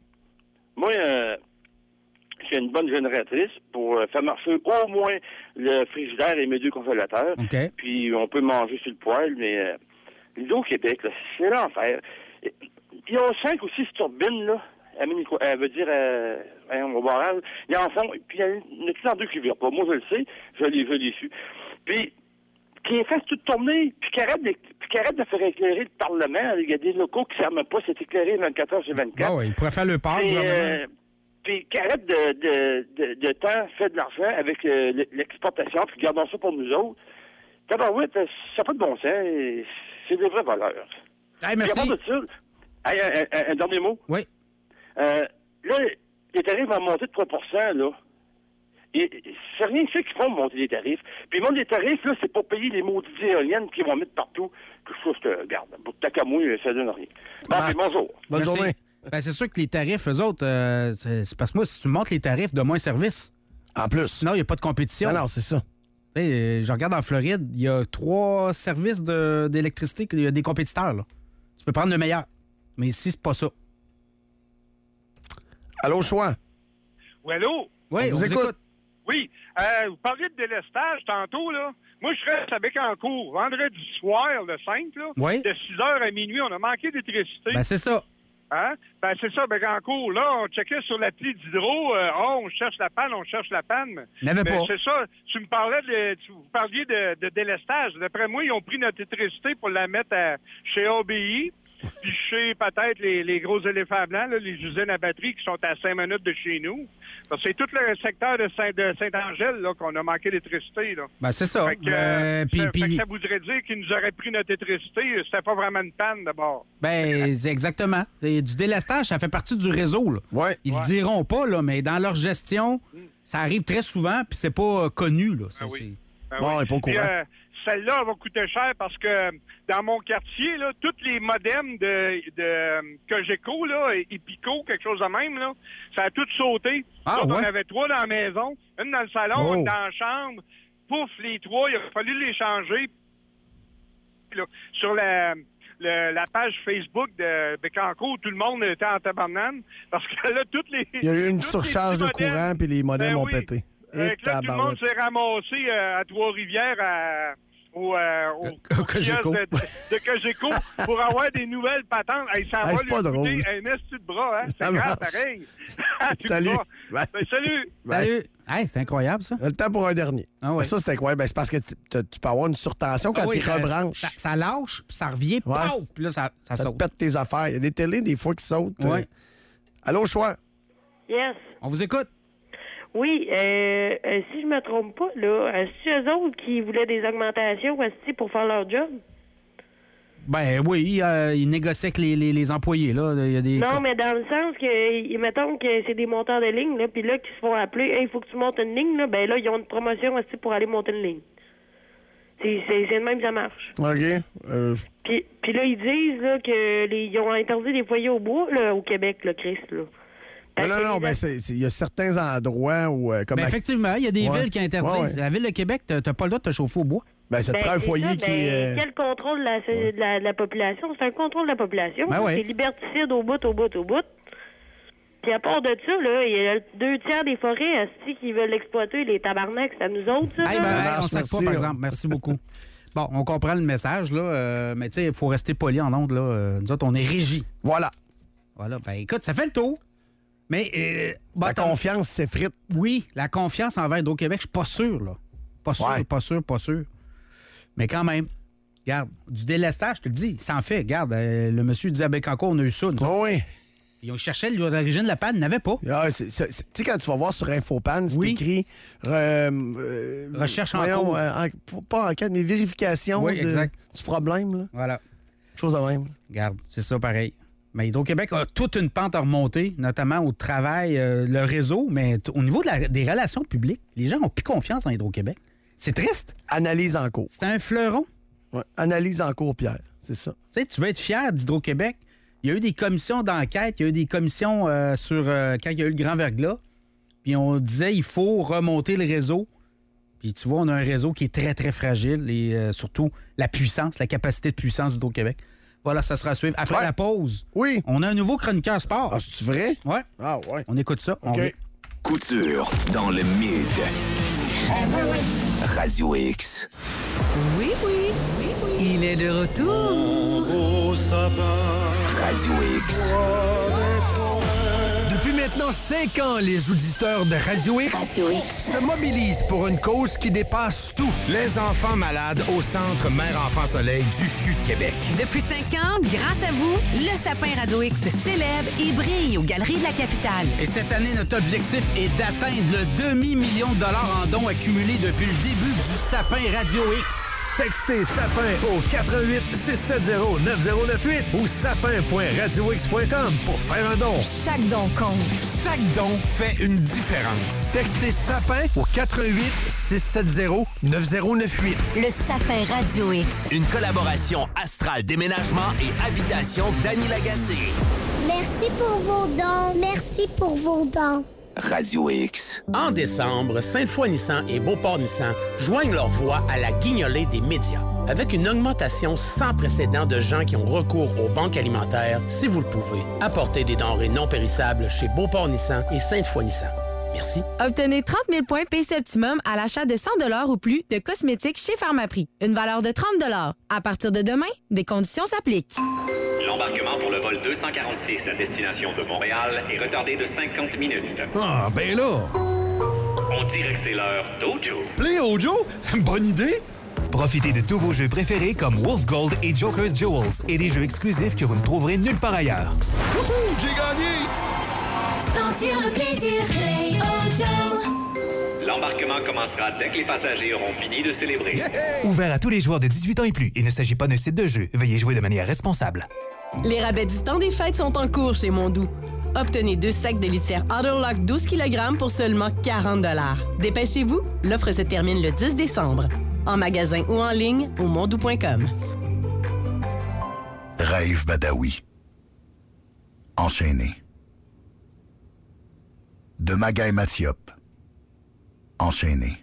Speaker 10: Moi, euh, j'ai une bonne génératrice pour faire marcher au moins le frigidaire et mes deux congélateurs.
Speaker 4: Okay.
Speaker 10: Puis on peut manger sur le poêle, mais euh, l'Hydro-Québec, là, c'est l'enfer. ils ont cinq ou six turbines, là. Elle, elle veut dire, euh, au barrage. Ils en font, puis il y en a deux qui ne virent pas. Moi, je le sais, je l'ai je l'ai su. Puis, qu'ils fassent tout tourner, puis qu'ils arrêtent, qu arrêtent de faire éclairer le Parlement. Il y a des locaux qui ne servent pas, c'est éclairé vingt-quatre heures sur vingt-quatre.
Speaker 4: Ah oui, ils pourraient faire le part,
Speaker 10: puis,
Speaker 4: gouvernement.
Speaker 10: euh, puis qu'ils arrêtent de, de, de, de temps, fait de l'argent avec euh, l'exportation, puis gardons ça pour nous autres. Tabarouette, ça n'a pas de bon sens. C'est des vraies valeurs.
Speaker 4: Hey, merci.
Speaker 10: Puis, à part de ça, hey, un, un, un dernier mot.
Speaker 4: Oui.
Speaker 10: Euh, là, les tarifs vont monter de trois pour cent, là. Et c'est rien que ça qu'ils font monter les tarifs. Puis, monter les tarifs, là, c'est pour payer les maudites éoliennes qu'ils vont mettre partout. Que je trouve que, regarde, pour ta camouille, ça donne rien. Bon, puis, bonjour.
Speaker 5: Bonne
Speaker 4: Merci.
Speaker 5: journée.
Speaker 4: Ben, c'est sûr que les tarifs, eux autres, euh, c'est parce que moi, si tu montes les tarifs, de moins service.
Speaker 5: En plus.
Speaker 4: Sinon, il n'y a pas de compétition.
Speaker 5: Non, non, c'est ça.
Speaker 4: Tu sais, je regarde en Floride, il y a trois services de- d'électricité, il y a des compétiteurs, là. Tu peux prendre le meilleur. Mais ici, c'est pas ça.
Speaker 5: Allô, Choix?
Speaker 11: Oui, allô?
Speaker 4: Oui, on, vous écoute.
Speaker 11: Oui. Euh, vous parliez de délestage tantôt, là. Moi, je reste à Bécancour. Vendredi soir, le cinq, là.
Speaker 4: Oui.
Speaker 11: De six heures à minuit, on a manqué d'électricité.
Speaker 4: Ben, c'est ça.
Speaker 11: Hein? Ben, c'est ça, Bécancour. Là, on checkait sur l'appli d'Hydro. Euh, oh, on cherche la panne, on cherche la panne.
Speaker 4: N'avait
Speaker 11: Ben,
Speaker 4: pas.
Speaker 11: c'est ça. Tu me parlais de, tu, vous parliez de, de délestage. D'après moi, ils ont pris notre électricité pour la mettre à, chez A B I. Puis chez peut-être les, les gros éléphants blancs, là, les usines à batterie qui sont à cinq minutes de chez nous. Parce que c'est tout le secteur de, Saint, de Saint-Angèle là, qu'on a manqué d'électricité. Là.
Speaker 4: Ben, c'est ça.
Speaker 11: Fait que,
Speaker 4: Euh,
Speaker 11: euh,
Speaker 4: puis-
Speaker 11: ça, fait
Speaker 4: puis-
Speaker 11: que ça voudrait dire qu'ils nous auraient pris notre électricité. C'était pas vraiment une panne d'abord.
Speaker 4: Ben, c'est exactement. Et du délestage, ça fait partie du réseau, là.
Speaker 5: Ouais.
Speaker 4: Ils
Speaker 11: Ouais.
Speaker 4: le diront pas, là, mais dans leur gestion, ça arrive très souvent, puis c'est pas euh, connu, là. C'est-
Speaker 11: Ah oui.
Speaker 4: c'est-
Speaker 11: Ben
Speaker 5: Bon,
Speaker 11: oui.
Speaker 5: on est pas au
Speaker 11: Puis,
Speaker 5: courant.
Speaker 11: euh, celle-là, elle va coûter cher parce que dans mon quartier, là, tous les modems de, de Cogeco, là, et Pico, quelque chose de même, là, ça a tout sauté.
Speaker 4: Ah,
Speaker 11: Nous autres,
Speaker 4: ouais?
Speaker 11: On avait trois dans la maison, une dans le salon,
Speaker 5: Oh.
Speaker 11: une dans la chambre. Pouf, les trois, il a fallu les changer. Puis là, sur la, le- la page Facebook de Bécancour, tout le monde était en tabarnane parce que là, toutes les...
Speaker 5: Il y a eu une
Speaker 11: tous les
Speaker 5: surcharge de
Speaker 11: petits modems-
Speaker 5: courant, puis les modems
Speaker 11: Ben
Speaker 5: ont
Speaker 11: oui.
Speaker 5: pété. Et
Speaker 11: Fait que là, tout le monde
Speaker 5: tabarouette.
Speaker 11: s'est ramassé euh, à Trois-Rivières à, au, euh, au,
Speaker 4: Au
Speaker 11: au
Speaker 4: Cogeco.
Speaker 11: kiosque de, de Cogeco pour avoir des nouvelles patentes. Hey, ça
Speaker 5: Hey,
Speaker 11: va
Speaker 5: c'est
Speaker 11: lui
Speaker 5: pas
Speaker 11: coûter
Speaker 5: drôle.
Speaker 11: un esti de bras, hein? C'est
Speaker 5: Ça
Speaker 11: grave,
Speaker 5: marche.
Speaker 11: pareil. Tu
Speaker 5: Salut.
Speaker 11: vois.
Speaker 5: Bye.
Speaker 11: Ben, salut.
Speaker 4: Salut. Hey, c'est incroyable, ça.
Speaker 5: Le temps pour un dernier.
Speaker 4: Ah ouais.
Speaker 5: Ben, ça, c'est incroyable. Ben, c'est parce que tu, tu- tu peux avoir une surtension quand
Speaker 4: Ah oui,
Speaker 5: tu
Speaker 4: ça-
Speaker 5: rebranches.
Speaker 4: Ça, ça lâche, puis ça revient,
Speaker 5: Ouais.
Speaker 4: paf, puis là, ça, ça
Speaker 5: Ça te
Speaker 4: saute.
Speaker 5: pète tes affaires. Il y a des télés, des fois, qui sautent.
Speaker 4: Ouais.
Speaker 5: Euh. Allô, Choix?
Speaker 13: Yes.
Speaker 4: On vous écoute.
Speaker 13: Oui, euh, euh, si je me trompe pas, là, euh, c'est eux autres qui voulaient des augmentations aussi pour faire leur job?
Speaker 4: Ben oui, euh, ils négocient avec les, les, les employés, là. Il y a des...
Speaker 13: Non, mais dans le sens que, y- mettons que c'est des monteurs de ligne, là, puis là, qui se font appeler, hey, il faut que tu montes une ligne, là, ben là, ils ont une promotion aussi pour aller monter une ligne. C'est c'est- c'est de même que ça marche.
Speaker 5: OK. Euh,
Speaker 13: Puis, puis là, ils disent là, que les, ils ont interdit les foyers au bois là, au Québec, le Christ. Là.
Speaker 5: non, non, non. Ben, c'est- c'est- il y a certains endroits où... euh, comme
Speaker 4: Ben,
Speaker 5: à-
Speaker 4: effectivement, il y a des
Speaker 5: Ouais.
Speaker 4: villes qui interdisent.
Speaker 5: Ouais, ouais.
Speaker 4: La ville de Québec, t'as t'as pas le droit de te chauffer au bois.
Speaker 5: Ben, ça te
Speaker 13: Ben,
Speaker 5: prend un
Speaker 13: c'est
Speaker 5: foyer
Speaker 13: ça,
Speaker 5: qui
Speaker 13: ben,
Speaker 5: est... euh,
Speaker 13: Quel contrôle de la, de la, de la population? C'est un contrôle de la population.
Speaker 4: Ben
Speaker 13: ça.
Speaker 4: ouais.
Speaker 13: C'est liberticide au bout, au bout, au bout. Puis à part de ça, là, il y a deux tiers des forêts asti, qui veulent exploiter les tabarnaks. C'est à nous autres, ça.
Speaker 4: Hey,
Speaker 13: là.
Speaker 4: ben, hey,
Speaker 5: marche,
Speaker 4: on sac pas,
Speaker 5: merci,
Speaker 4: par
Speaker 5: on-
Speaker 4: exemple. Merci beaucoup. Bon, on comprend le message, là, euh, mais tu sais, il faut rester poli en ondes, là. Euh, Nous autres, on est régis.
Speaker 5: Voilà.
Speaker 4: Voilà. Ben, écoute, ça fait le tour. Mais. euh, bon,
Speaker 5: La
Speaker 4: t'as-
Speaker 5: confiance s'effrite.
Speaker 4: Oui, la confiance envers Hydro-Québec, je suis pas sûr, là. Pas sûr,
Speaker 5: Ouais.
Speaker 4: pas sûr, pas sûr. Mais quand même, regarde, du délestage, je te le dis, ça en fait. Regarde, euh, le monsieur disait à Bécancour, on a eu ça. nous.
Speaker 5: Oh oui.
Speaker 4: Ils ont cherché l'origine de la panne, ils n'avaient pas.
Speaker 5: Ah, c'est- c'est- c'est- tu sais, quand tu vas voir sur Infopan, c'est
Speaker 4: Oui.
Speaker 5: écrit... euh, euh,
Speaker 4: Recherche en
Speaker 5: voyons,
Speaker 4: cours.
Speaker 5: euh, en- pas enquête, mais vérification
Speaker 4: Oui,
Speaker 5: de-
Speaker 4: exact.
Speaker 5: du problème. Là.
Speaker 4: Voilà.
Speaker 5: Chose de même.
Speaker 4: Regarde, c'est ça pareil. Mais Hydro-Québec a toute une pente à remonter, notamment au travail, euh, le réseau, mais t- au niveau de la- des relations publiques, les gens n'ont plus confiance en Hydro-Québec. C'est triste.
Speaker 5: Analyse en cours.
Speaker 4: C'est un fleuron.
Speaker 5: Ouais. Analyse en cours, Pierre. C'est ça.
Speaker 4: Tu sais, tu veux être fier d'Hydro-Québec. Il y a eu des commissions d'enquête, il y a eu des commissions euh, sur euh, quand il y a eu le grand verglas. Puis on disait il faut remonter le réseau. Puis tu vois, on a un réseau qui est très, très fragile et euh, surtout la puissance, la capacité de puissance d'Hydro-Québec. Voilà, ça sera à suivre. Après
Speaker 5: Ouais.
Speaker 4: la pause,
Speaker 5: Oui.
Speaker 4: on a un nouveau chroniqueur sport.
Speaker 5: Ah, c'est vrai?
Speaker 4: Ouais.
Speaker 5: Ah, ouais.
Speaker 4: On écoute ça. On
Speaker 5: OK.
Speaker 4: revient.
Speaker 1: Couture dans le mid. Radio X.
Speaker 24: Oui, oui, il est de retour.
Speaker 1: Radio X.
Speaker 22: Depuis maintenant cinq ans, les auditeurs de Radio X,
Speaker 2: Radio X
Speaker 22: se mobilisent pour une cause qui dépasse tout.
Speaker 9: Les enfants malades au centre Mère-Enfant-Soleil du C H U de Québec.
Speaker 8: Depuis cinq ans, grâce à vous, le sapin Radio X célèbre et brille aux Galeries de la Capitale.
Speaker 4: Et cette année, notre objectif est d'atteindre le demi-million de dollars en dons accumulés depuis le début du sapin Radio X.
Speaker 14: Textez sapin au quatre un huit six sept zéro neuf zéro neuf huit ou sapin point radio x point com pour faire un don.
Speaker 8: Chaque don compte.
Speaker 9: Chaque don fait une différence.
Speaker 22: Textez sapin au quatre un huit six sept zéro neuf zéro neuf huit.
Speaker 2: Le sapin Radio X.
Speaker 12: Une collaboration Astral Déménagement et Habitation Dany Lagacé.
Speaker 15: Merci pour vos dons. Merci pour vos dons.
Speaker 1: Radio X.
Speaker 16: En décembre, Sainte-Foy Nissan et Beauport Nissan joignent leur voix à la guignolée des médias. Avec une augmentation sans précédent de gens qui ont recours aux banques alimentaires, si vous le pouvez, apportez des denrées non périssables chez Beauport Nissan et Sainte-Foy Nissan. Merci.
Speaker 8: Obtenez trente mille points P C Optimum à l'achat de cent dollars ou plus de cosmétiques chez Pharmaprix. Une valeur de trente dollars. À partir de demain, des conditions s'appliquent.
Speaker 17: L'embarquement pour le vol deux cent quarante-six à destination de Montréal est retardé de cinquante minutes.
Speaker 14: Ah, ben là!
Speaker 17: On dirait que c'est l'heure d'Ojo.
Speaker 14: Play Ojo? Bonne idée!
Speaker 18: Profitez de tous vos jeux préférés comme Wolf Gold et Joker's Jewels et des jeux exclusifs que vous ne trouverez nulle part ailleurs.
Speaker 14: Wouhou! J'ai gagné!
Speaker 15: Sentir le plaisir, Play Ojo.
Speaker 17: L'embarquement commencera dès que les passagers auront fini de célébrer.
Speaker 18: Yeah! Ouvert à tous les joueurs de dix-huit ans et plus. Il ne s'agit pas d'un site de jeu. Veuillez jouer de manière responsable.
Speaker 26: Les rabais du temps des fêtes sont en cours chez Mondou. Obtenez deux sacs de litière Autolock douze kilogrammes pour seulement quarante dollars. Dépêchez-vous, l'offre se termine le dix décembre. En magasin ou en ligne au mondou point com.
Speaker 27: Raïf Badawi. Enchaîné. De Magaï Mathiop. Enchaîné.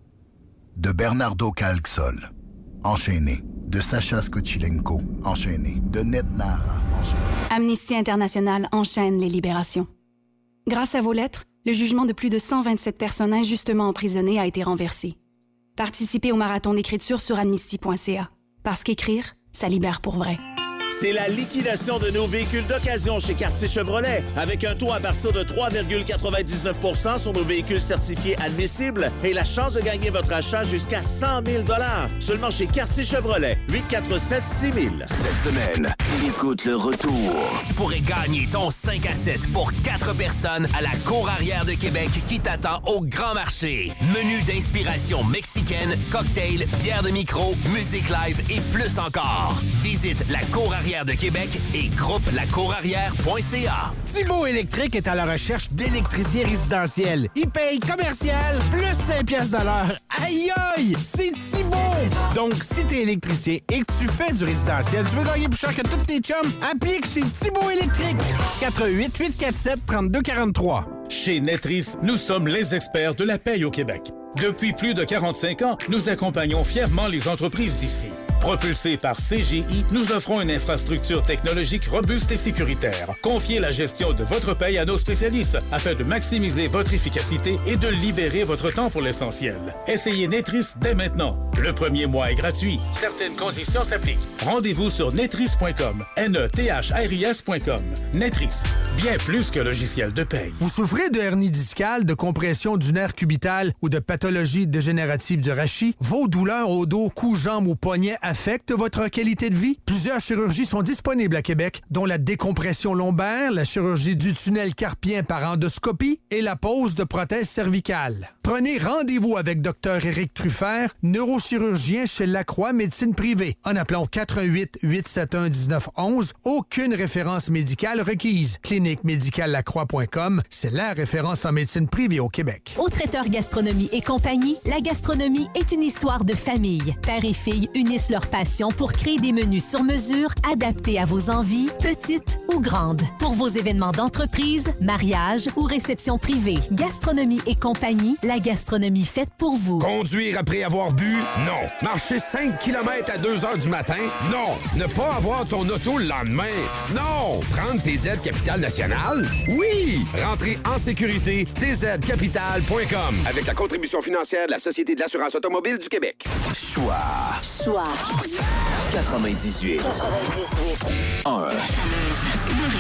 Speaker 27: De Bernardo Calxol. Enchaîné. De Sacha Skochilenko. Enchaîné. De Ned Nara. Enchaîné.
Speaker 28: Amnesty International enchaîne les libérations. Grâce à vos lettres, le jugement de plus de cent vingt-sept personnes injustement emprisonnées a été renversé. Participez au marathon d'écriture sur amnesty point c a. Parce qu'écrire, ça libère pour vrai.
Speaker 29: C'est la liquidation de nos véhicules d'occasion chez Quartier Chevrolet. Avec un taux à partir de trois virgule quatre-vingt-dix-neuf pour cent sur nos véhicules certifiés admissibles et la chance de gagner votre achat jusqu'à cent mille dollars. Seulement chez Quartier Chevrolet. huit quatre sept six mille.
Speaker 1: Cette semaine, écoute le retour.
Speaker 12: Tu pourrais gagner ton cinq à sept pour quatre personnes à la Cour arrière de Québec qui t'attend au Grand Marché. Menu d'inspiration mexicaine, cocktail, bière de micro, musique live et plus encore. Visite la Cour arrière de Québec et groupe la cour arrière point c a.
Speaker 30: Thibault Électrique est à la recherche d'électriciens résidentiels. Il paye commercial plus cinq piastres de l'heure. Aïe aïe! C'est Thibault! Donc, si t'es électricien et que tu fais du résidentiel, tu veux gagner plus cher que tous tes chums, applique chez Thibault Électrique. quatre un huit huit quatre sept trois deux quatre trois.
Speaker 31: Chez Netris, nous sommes les experts de la paye au Québec. Depuis plus de quarante-cinq ans, nous accompagnons fièrement les entreprises d'ici. Propulsés par C G I, nous offrons une infrastructure technologique robuste et sécuritaire. Confiez la gestion de votre paye à nos spécialistes afin de maximiser votre efficacité et de libérer votre temps pour l'essentiel. Essayez Netris dès maintenant. Le premier mois est gratuit. Certaines conditions s'appliquent. Rendez-vous sur netris point com. N E T H R I S point com. Netris, bien plus que logiciel de paye.
Speaker 22: Vous souffrez de hernie discale, de compression du nerf cubital ou de pathologie dégénérative du rachis? Vos douleurs au dos, cou, jambes ou poignets affectent votre qualité de vie? Plusieurs chirurgies sont disponibles à Québec, dont la décompression lombaire, la chirurgie du tunnel carpien par endoscopie et la pose de prothèses cervicales. Prenez rendez-vous avec Dr Éric Truffert, neurochirurgien chez Lacroix Médecine Privée, en appelant quatre un huit huit sept un un neuf un un. Aucune référence médicale requise. clinique médicale lacroix point com, c'est la référence en médecine privée au Québec.
Speaker 2: Au Traiteur Gastronomie et compagnie, la gastronomie est une histoire de famille. Père et fille unissent leur passion pour créer des menus sur mesure adaptés à vos envies, petites ou grandes. Pour vos événements d'entreprise, mariage ou réception privée, Gastronomie et compagnie, la gastronomie faite pour vous.
Speaker 9: Conduire après avoir bu? Non. Marcher cinq kilomètres à deux heures du matin? Non. Ne pas avoir ton auto le lendemain? Non. Prendre tes aides Capitale Nationale? Oui. Rentrer en sécurité, t z capital point com. Avec la contribution financière de la Société de l'assurance automobile du Québec.
Speaker 1: Choix.
Speaker 2: Choix.
Speaker 1: quatre-vingt-dix-huit.
Speaker 2: quatre-vingt-dix-huit.
Speaker 1: un.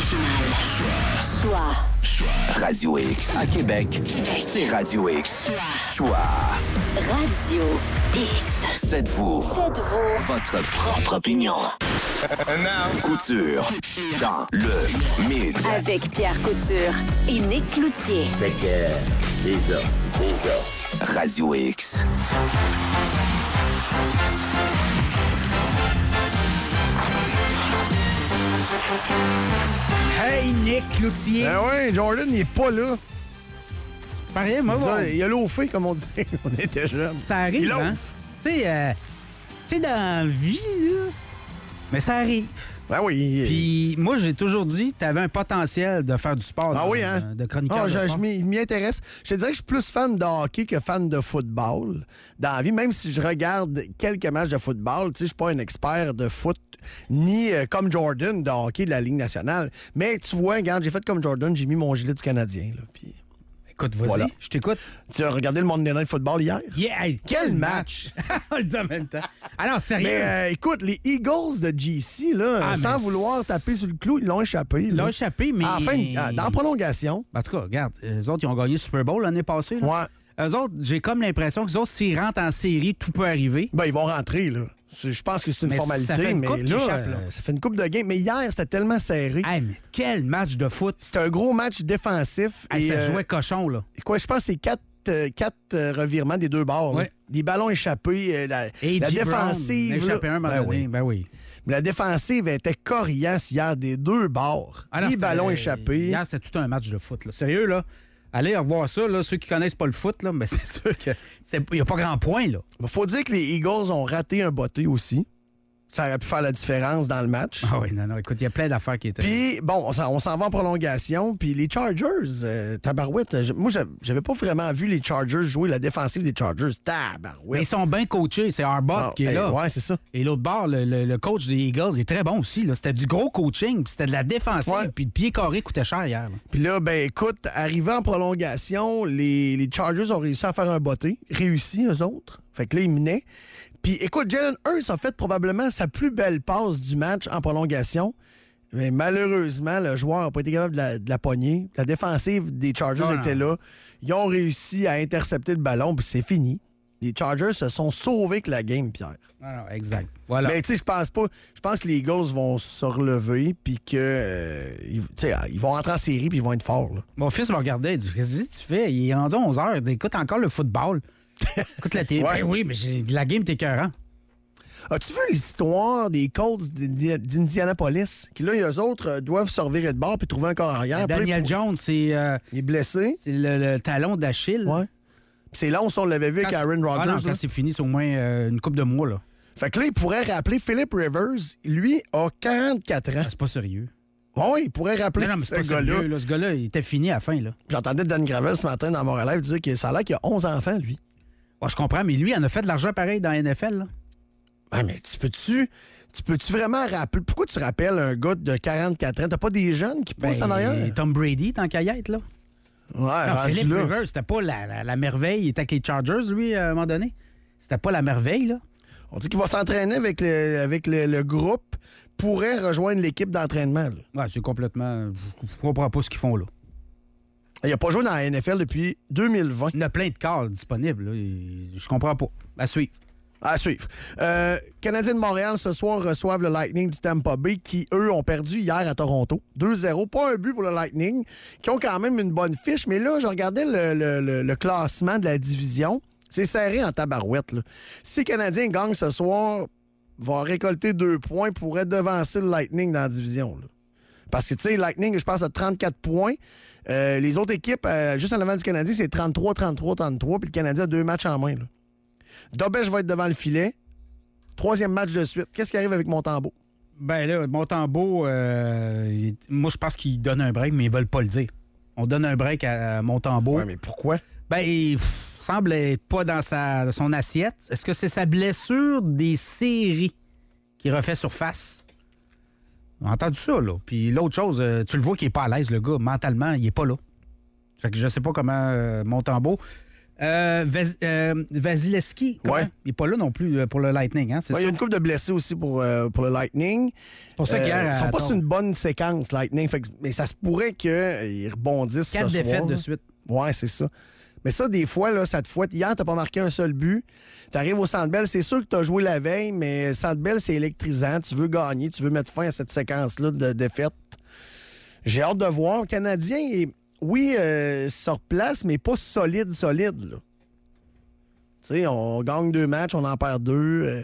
Speaker 1: Choix. Choix. Radio X. À Québec, c'est Radio X. Choix.
Speaker 3: Radio X.
Speaker 1: Faites-vous.
Speaker 3: Faites-vous.
Speaker 1: Votre propre opinion. Couture. Dans le mid.
Speaker 3: Avec Pierre Couture et Nick Cloutier.
Speaker 1: Fait que, c'est ça. C'est ça. Radio X.
Speaker 4: Hey, Nick Cloutier.
Speaker 5: Ben ouais, Jordan, il est pas là.
Speaker 4: Pareil, moi,
Speaker 5: Ça,
Speaker 4: bon.
Speaker 5: il a l'eau fait, comme on disait. On était jeunes.
Speaker 4: Ça arrive,
Speaker 5: Il
Speaker 4: hein?
Speaker 5: l'offre.
Speaker 4: Tu sais, euh, tu sais, dans la vie, là, mais ça arrive.
Speaker 5: Ben oui.
Speaker 4: Puis moi, j'ai toujours dit que tu avais un potentiel de faire du sport.
Speaker 5: Ah
Speaker 4: de,
Speaker 5: oui, hein?
Speaker 4: De, de chroniqueur
Speaker 5: Ah,
Speaker 4: de
Speaker 5: je,
Speaker 4: sport.
Speaker 5: je m'y m'y intéresse. Je te dirais que je suis plus fan de hockey que fan de football dans la vie, même si je regarde quelques matchs de football. Tu sais, je suis pas un expert de foot, ni euh, comme Jordan de hockey de la Ligue nationale. Mais tu vois, regarde, j'ai fait comme Jordan, j'ai mis mon gilet du Canadien. Là, puis...
Speaker 4: Écoute, vas-y,
Speaker 5: Voilà.
Speaker 4: je t'écoute.
Speaker 5: Tu as regardé le Monday Night Football hier?
Speaker 4: Yeah, hey,
Speaker 5: Quel match!
Speaker 4: On le dit en même temps. Alors, sérieux?
Speaker 5: Mais euh, écoute, les Eagles de G C, là,
Speaker 4: Ah,
Speaker 5: sans
Speaker 4: mais
Speaker 5: vouloir taper sur le clou, ils l'ont échappé.
Speaker 4: Ils
Speaker 5: là.
Speaker 4: l'ont échappé, mais...
Speaker 5: À la fin, ah, dans la prolongation.
Speaker 4: En tout cas, regarde, eux autres, ils ont gagné le Super Bowl l'année passée. Là.
Speaker 5: Ouais.
Speaker 4: Eux autres, j'ai comme l'impression que eux autres, s'ils rentrent en série, tout peut arriver.
Speaker 5: Ben, ils vont rentrer, là. C'est- Je pense que c'est une
Speaker 4: Mais ça
Speaker 5: formalité,
Speaker 4: fait une
Speaker 5: mais
Speaker 4: coupe qui
Speaker 5: là,
Speaker 4: échappe, là.
Speaker 5: euh, ça fait une coupe de game. Mais hier, c'était tellement serré.
Speaker 4: Hey, mais quel match de foot!
Speaker 5: C'était un gros match défensif.
Speaker 4: Hey,
Speaker 5: et,
Speaker 4: ça
Speaker 5: euh,
Speaker 4: jouait cochon, là.
Speaker 5: Quoi, je pense que c'est quatre, euh, quatre euh, revirements des deux bords. là.
Speaker 4: Ouais.
Speaker 5: Des ballons échappés. euh, la,
Speaker 4: Et
Speaker 5: la
Speaker 4: G. Brown,
Speaker 5: défensive.
Speaker 4: il a échappé
Speaker 5: là,
Speaker 4: un, à un moment
Speaker 5: ben
Speaker 4: donné.
Speaker 5: oui.
Speaker 4: Ben oui.
Speaker 5: Mais la défensive était coriace hier des deux bords.
Speaker 4: Ah non,
Speaker 5: des
Speaker 4: c'était-
Speaker 5: ballons échappés.
Speaker 4: Hier, c'était tout un match de foot. Là. Sérieux, là. Allez revoir ça, là. Ceux qui connaissent pas le foot, là, mais c'est sûr qu'il n'y a pas grand point, là.
Speaker 5: Il faut dire que les Eagles ont raté un botté aussi. Ça aurait pu faire la différence dans le match.
Speaker 4: Ah oui, non, non. Écoute, il y a plein d'affaires qui étaient.
Speaker 5: Puis, bon, on s'en on s'en va en prolongation. Puis les Chargers, euh, tabarouette, je- moi, j'avais- j'avais pas vraiment vu les Chargers jouer la défensive des Chargers.
Speaker 4: Mais
Speaker 5: Tabarouette.
Speaker 4: ils sont bien coachés. C'est Harbaugh
Speaker 5: Ah,
Speaker 4: qui est
Speaker 5: hey,
Speaker 4: là.
Speaker 5: ouais, c'est ça.
Speaker 4: Et l'autre bord, le, le- le coach des Eagles est très bon aussi. là. C'était du gros coaching, puis c'était de la défensive.
Speaker 5: Ouais.
Speaker 4: Puis le pied carré coûtait cher hier. là.
Speaker 5: Puis là, ben écoute, arrivé en prolongation, les, les Chargers ont réussi à faire un botté. Réussi, eux autres. Fait que là, ils menaient. Puis écoute, Jalen Hurts a fait probablement sa plus belle passe du match en prolongation. Mais malheureusement, le joueur n'a pas été capable de la, de la pogner. La défensive des Chargers
Speaker 4: Non, non.
Speaker 5: était là. Ils ont réussi à intercepter le ballon, puis c'est fini. Les Chargers se sont sauvés avec la game, Pierre.
Speaker 4: Ah non, exact. Voilà.
Speaker 5: Mais tu sais, je pense pas. Je pense que les Eagles vont se relever, puis que euh, ils, tu sais, ils vont entrer en série, puis ils vont être forts. Là.
Speaker 4: Mon fils me regardait. Il dit qu'est-ce que tu fais? Il est rendu onze heures. Écoute encore le football. Écoute la télé.
Speaker 5: Ouais.
Speaker 4: Ben oui, mais j'ai- la game, t'es écœurant.
Speaker 5: As-tu vu l'histoire des Colts d'Indi- d'Indianapolis? Qui là, eux autres euh, doivent se revirer de bord puis trouver un corps arrière.
Speaker 4: Daniel
Speaker 5: Puis là,
Speaker 4: Jones, c'est. euh,
Speaker 5: il est blessé.
Speaker 4: c'est le, le talon d'Achille.
Speaker 5: Ouais. Puis c'est long, ça, on l'avait vu avec
Speaker 4: Quand
Speaker 5: Aaron
Speaker 4: c'est-
Speaker 5: Rodgers.
Speaker 4: Ah non,
Speaker 5: là.
Speaker 4: quand c'est fini, c'est au moins euh, une couple de mois. là.
Speaker 5: Fait que là, il pourrait rappeler Philip Rivers. Lui a quarante-quatre ans.
Speaker 4: Ah, c'est pas sérieux.
Speaker 5: Oui, il pourrait rappeler
Speaker 4: Non, non, mais c'est
Speaker 5: ce
Speaker 4: pas
Speaker 5: gars-là.
Speaker 4: sérieux. Là. Ce gars-là, il était fini à la fin. là.
Speaker 5: J'entendais Dan Gravel ce matin dans mon relève dire que ça a l'air qu'il a onze enfants, lui.
Speaker 4: Ouais, je comprends, mais lui, il en a fait de l'argent pareil dans la N F L. Là.
Speaker 5: Ouais, mais tu peux-tu... Tu peux-tu vraiment rappeler... Pourquoi tu rappelles un gars de quarante-quatre ans? T'as pas des jeunes qui poussent en arrière?
Speaker 4: Ben, Tom Brady, tant qu'à y être, là.
Speaker 5: Ouais,
Speaker 4: Non,
Speaker 5: rendu
Speaker 4: Philippe
Speaker 5: là.
Speaker 4: Rivers, c'était pas la, la- la merveille. Il était avec les Chargers, lui, à un moment donné. C'était pas la merveille, là.
Speaker 5: On dit qu'il va s'entraîner avec le, avec le, le groupe, pourrait rejoindre l'équipe d'entraînement. là.
Speaker 4: Ouais, c'est complètement... Je comprends pas ce qu'ils font, là.
Speaker 5: Il n'a pas joué dans la N F L depuis deux mille vingt.
Speaker 4: Il y en a plein de calls disponibles, là. et Je comprends pas. À suivre.
Speaker 5: À suivre. Euh, Canadiens de Montréal, ce soir, reçoivent le Lightning du Tampa Bay, qui, eux, ont perdu hier à Toronto. deux zéro. Pas un but pour le Lightning, qui ont quand même une bonne fiche. Mais là, je regardais le, le- le- le classement de la division. C'est serré en tabarouette. Là. Si les Canadiens gagnent ce soir, vont récolter deux points, pourraient devancer le Lightning dans la division. Là. Parce que, tu sais, Lightning, je pense, a trente-quatre points. Euh, les autres équipes, euh, juste en avant du Canadien, c'est trente-trois, trente-trois, trente-trois. Puis le Canadien a deux matchs en main. Là. Dobèche va être devant le filet. Troisième match de suite. Qu'est-ce qui arrive avec Montembeault?
Speaker 4: Ben là, Montembeault, euh, il- moi, je pense qu'ils donnent un break, mais ils veulent pas le dire. On donne un break à Montembeault.
Speaker 5: Ouais, mais pourquoi?
Speaker 4: Ben, il pff, semble être pas dans sa, son assiette. Est-ce que c'est sa blessure des séries qui refait surface? On a entendu ça, là. Puis l'autre chose, euh, tu le vois qu'il est pas à l'aise, le gars. Mentalement, il est pas là. Fait que je sais pas comment euh, Montembeault... Euh, Vas- euh, Vasilevski, comment?
Speaker 5: Ouais.
Speaker 4: Il n'est pas là non plus euh, pour le Lightning, hein, c'est
Speaker 5: Ouais,
Speaker 4: ça?
Speaker 5: il y a une couple de blessés aussi pour, euh, pour le Lightning.
Speaker 4: C'est pour ça qu'hier,
Speaker 5: Euh, ils sont
Speaker 4: à
Speaker 5: pas
Speaker 4: ton-
Speaker 5: sur une bonne séquence, Lightning. Fait que- mais ça se pourrait qu'ils rebondissent
Speaker 4: Quatre
Speaker 5: ce
Speaker 4: défaites
Speaker 5: soir,
Speaker 4: de
Speaker 5: là.
Speaker 4: suite.
Speaker 5: Ouais, c'est ça. Mais ça, des fois, là, ça te fouette. Hier, t'as pas marqué un seul but. T'arrives au Centre Bell, c'est sûr que t'as joué la veille, mais Centre Bell, c'est électrisant. Tu veux gagner, tu veux mettre fin à cette séquence-là de défaites. J'ai hâte de voir. Le Canadien, est, oui, euh, se replace, mais pas solide, solide, là. Tu sais, on gagne deux matchs, on en perd deux. Euh,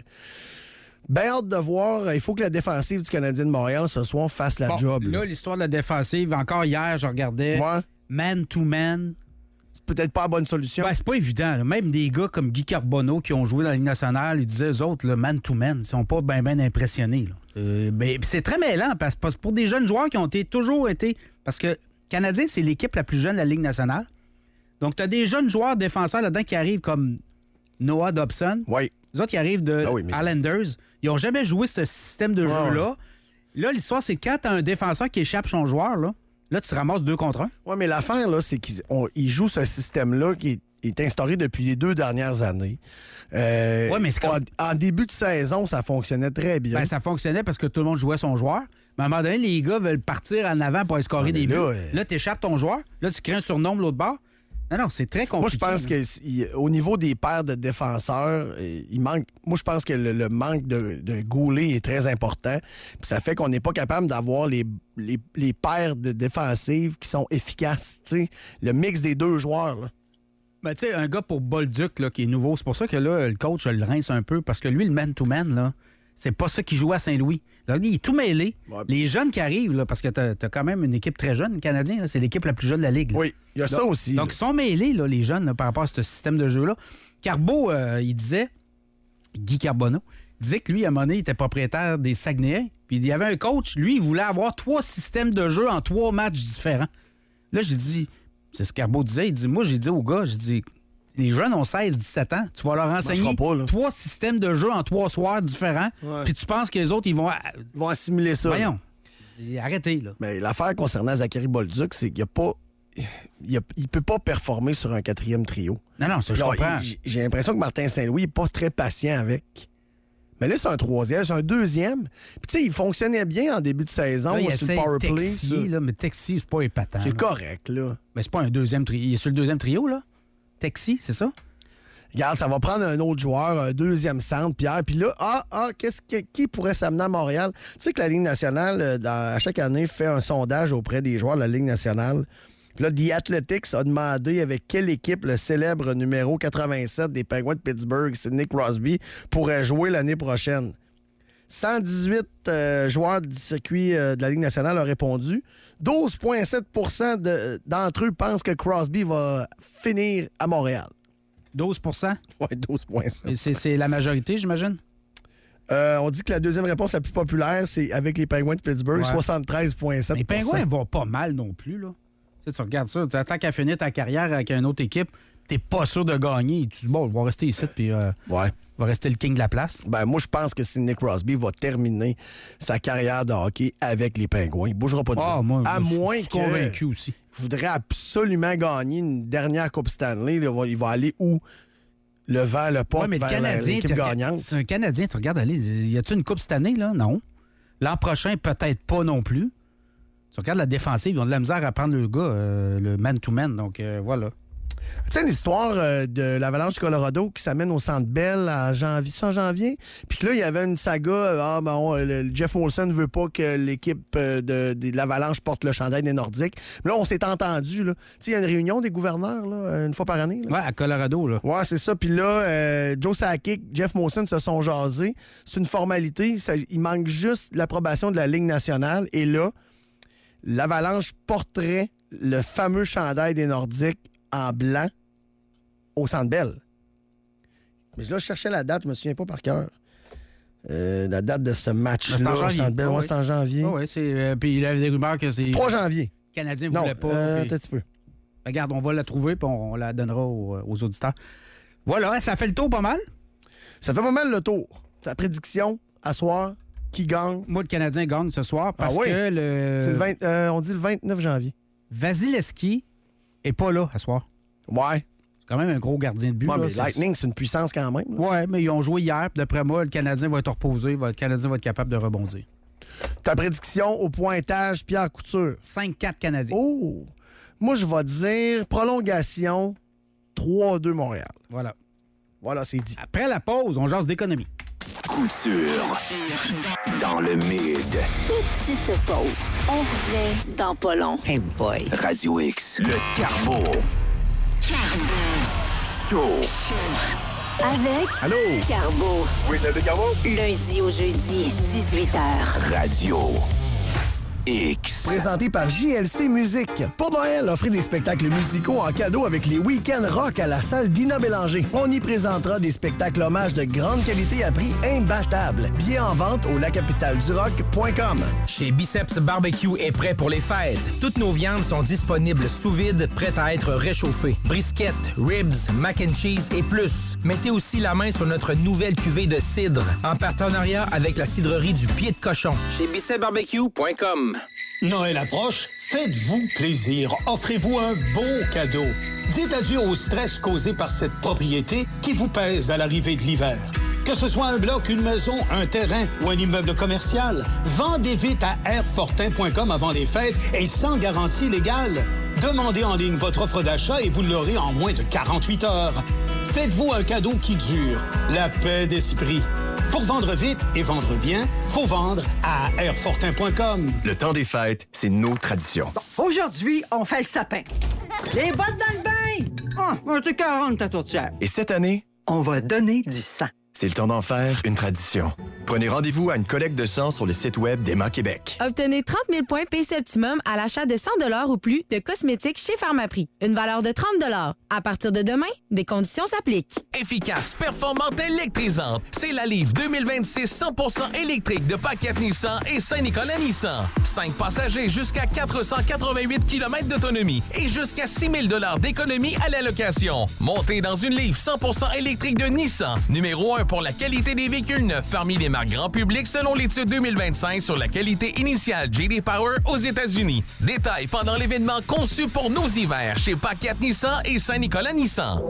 Speaker 5: ben hâte de voir. Il faut que la défensive du Canadien de Montréal ce soir fasse la
Speaker 4: Bon,
Speaker 5: job.
Speaker 4: Là,
Speaker 5: là.
Speaker 4: l'histoire de la défensive, encore hier, je regardais
Speaker 5: Ouais.
Speaker 4: man-to-man.
Speaker 5: C'est peut-être pas la bonne solution.
Speaker 4: Ben, c'est pas évident. là. Même des gars comme Guy Carbonneau qui ont joué dans la Ligue nationale, ils disaient, eux autres, le man-to-man, ils sont pas bien ben impressionnés. là. Euh, ben, pis c'est très mêlant parce que pour des jeunes joueurs qui ont été, toujours été... Parce que Canadien, c'est l'équipe la plus jeune de la Ligue nationale. Donc, tu as des jeunes joueurs défenseurs là-dedans qui arrivent comme Noah Dobson.
Speaker 5: Oui.
Speaker 4: Les autres, qui arrivent de
Speaker 5: Ah oui, mais-
Speaker 4: Islanders. Ils n'ont jamais joué ce système de
Speaker 5: Ouais,
Speaker 4: jeu-là. Là, l'histoire, c'est quand tu as un défenseur qui échappe son joueur, là, là tu te ramasses deux contre un.
Speaker 5: Oui, mais l'affaire, là, c'est qu'ils on- ils jouent ce système-là qui est, est instauré depuis les deux dernières années. Euh,
Speaker 4: Ouais, mais c'est comme-
Speaker 5: en, en début de saison, ça fonctionnait très bien.
Speaker 4: Ben, ça fonctionnait parce que tout le monde jouait son joueur. Mais à un moment donné, les gars veulent partir en avant pour aller scorer
Speaker 5: Ouais, mais
Speaker 4: des buts.
Speaker 5: là,
Speaker 4: Là,
Speaker 5: euh,
Speaker 4: tu échappes ton joueur. Là, tu crées un surnom de l'autre bord. Non, non, c'est très
Speaker 5: Moi, je
Speaker 4: compliqué.
Speaker 5: pense
Speaker 4: là.
Speaker 5: qu'au niveau des paires de défenseurs, euh, il manque. Moi, je pense que le, le manque de, de Goulet est très important. Puis ça fait qu'on n'est pas capable d'avoir les, les, les paires de défensives qui sont efficaces. Tu sais, le mix des deux joueurs. Là.
Speaker 4: Ben, tu sais, un gars pour Bolduc, là, qui est nouveau, c'est pour ça que là, le coach, je le rince un peu, parce que lui, le man-to-man, là, c'est pas ça qu'il joue à Saint-Louis. Là, il est tout mêlé.
Speaker 5: Ouais.
Speaker 4: Les jeunes qui arrivent, là, parce que t'as as quand même une équipe très jeune, le Canadien, là, c'est l'équipe la plus jeune de la Ligue. là.
Speaker 5: Oui, il y a ça
Speaker 4: Donc-
Speaker 5: aussi.
Speaker 4: Donc,
Speaker 5: là.
Speaker 4: ils sont mêlés, là, les jeunes, là, par rapport à ce système de jeu-là. Carbo, euh, il disait, Guy Carbonneau, disait que lui, à un moment donné, il était propriétaire des Saguenayens. Puis il y avait un coach, lui, il voulait avoir trois systèmes de jeu en trois matchs différents. Là, j'ai dit, c'est ce que Carbo disait, il dit, moi, j'ai dit aux gars, j'ai dit, les jeunes ont seize dix-sept ans, tu vas leur enseigner
Speaker 5: pas, là.
Speaker 4: trois systèmes de jeu en trois soirs différents,
Speaker 5: Ouais.
Speaker 4: puis tu penses que les autres, ils vont...
Speaker 5: Ils vont assimiler ça.
Speaker 4: Voyons, arrêtez, là.
Speaker 5: Mais l'affaire concernant Zachary Bolduc, c'est qu'il n'y a pas. Il ne peut pas performer sur un quatrième trio.
Speaker 4: Non, non, ça, je
Speaker 5: Genre,
Speaker 4: comprends.
Speaker 5: il- J'ai l'impression que Martin Saint-Louis n'est pas très patient avec. Mais là, c'est un troisième, c'est un deuxième. Puis, tu sais, il fonctionnait bien en début de saison
Speaker 4: Là, il
Speaker 5: sur le
Speaker 4: essaie
Speaker 5: power play.
Speaker 4: Texier,
Speaker 5: ça.
Speaker 4: là, mais Texier, c'est pas épatant.
Speaker 5: C'est
Speaker 4: là.
Speaker 5: correct, là.
Speaker 4: Mais c'est pas un deuxième trio. Il est sur le deuxième trio, là? Texier, c'est ça?
Speaker 5: Regarde, ça va prendre un autre joueur, un deuxième centre, Pierre. Puis là, ah, ah, qu'est-ce que, qui pourrait s'amener à Montréal? Tu sais que la Ligue nationale, euh, dans- à chaque année, fait un sondage auprès des joueurs de la Ligue nationale. Puis là, The Athletics a demandé avec quelle équipe le célèbre numéro quatre-vingt-sept des Penguins de Pittsburgh, Sidney Crosby, pourrait jouer l'année prochaine. cent dix-huit euh, joueurs du circuit euh, de la Ligue nationale ont répondu. douze virgule sept pour cent de- d'entre eux pensent que Crosby va finir à Montréal.
Speaker 4: douze pour cent?
Speaker 5: Oui, douze virgule sept.
Speaker 4: Et c'est- C'est la majorité, j'imagine?
Speaker 5: Euh, on dit que la deuxième réponse la plus populaire, c'est avec les Penguins de Pittsburgh,
Speaker 4: Ouais.
Speaker 5: soixante-treize virgule sept pour cent.
Speaker 4: Les Pingouins vont pas mal non plus, là. Tu sais, tu regardes ça, tu attends qu'à finir ta carrière avec une autre équipe, t'es pas sûr de gagner. Tu dis, bon, on va rester ici, puis euh,
Speaker 5: Ouais.
Speaker 4: on va rester le king de la place.
Speaker 5: Ben, moi, je pense que Sidney Crosby va terminer sa carrière de hockey avec les Pingouins. Il bougera pas de
Speaker 4: Ah,
Speaker 5: là.
Speaker 4: moi,
Speaker 5: à
Speaker 4: moi, je-
Speaker 5: moins
Speaker 4: je suis
Speaker 5: que
Speaker 4: convaincu aussi.
Speaker 5: il voudrait absolument gagner une dernière Coupe Stanley. Là, il va- il va aller où le vent le porte
Speaker 4: Ouais, mais le
Speaker 5: vers la-
Speaker 4: Canadien,
Speaker 5: l'équipe
Speaker 4: tu regardes-
Speaker 5: gagnante.
Speaker 4: c'est un Canadien, tu regardes, allez, y a-tu une coupe cette année, là? Non. L'an prochain, peut-être pas non plus. Tu regardes la défensive, ils ont de la misère à prendre le gars, euh, le man-to-man, donc euh, voilà.
Speaker 5: Tu sais, l'histoire euh, de l'Avalanche du Colorado qui s'amène au Centre Bell en janvier, c'est en janvier? Puis que là, il y avait une saga, euh, ah, bon, euh, le- Jeff Molson ne veut pas que l'équipe euh, de, de l'Avalanche porte le chandail des Nordiques. Mais là, on s'est entendu, là. Tu sais, il y a une réunion des gouverneurs, là, une fois par année. Là.
Speaker 4: Ouais, à Colorado, là.
Speaker 5: Ouais, c'est ça. Puis là, euh, Joe Sakic, Jeff Molson se sont jasés. C'est une formalité. Ça- il manque juste l'approbation de la Ligue nationale. Et là, l'Avalanche porterait le fameux chandail des Nordiques en blanc au Centre Bell. Mais là, je cherchais la date, je me souviens pas par cœur. Euh, la date de ce match-là
Speaker 4: C'est en
Speaker 5: au
Speaker 4: janvier.
Speaker 5: Centre Bell.
Speaker 4: Ah
Speaker 5: ouais,
Speaker 4: oui.
Speaker 5: c'est en janvier.
Speaker 4: Ah oui, c'est. euh, puis il y avait des rumeurs que c'est.
Speaker 5: trois janvier.
Speaker 4: Les Canadiens ne
Speaker 5: Non,
Speaker 4: voulaient pas.
Speaker 5: euh,
Speaker 4: puis-
Speaker 5: un petit peu.
Speaker 4: Regarde, on va la trouver, puis on, on la donnera aux, aux auditeurs. Voilà, ça fait le tour pas mal.
Speaker 5: Ça fait pas mal le tour. Ta prédiction, à soir, qui gagne?
Speaker 4: Moi, le Canadien gagne ce soir parce
Speaker 5: Ah oui?
Speaker 4: que le.
Speaker 5: C'est le vingt, euh, on dit le vingt-neuf janvier.
Speaker 4: Vasilevski est pas là à soir.
Speaker 5: Ouais.
Speaker 4: C'est quand même un gros gardien de but.
Speaker 5: Ouais,
Speaker 4: là,
Speaker 5: mais
Speaker 4: c'est...
Speaker 5: Lightning, c'est une puissance quand même.
Speaker 4: Oui, mais ils ont joué hier. Puis d'après moi, le Canadien va être reposé. Le Canadien va être capable de rebondir.
Speaker 5: Ta prédiction au pointage, Pierre Couture?
Speaker 4: cinq quatre Canadiens.
Speaker 5: Oh! Moi, je vais dire prolongation trois deux Montréal.
Speaker 4: Voilà.
Speaker 5: Voilà, c'est dit.
Speaker 4: Après la pause, on jase d'économie.
Speaker 1: Couture. Dans le mid.
Speaker 3: Petite pause. On revient dans pas long.
Speaker 1: Hey boy. Radio X. Le Carbo. Show.
Speaker 3: Avec
Speaker 1: Allô?
Speaker 3: Carbo.
Speaker 1: Oui, c'est Carbo.
Speaker 3: Lundi au jeudi, dix-huit heures.
Speaker 1: Radio X.
Speaker 5: Présenté par J L C Musique. Pour Noël, offrez des spectacles musicaux en cadeau avec les week-ends rock à la salle Dina Bélanger. On y présentera des spectacles hommages de grande qualité à prix imbattable. Billets en vente au la capitale du rock point com.
Speaker 6: Chez Biceps Barbecue est prêt pour les fêtes. Toutes nos viandes sont disponibles sous vide, prêtes à être réchauffées. Brisket, ribs, mac and cheese et plus. Mettez aussi la main sur notre nouvelle cuvée de cidre en partenariat avec la cidrerie du Pied de Cochon. Chez biceps barbecue point com.
Speaker 7: Noël approche, faites-vous plaisir. Offrez-vous un beau cadeau. Dites adieu au stress causé par cette propriété qui vous pèse à l'arrivée de l'hiver. Que ce soit un bloc, une maison, un terrain ou un immeuble commercial, vendez vite à airfortin point com avant les fêtes et sans garantie légale. Demandez en ligne votre offre d'achat et vous l'aurez en moins de quarante-huit heures. Faites-vous un cadeau qui dure. La paix d'esprit. Pour vendre vite et vendre bien, faut vendre à airfortin point com.
Speaker 10: Le temps des fêtes, c'est nos traditions.
Speaker 11: Bon, aujourd'hui, on fait le sapin. Les bottes dans le bain! Ah, oh, t'es quarante ta tourtière.
Speaker 10: Et cette année,
Speaker 11: on va donner du sang.
Speaker 10: c'est le temps d'en faire une tradition. Prenez rendez-vous à une collecte de sang sur le site web d'Emma Québec.
Speaker 13: Obtenez trente mille points P-Septimum à l'achat de cent dollars ou plus de cosmétiques chez Pharmaprix. Une valeur de trente dollars. À partir de demain, des conditions s'appliquent.
Speaker 12: Efficace, performante, électrisante. C'est la Leaf deux mille vingt-six cent pour cent électrique de Paquette Nissan et Saint-Nicolas Nissan. cinq passagers jusqu'à quatre cent quatre-vingt-huit kilomètres d'autonomie et jusqu'à six mille dollars d'économie à la location. Montez dans une Leaf cent pour cent électrique de Nissan. Numéro un pour la qualité des véhicules neufs parmi les marques grand public selon l'étude deux mille vingt-cinq sur la qualité initiale J D Power aux États-Unis. Détails pendant l'événement conçu pour nos hivers chez Paquette Nissan et Saint-Nicolas Nissan.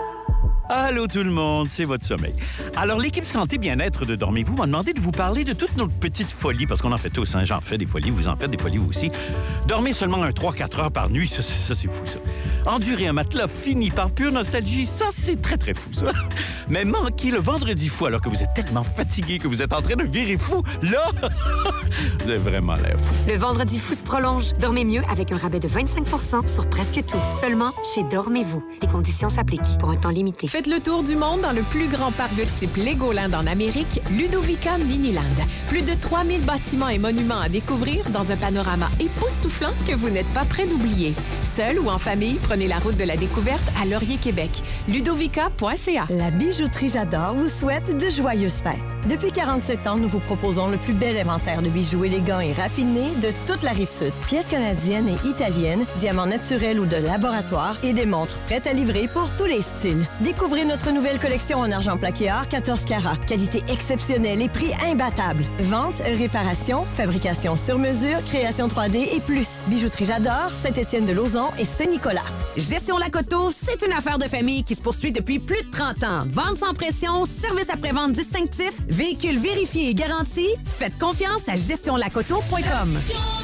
Speaker 19: Allô tout le monde, c'est votre sommeil. Alors, l'équipe Santé Bien-être de Dormez-vous m'a demandé de vous parler de toutes nos petites folies, parce qu'on en fait tous, hein? J'en fais des folies, vous en faites des folies vous aussi. Dormez seulement un trois à quatre heures par nuit, ça, ça, ça c'est fou ça. Endurer un matelas fini par pure nostalgie, ça c'est très très fou ça. Mais manquer le vendredi fou alors que vous êtes tellement fatigué que vous êtes en train de virer fou, là, vous avez vraiment l'air fou.
Speaker 20: Le vendredi fou se prolonge. Dormez mieux avec un rabais de vingt-cinq pour cent sur presque tout. Seulement chez Dormez-vous. Des conditions s'appliquent pour un temps limité.
Speaker 26: Faites le tour du monde dans le plus grand parc de type Legoland en Amérique, Ludovica Miniland. Plus de trois mille bâtiments et monuments à découvrir dans un panorama époustouflant que vous n'êtes pas prêt d'oublier. Seul ou en famille, prenez la route de la découverte à Laurier, Québec. ludovica point c a.
Speaker 21: La bijouterie J'adore vous souhaite de joyeuses fêtes. Depuis quarante-sept ans, nous vous proposons le plus bel inventaire de bijoux élégants et raffinés de toute la Rive-Sud. Pièces canadiennes et italiennes, diamants naturels ou de laboratoire et des montres prêtes à livrer pour tous les styles. Découvrez notre nouvelle collection en argent plaqué art quatorze carats. Qualité exceptionnelle et prix imbattable. Vente, réparation, fabrication sur mesure, création trois D et plus. Bijouterie J'adore, Saint-Étienne-de-Lauson et Saint-Nicolas.
Speaker 8: Gestion Lacoto, c'est une affaire de famille qui se poursuit depuis plus de trente ans. Vente sans pression, service après-vente distinctif, véhicule vérifié et garanti. Faites confiance à gestion lacoto point com.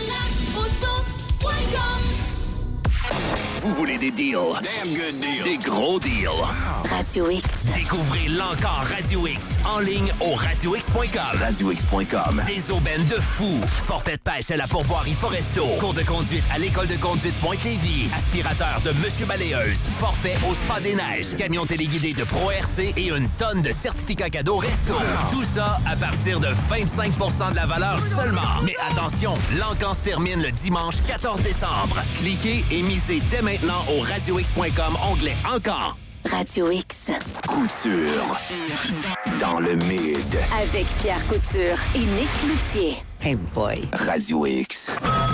Speaker 12: Vous voulez des deals? Damn good deals. Des gros deals.
Speaker 3: Radio X.
Speaker 12: Découvrez l'encore Radio X en ligne au radio x point com.
Speaker 1: radio x point com.
Speaker 12: Des aubaines de fou. Forfait de pêche à la pourvoirie Foresto. Cours de conduite à l'école de conduite Pointe-Lévis. Aspirateur de Monsieur Balayeuse. Forfait au Spa des Neiges. Camion téléguidé de Pro R C et une tonne de certificats cadeaux Resto. Tout ça à partir de vingt-cinq pour cent de la valeur seulement. Mais attention, l'encan se termine le dimanche quatorze décembre. Cliquez et misez dès maintenant au radio x point com, onglet Encore.
Speaker 3: Radio X.
Speaker 1: Couture. Dans le mid.
Speaker 3: Avec Pierre Couture et Nick Cloutier.
Speaker 1: Hey boy. Radio X.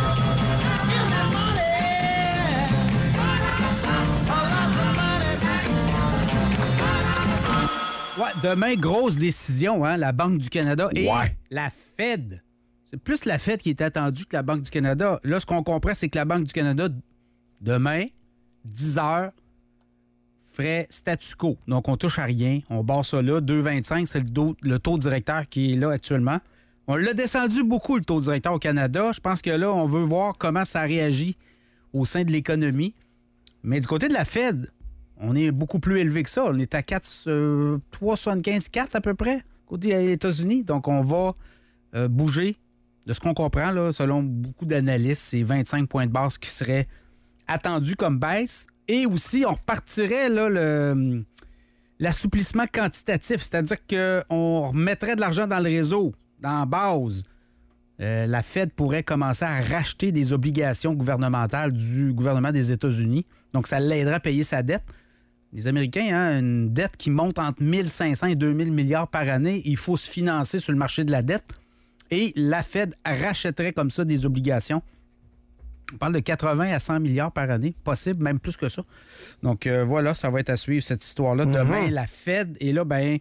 Speaker 4: Ouais, demain, grosse décision, hein, la Banque du Canada et
Speaker 5: ouais.
Speaker 4: la Fed. C'est plus la Fed qui est attendue que la Banque du Canada. Là, ce qu'on comprend, c'est que la Banque du Canada, demain, dix heures, ferait statu quo. Donc, on touche à rien. On barre ça là. deux virgule vingt-cinq, c'est le, do- le taux directeur qui est là actuellement. On l'a descendu beaucoup, le taux directeur au Canada. Je pense que là, on veut voir comment ça réagit au sein de l'économie. Mais du côté de la Fed, on est beaucoup plus élevé que ça. On est à quatre, euh, trois virgule soixante-quinze, quatre à peu près, côté des États-Unis. Donc, on va euh, bouger. De ce qu'on comprend, là, selon beaucoup d'analystes, c'est vingt-cinq points de base qui seraient attendus comme baisse. Et aussi, on repartirait là, le, l'assouplissement quantitatif, c'est-à-dire qu'on remettrait de l'argent dans le réseau, dans la base. Euh, la Fed pourrait commencer à racheter des obligations gouvernementales du gouvernement des États-Unis. Donc, ça l'aiderait à payer sa dette. Les Américains, hein, une dette qui monte entre mille cinq cents et deux mille milliards par année, il faut se financer sur le marché de la dette. Et la Fed rachèterait comme ça des obligations. On parle de quatre-vingts à cent milliards par année, possible, même plus que ça. Donc euh, voilà, ça va être à suivre cette histoire-là. Mm-hmm. Demain, la Fed, et là, ben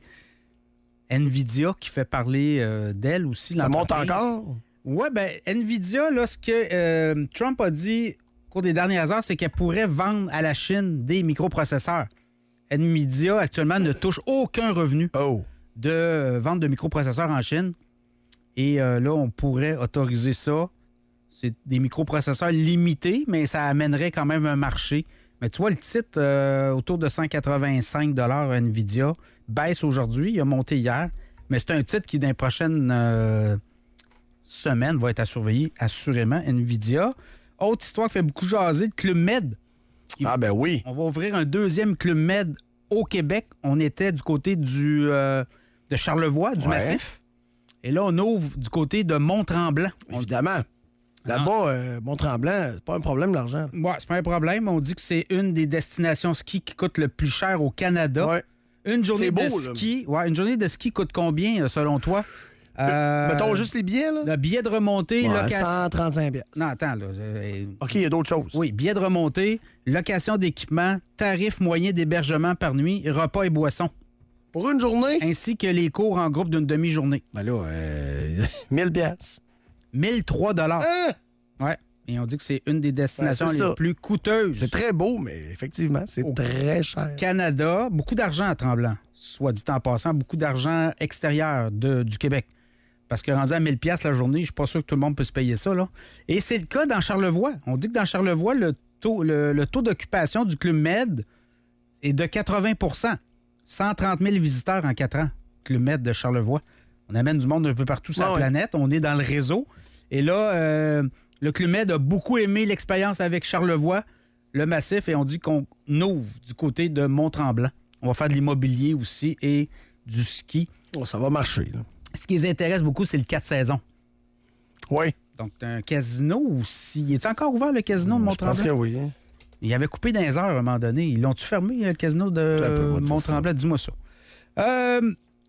Speaker 4: Nvidia qui fait parler euh, d'elle aussi.
Speaker 5: Ça monte encore?
Speaker 4: Oui, bien, Nvidia, là, ce que euh, Trump a dit au cours des dernières heures, c'est qu'elle pourrait vendre à la Chine des microprocesseurs. Nvidia, actuellement, ne touche aucun revenu
Speaker 5: oh.
Speaker 4: de euh, vente de microprocesseurs en Chine. Et euh, là, on pourrait autoriser ça. C'est des microprocesseurs limités, mais ça amènerait quand même un marché. Mais tu vois, le titre, euh, autour de cent quatre-vingt-cinq dollars Nvidia, baisse aujourd'hui. Il a monté hier. Mais c'est un titre qui, dans les prochaines euh, semaines, va être à surveiller, assurément, Nvidia. Autre histoire qui fait beaucoup jaser, le Club Med.
Speaker 5: Ah ben oui.
Speaker 4: On va ouvrir un deuxième Club Med au Québec. On était du côté du euh, de Charlevoix, du
Speaker 5: ouais.
Speaker 4: Massif. Et là, on ouvre du côté de Mont-Tremblant.
Speaker 5: Évidemment. Là-bas, euh, Mont-Tremblant, c'est pas un problème, l'argent.
Speaker 4: Oui, c'est pas un problème. On dit que c'est une des destinations ski qui coûte le plus cher au Canada.
Speaker 5: Ouais.
Speaker 4: Une journée
Speaker 5: c'est beau,
Speaker 4: de ski. Ouais, une journée de ski coûte combien, selon toi?
Speaker 5: Euh, Mettons juste les billets, là?
Speaker 4: Le billet de remontée,
Speaker 5: ouais,
Speaker 4: location.
Speaker 5: cent trente-cinq piastres.
Speaker 4: Non, attends, là. Euh,
Speaker 5: OK, il y a d'autres choses.
Speaker 4: Oui, billet de remontée, location d'équipement, tarif moyen d'hébergement par nuit, repas et boissons.
Speaker 5: Pour une journée?
Speaker 4: Ainsi que les cours en groupe d'une demi-journée.
Speaker 5: Ben là, euh, mille piastres.
Speaker 4: mille trois dollars.
Speaker 5: Hein?
Speaker 4: Ouais. Et on dit que c'est une des destinations
Speaker 5: ben,
Speaker 4: les plus coûteuses.
Speaker 5: C'est très beau, mais effectivement, c'est
Speaker 4: au
Speaker 5: très cher.
Speaker 4: Canada, beaucoup d'argent à Tremblant. Soit dit en passant, beaucoup d'argent extérieur de, du Québec. Parce que rendu à mille piastres la journée, je suis pas sûr que tout le monde peut se payer ça, là. Et c'est le cas dans Charlevoix. On dit que dans Charlevoix, le taux, le, le taux d'occupation du Club Med est de quatre-vingts pour cent. cent trente mille visiteurs en quatre ans, Club Med de Charlevoix. On amène du monde un peu partout sur
Speaker 5: ah,
Speaker 4: la
Speaker 5: ouais.
Speaker 4: planète. On est dans le réseau. Et là, euh, le Club Med a beaucoup aimé l'expérience avec Charlevoix, le Massif, et on dit qu'on ouvre du côté de Mont-Tremblant. On va faire de l'immobilier aussi et du ski.
Speaker 5: Oh, ça va marcher, là.
Speaker 4: Ce qui les intéresse beaucoup, c'est le quatre saisons.
Speaker 5: Oui.
Speaker 4: Donc, t'as un casino aussi. Est-il encore ouvert, le casino de Mont-Tremblant?
Speaker 5: Je pense que oui.
Speaker 4: Il avait coupé dans les heures à un moment donné. Ils l'ont-tu fermé, le casino de Mont-Tremblant? Dis-moi ça. Euh,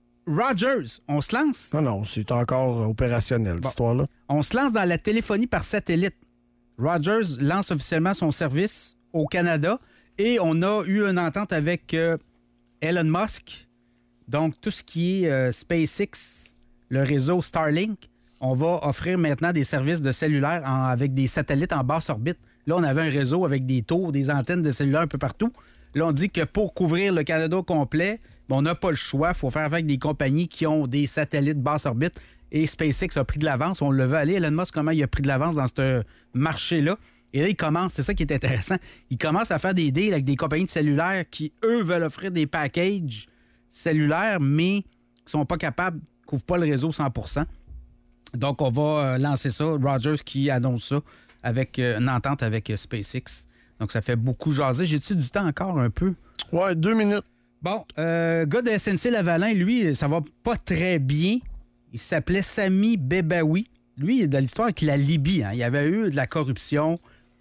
Speaker 4: Rogers, on se lance?
Speaker 5: Non, non, c'est encore opérationnel, bon. Cette histoire-là.
Speaker 4: On se lance dans la téléphonie par satellite. Rogers lance officiellement son service au Canada et on a eu une entente avec euh, Elon Musk. Donc, tout ce qui est euh, SpaceX, le réseau Starlink, on va offrir maintenant des services de cellulaire en, avec des satellites en basse orbite. Là, on avait un réseau avec des tours, des antennes de cellulaire un peu partout. Là, on dit que pour couvrir le Canada au complet, on n'a pas le choix. Il faut faire avec des compagnies qui ont des satellites basse orbite. Et SpaceX a pris de l'avance. On le veut aller. Elon Musk, comment il a pris de l'avance dans ce marché-là? Et là, il commence, c'est ça qui est intéressant, il commence à faire des deals avec des compagnies de cellulaire qui, eux, veulent offrir des packages cellulaires, mais qui ne sont pas capables, ne couvrent pas le réseau cent pour cent. Donc, on va lancer ça. Rogers qui annonce ça avec une entente avec SpaceX. Donc, ça fait beaucoup jaser. J'ai-tu du temps encore un peu?
Speaker 5: Ouais, deux minutes.
Speaker 4: Bon, euh, gars de S N C-Lavalin, lui, ça va pas très bien. Il s'appelait Sami Bebaoui. Lui, il est dans l'histoire avec la Libye. Hein. Il y avait eu de la corruption.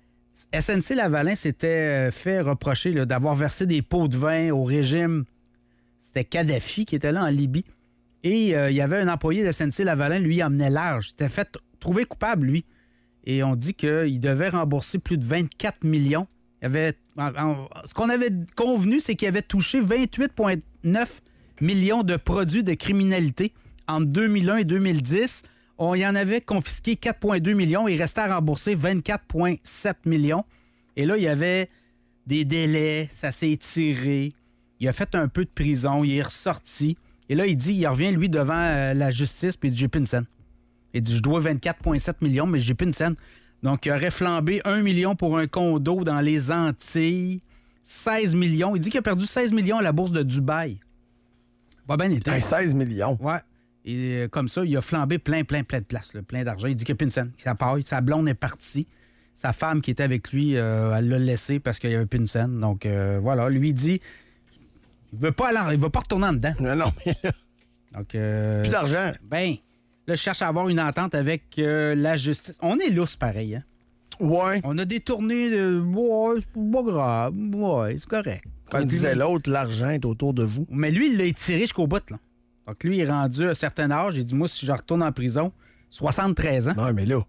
Speaker 4: S N C-Lavalin s'était fait reprocher là, d'avoir versé des pots de vin au régime. C'était Kadhafi qui était là en Libye. Et euh, il y avait un employé de S N C-Lavalin, lui, il emmenait large. Il s'était fait trouver coupable, lui. Et on dit qu'il devait rembourser plus de vingt-quatre millions. Il avait, en, en, ce qu'on avait convenu, c'est qu'il avait touché vingt-huit virgule neuf millions de produits de criminalité entre deux mille un et deux mille dix. On y en avait confisqué quatre virgule deux millions et il restait à rembourser vingt-quatre virgule sept millions. Et là, il y avait des délais, ça s'est étiré. Il a fait un peu de prison, il est ressorti. Et là, il dit, il revient, lui, devant euh, la justice, puis il dit, j'ai plus une scène. Il dit, je dois vingt-quatre virgule sept millions, mais j'ai plus une scène. Donc, il aurait flambé un million pour un condo dans les Antilles, seize millions. Il dit qu'il a perdu seize millions à la bourse de Dubaï. Pas bien été.
Speaker 5: Hey, seize millions.
Speaker 4: Ouais. Et euh, comme ça, il a flambé plein, plein, plein de places, là, plein d'argent. Il dit qu'il n'y a plus une scène. Ça part, sa blonde est partie. Sa femme qui était avec lui, euh, elle l'a laissé parce qu'il n'y avait plus une scène. Donc, euh, voilà. Lui, il dit, il veut pas aller, il veut pas retourner en dedans.
Speaker 5: Non, non, mais là...
Speaker 4: Donc, euh,
Speaker 5: plus d'argent.
Speaker 4: Ben, là, je cherche à avoir une entente avec euh, la justice. On est lousse pareil, hein?
Speaker 5: Ouais.
Speaker 4: On a détourné de. Ouais, c'est pas grave. Ouais, c'est correct.
Speaker 5: Comme disait l'autre, l'argent est autour de vous.
Speaker 4: Mais lui, il l'a étiré jusqu'au bout, là. Donc, lui, il est rendu à un certain âge. Il dit, moi, si je retourne en prison, soixante-treize ans.
Speaker 5: Non, mais là.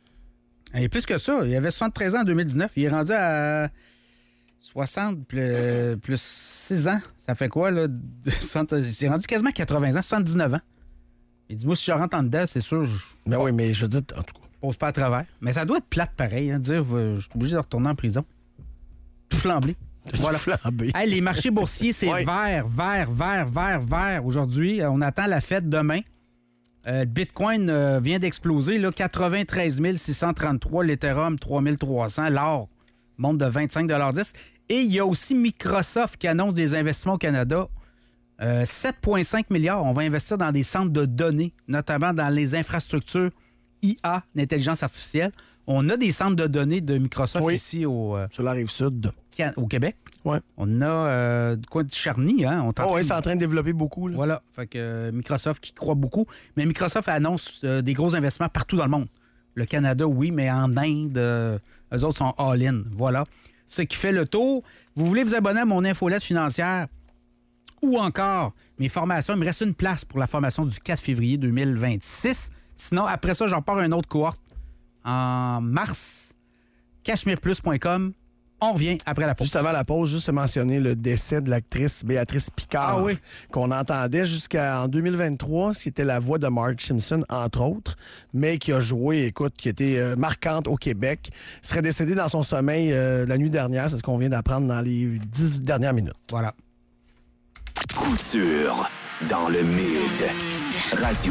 Speaker 4: Et plus que ça, il avait soixante-treize ans en deux mille dix-neuf. Il est rendu à soixante plus, plus six ans. Ça fait quoi, là? Il est rendu quasiment quatre-vingts ans, soixante-dix-neuf ans. Il dit, moi, si je rentre en dedans, c'est sûr. Je...
Speaker 5: Mais oui, mais je dis, en tout cas.
Speaker 4: Pose pas à travers. Mais ça doit être plate pareil, hein, dire, je suis obligé de retourner en prison. Tout flambé. Voilà.
Speaker 5: Flambé.
Speaker 4: Hey, les marchés boursiers, c'est ouais. vert, vert, vert, vert, vert. Aujourd'hui, on attend la fête demain. Euh, le Bitcoin euh, vient d'exploser, là, quatre-vingt-treize mille six cent trente-trois, l'Ethereum trois mille trois cents, l'or monte de vingt-cinq virgule dix. Et il y a aussi Microsoft qui annonce des investissements au Canada. Euh, sept virgule cinq milliards. On va investir dans des centres de données, notamment dans les infrastructures I A, l'intelligence artificielle. On a des centres de données de Microsoft oui. ici au... Euh,
Speaker 5: sur la Rive-Sud.
Speaker 4: Au Québec.
Speaker 5: Oui.
Speaker 4: On a euh, quoi de Charny, hein? On
Speaker 5: oh, oui, c'est en train de développer beaucoup. Là.
Speaker 4: Voilà. Fait que euh, Microsoft qui croit beaucoup. Mais Microsoft annonce euh, des gros investissements partout dans le monde. Le Canada, oui, mais en Inde, euh, eux autres sont all-in. Voilà. Ce qui fait le tour. Vous voulez vous abonner à mon infolette financière ou encore mes formations. Il me reste une place pour la formation du quatre février deux mille vingt-six. Sinon, après ça, j'en pars une autre cohorte en mars. cachemire plus point com. On revient après la pause.
Speaker 5: Juste avant la pause, juste mentionner le décès de l'actrice Béatrice Picard.
Speaker 4: Ah oui.
Speaker 5: Qu'on entendait jusqu'en deux mille vingt-trois, c'était la voix de Marge Simpson, entre autres, mais qui a joué, écoute, qui était euh, marquante au Québec. Elle serait décédée dans son sommeil euh, la nuit dernière. C'est ce qu'on vient d'apprendre dans les dix dernières minutes.
Speaker 4: Voilà.
Speaker 1: Couture dans le Mid. Radio.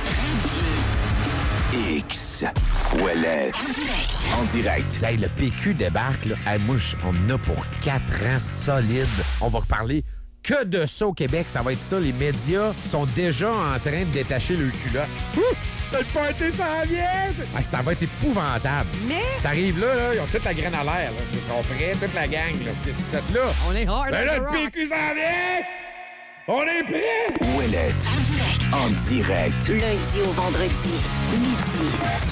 Speaker 1: X. Ouellette. En direct.
Speaker 14: Hey, le P Q débarque, là. Hey, moi, on en a pour quatre ans solides. On va parler que de ça au Québec. Ça va être ça. Les médias sont déjà en train de détacher le culotte. Ouh! Le party s'en vient! Hey, ça va être épouvantable.
Speaker 8: Mais...
Speaker 14: T'arrives là, là, ils ont toute la graine à l'air. Là. Ils sont prêts, toute la gang. Là. Qu'est-ce que vous faites là?
Speaker 8: On est hard.
Speaker 14: Ben là, le P Q s'en vient! On est prêts!
Speaker 1: Ouellette. En direct.
Speaker 3: Lundi au vendredi. Midi.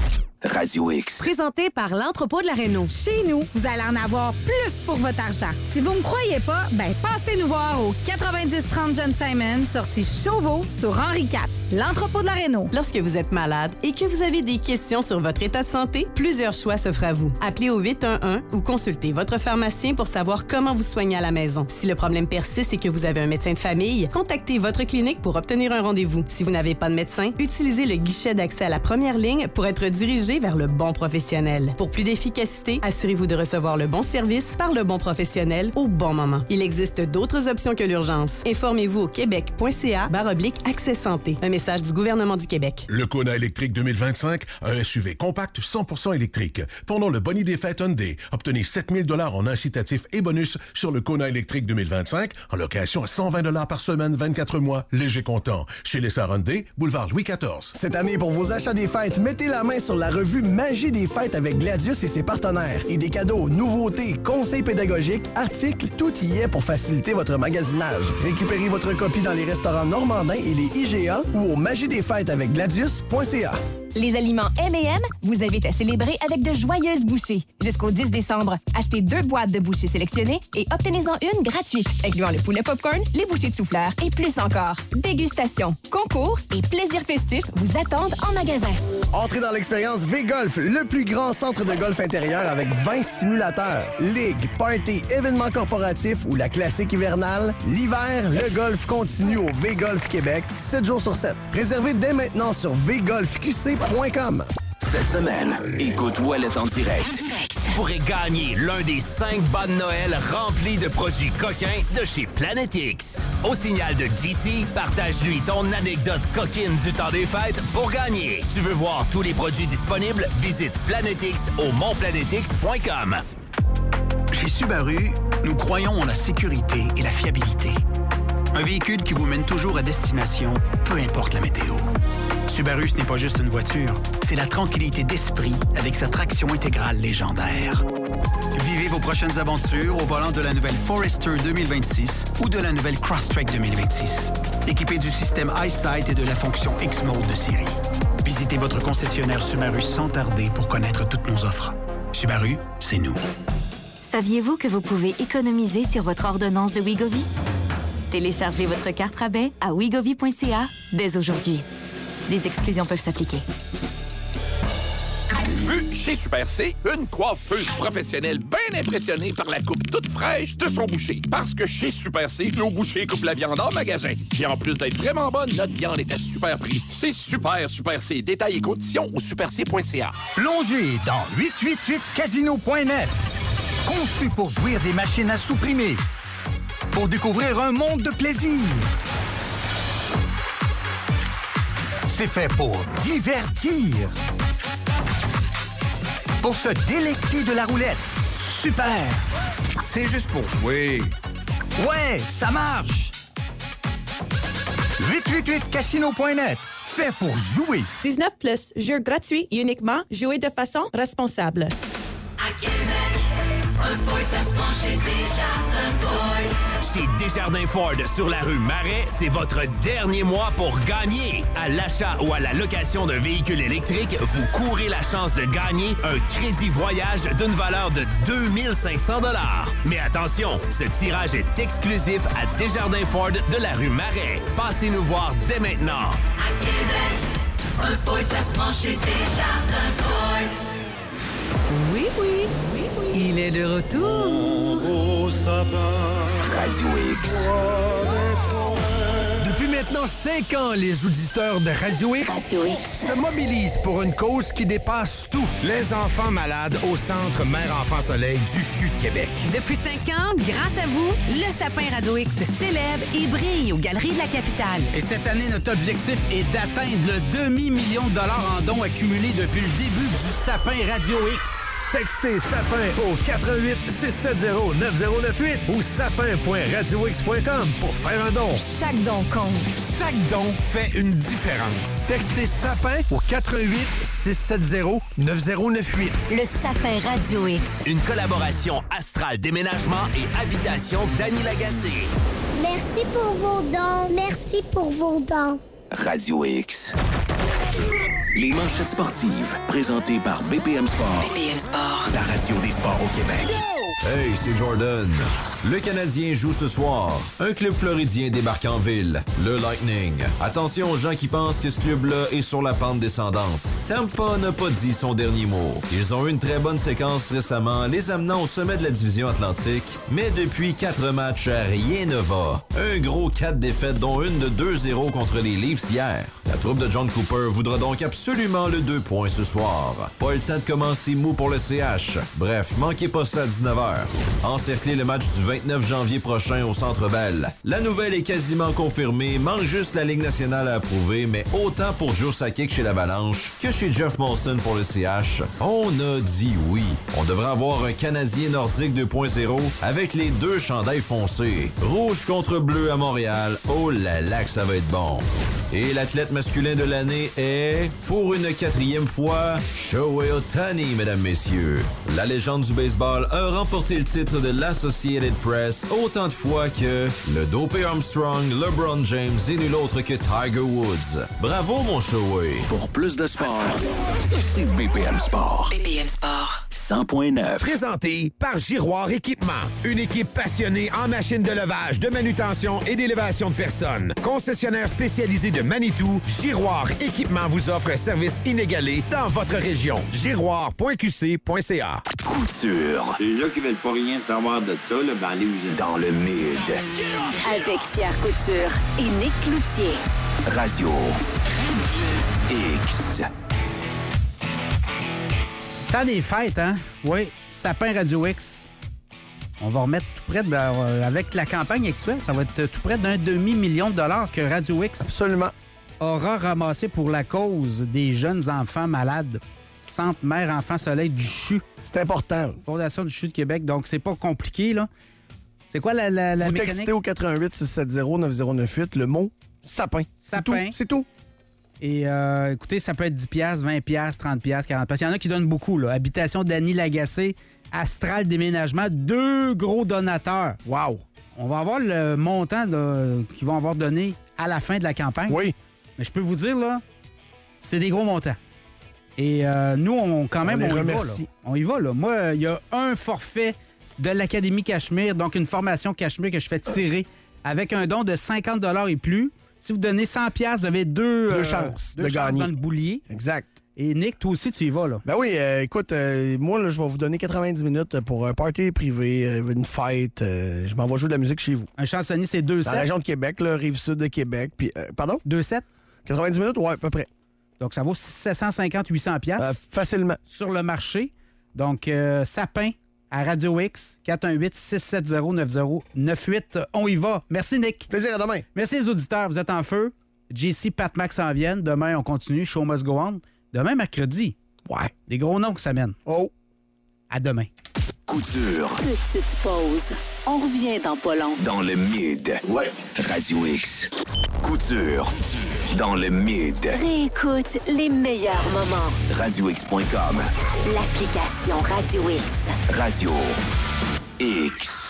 Speaker 1: Radio X.
Speaker 8: Présenté par l'Entrepôt de la Réno.
Speaker 15: Chez nous, vous allez en avoir plus pour votre argent. Si vous me croyez pas, ben passez nous voir au quatre-vingt-dix trente John Simon, sortie Chauveau sur Henri quatre. L'Entrepôt de la Réno.
Speaker 26: Lorsque vous êtes malade et que vous avez des questions sur votre état de santé, plusieurs choix s'offrent à vous. Appelez au huit un un ou consultez votre pharmacien pour savoir comment vous soigner à la maison. Si le problème persiste et que vous avez un médecin de famille, contactez votre clinique pour obtenir un rendez-vous. Si vous n'avez pas de médecin, utilisez le guichet d'accès à la première ligne pour être dirigé vers le bon professionnel. Pour plus d'efficacité, assurez-vous de recevoir le bon service par le bon professionnel au bon moment. Il existe d'autres options que l'urgence. Informez-vous au québec.ca barre oblique accès santé. Un message du gouvernement du Québec.
Speaker 16: Le Kona électrique deux mille vingt-cinq, un S U V compact cent pour cent électrique. Pendant le Bonnie des fêtes Hyundai, obtenez sept mille dollars en incitatifs et bonus sur le Kona électrique deux mille vingt-cinq en location à cent vingt dollars par semaine, vingt-quatre mois, léger comptant. Chez les Hyundai, boulevard Louis quatorze.
Speaker 5: Cette année, pour vos achats des fêtes, mettez la main sur la revue Magie des fêtes avec Gladius et ses partenaires. Et des cadeaux, nouveautés, conseils pédagogiques, articles, tout y est pour faciliter votre magasinage. Récupérez votre copie dans les restaurants normandins et les I G A ou au magie des fêtes avec gladius point c a.
Speaker 17: Les aliments M et M vous invitent à célébrer avec de joyeuses bouchées. Jusqu'au dix décembre, achetez deux boîtes de bouchées sélectionnées et obtenez-en une gratuite, incluant le poulet popcorn, les bouchées de chou-fleur et plus encore. Dégustation, concours et plaisir festif vous attendent en magasin.
Speaker 5: Entrez dans l'expérience V-Golf, le plus grand centre de golf intérieur avec vingt simulateurs. Ligue, party, événements corporatifs ou la classique hivernale. L'hiver, le golf continue au V-Golf Québec, sept jours sur sept. Réservez dès maintenant sur v golf q c point com.
Speaker 1: Cette semaine, écoute Ouellette en direct.
Speaker 12: pourrez gagner l'un des cinq bas de Noël remplis de produits coquins de chez Planet X. Au signal de G C, partage-lui ton anecdote coquine du temps des fêtes pour gagner. Tu veux voir tous les produits disponibles? Visite Planet X au mont planet x point com.
Speaker 9: Chez Subaru, nous croyons en la sécurité et la fiabilité. Un véhicule qui vous mène toujours à destination, peu importe la météo. Subaru, ce n'est pas juste une voiture, c'est la tranquillité d'esprit avec sa traction intégrale légendaire. Vivez vos prochaines aventures au volant de la nouvelle Forester deux mille vingt-six ou de la nouvelle Crosstrek deux mille vingt-six. Équipé du système EyeSight et de la fonction X-Mode de série. Visitez votre concessionnaire Subaru sans tarder pour connaître toutes nos offres. Subaru, c'est nous.
Speaker 18: Saviez-vous que vous pouvez économiser sur votre ordonnance de Wegovy? Téléchargez votre carte rabais à wegovy point c a dès aujourd'hui. Des exclusions peuvent s'appliquer.
Speaker 22: Vu chez Super C, une coiffeuse professionnelle bien impressionnée par la coupe toute fraîche de son boucher. Parce que chez Super C, nos bouchers coupent la viande en magasin. Puis en plus d'être vraiment bonne, notre viande est à super prix. C'est super, Super C. Détails et conditions au super c point c a.
Speaker 23: Plongez dans huit cent quatre-vingt-huit casino point net. Conçu pour jouir des machines à supprimer. Pour découvrir un monde de plaisir. C'est fait pour divertir. Pour se délecter de la roulette. Super! C'est juste pour jouer. Ouais, ça marche! huit cent quatre-vingt-huit casino point net. Fait pour jouer.
Speaker 24: dix-neuf plus, jeu gratuit uniquement, jouer de façon responsable.
Speaker 25: À Québec, un Ford, ça se prend chez Desjardins Ford.
Speaker 12: Chez Desjardins Ford sur la rue Marais, c'est votre dernier mois pour gagner. À l'achat ou à la location d'un véhicule électrique, vous courez la chance de gagner un crédit voyage d'une valeur de deux mille cinq cents dollars. Mais attention, ce tirage est exclusif à Desjardins Ford de la rue Marais. Passez nous voir dès maintenant.
Speaker 25: À Québec, un Ford, ça se prend chez Desjardins Ford.
Speaker 26: Oui, oui, oui, oui. Il est de retour.
Speaker 1: Au sapin.
Speaker 14: Radio X.
Speaker 6: Depuis maintenant cinq ans, les auditeurs de Radio X,
Speaker 3: Radio X
Speaker 6: se mobilisent pour une cause qui dépasse tout. Les enfants malades au Centre Mère-Enfant-Soleil du C H U de Québec.
Speaker 8: Depuis cinq ans, grâce à vous, le sapin Radio X s'élève et brille aux Galeries de la Capitale.
Speaker 4: Et cette année, notre objectif est d'atteindre le demi-million de dollars en dons accumulés depuis le début du sapin Radio X.
Speaker 27: Textez sapin au quatre un huit six sept zéro neuf zéro neuf huit ou sapin point radio x point com pour faire un don.
Speaker 8: Chaque don compte.
Speaker 6: Chaque don fait une différence. Textez sapin au quatre un huit six sept zéro neuf zéro neuf huit.
Speaker 2: Le sapin Radio X.
Speaker 12: Une collaboration Astral Déménagement et Habitation d'Annie Lagacé.
Speaker 28: Merci pour vos dons. Merci pour vos dons.
Speaker 1: Radio X. Les manchettes sportives, présentées par B P M Sport.
Speaker 25: B P M Sport.
Speaker 1: La radio des sports au Québec.
Speaker 29: Hey, c'est Jordan. Le Canadien joue ce soir. Un club floridien débarque en ville, le Lightning. Attention aux gens qui pensent que ce club-là est sur la pente descendante. Tampa n'a pas dit son dernier mot. Ils ont eu une très bonne séquence récemment, les amenant au sommet de la division Atlantique. Mais depuis quatre matchs, rien ne va. Un gros quatre défaites, dont une de deux zéro contre les Leafs hier. La troupe de John Cooper voudra donc absolument le deux points ce soir. Pas le temps de commencer mou pour le C H. Bref, manquez pas ça à dix-neuf heures. Encerclez le match du vingt-neuf janvier prochain au Centre Bell. La nouvelle est quasiment confirmée, manque juste la Ligue nationale à approuver, mais autant pour Joe Sakic chez l'Avalanche que chez Jeff Molson pour le C H, on a dit oui. On devrait avoir un Canadien nordique deux point zéro avec les deux chandails foncés. Rouge contre bleu à Montréal. Oh là là que ça va être bon. Et l'athlète masculin de l'année est, pour une quatrième fois, Shohei Ohtani, mesdames, messieurs. La légende du baseball a remporté le titre de l'Associated Press autant de fois que le dopé Armstrong, LeBron James et nul autre que Tiger Woods. Bravo, mon Shohei.
Speaker 1: Pour plus de sport, c'est B P M Sport.
Speaker 25: B P M Sport.
Speaker 1: cent point neuf.
Speaker 6: Présenté par Giroir Équipement. Une équipe passionnée en machines de levage, de manutention et d'élévation de personnes. Concessionnaire spécialisé de Manitou, Giroir Équipement vous offre un service inégalé dans votre région. giroir point q c point c a.
Speaker 1: Couture.
Speaker 30: Les gens qui veulent pas rien savoir de ça, là, ben allez vous
Speaker 1: dans le mid.
Speaker 3: Avec Pierre Couture et Nick Cloutier.
Speaker 1: Radio X.
Speaker 4: Temps des fêtes, hein? Oui, Sapin Radio X. On va remettre tout près de... Euh, avec la campagne actuelle, ça va être tout près d'un demi-million de dollars que Radio X
Speaker 5: Absolument.
Speaker 4: aura ramassé pour la cause des jeunes enfants malades. Centre Mère Enfant Soleil du C H U.
Speaker 5: C'est important.
Speaker 4: Fondation du C H U de Québec, donc c'est pas compliqué, là. C'est quoi la, la, la
Speaker 5: Vous
Speaker 4: mécanique?
Speaker 5: textez au quatre un huit six sept zéro neuf zéro neuf huit le mot sapin.
Speaker 4: Sapin.
Speaker 5: C'est tout.
Speaker 4: Et euh, écoutez, ça peut être dix piastres, vingt piastres, trente piastres, quarante piastres. Il y en a qui donnent beaucoup, là. Habitation d'Annie Lagacé, Astral Déménagement, deux gros donateurs.
Speaker 5: Wow!
Speaker 4: On va avoir le montant là, qu'ils vont avoir donné à la fin de la campagne.
Speaker 5: Oui.
Speaker 4: Mais je peux vous dire, là, c'est des gros montants. Et euh, nous, on, quand même,
Speaker 5: on,
Speaker 4: on y
Speaker 5: remercie.
Speaker 4: va. Là. On y va, là. Moi, il y a un forfait de l'Académie Cachemire, donc une formation Cachemire que je fais tirer avec un don de cinquante dollars et plus. Si vous donnez cent piastres, vous avez deux,
Speaker 5: Deux
Speaker 4: euh,
Speaker 5: chances
Speaker 4: deux
Speaker 5: de
Speaker 4: chances
Speaker 5: gagner.
Speaker 4: dans le boulier.
Speaker 5: Exact.
Speaker 4: Et Nick, toi aussi, tu y vas, là.
Speaker 5: Ben oui, euh, écoute, euh, moi, là, je vais vous donner quatre-vingt-dix minutes pour un party privé, euh, une fête. Euh, je m'en vais jouer de la musique chez vous.
Speaker 4: Un chansonnier, c'est deux
Speaker 5: Dans
Speaker 4: sept.
Speaker 5: la région de Québec, là, Rive-Sud de Québec. Puis, euh, pardon?
Speaker 4: deux sept.
Speaker 5: quatre-vingt-dix minutes, ouais, à peu près.
Speaker 4: Donc, ça vaut sept cent cinquante à huit cents piastres.
Speaker 5: Euh, facilement.
Speaker 4: Sur le marché. Donc, euh, Sapin à Radio X, quatre un huit six sept zéro neuf zéro neuf huit. On y va. Merci, Nick.
Speaker 5: Plaisir, à demain.
Speaker 4: Merci les auditeurs. Vous êtes en feu. J C, Pat Max s'en viennent. Demain, on continue. Show must go on. Demain, mercredi.
Speaker 5: Ouais.
Speaker 4: Des gros noms qui s'amènent.
Speaker 5: Oh.
Speaker 4: À demain.
Speaker 1: Couture.
Speaker 3: Petite pause. On revient dans pas long.
Speaker 1: Dans le mid. Ouais. Radio X. Couture. Dans le mid.
Speaker 3: Réécoute les meilleurs moments.
Speaker 1: radio x point com.
Speaker 3: L'application Radio X.
Speaker 1: Radio X.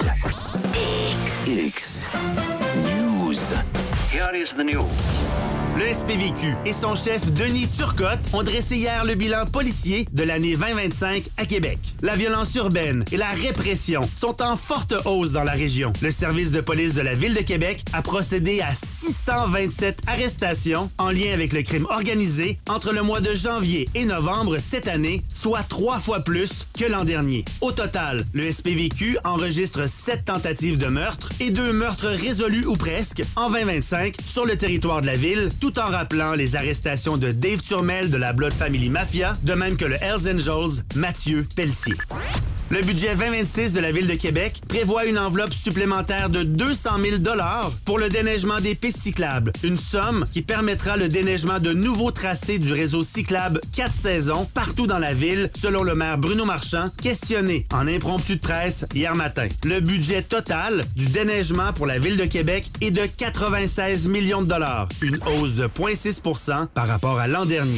Speaker 3: X.
Speaker 1: X. News.
Speaker 7: Here is the news. Le S P V Q et son chef Denis Turcotte ont dressé hier le bilan policier de l'année vingt vingt-cinq à Québec. La violence urbaine et la répression sont en forte hausse dans la région. Le service de police de la Ville de Québec a procédé à six cent vingt-sept arrestations en lien avec le crime organisé entre le mois de janvier et novembre cette année, soit trois fois plus que l'an dernier. Au total, le S P V Q enregistre sept tentatives de meurtre et deux meurtres résolus ou presque en vingt vingt-cinq sur le territoire de la ville, tout en rappelant les arrestations de Dave Turmel de la Blood Family Mafia, de même que le Hells Angels, Mathieu Pelletier. Le budget vingt vingt-six de la Ville de Québec prévoit une enveloppe supplémentaire de deux cent mille dollars pour le déneigement des pistes cyclables, une somme qui permettra le déneigement de nouveaux tracés du réseau cyclable quatre saisons partout dans la ville, selon le maire Bruno Marchand, questionné en impromptu de presse hier matin. Le budget total du déneigement pour la Ville de Québec est de quatre-vingt-seize millions de dollars, une hausse de zéro virgule six pour cent par rapport à l'an dernier.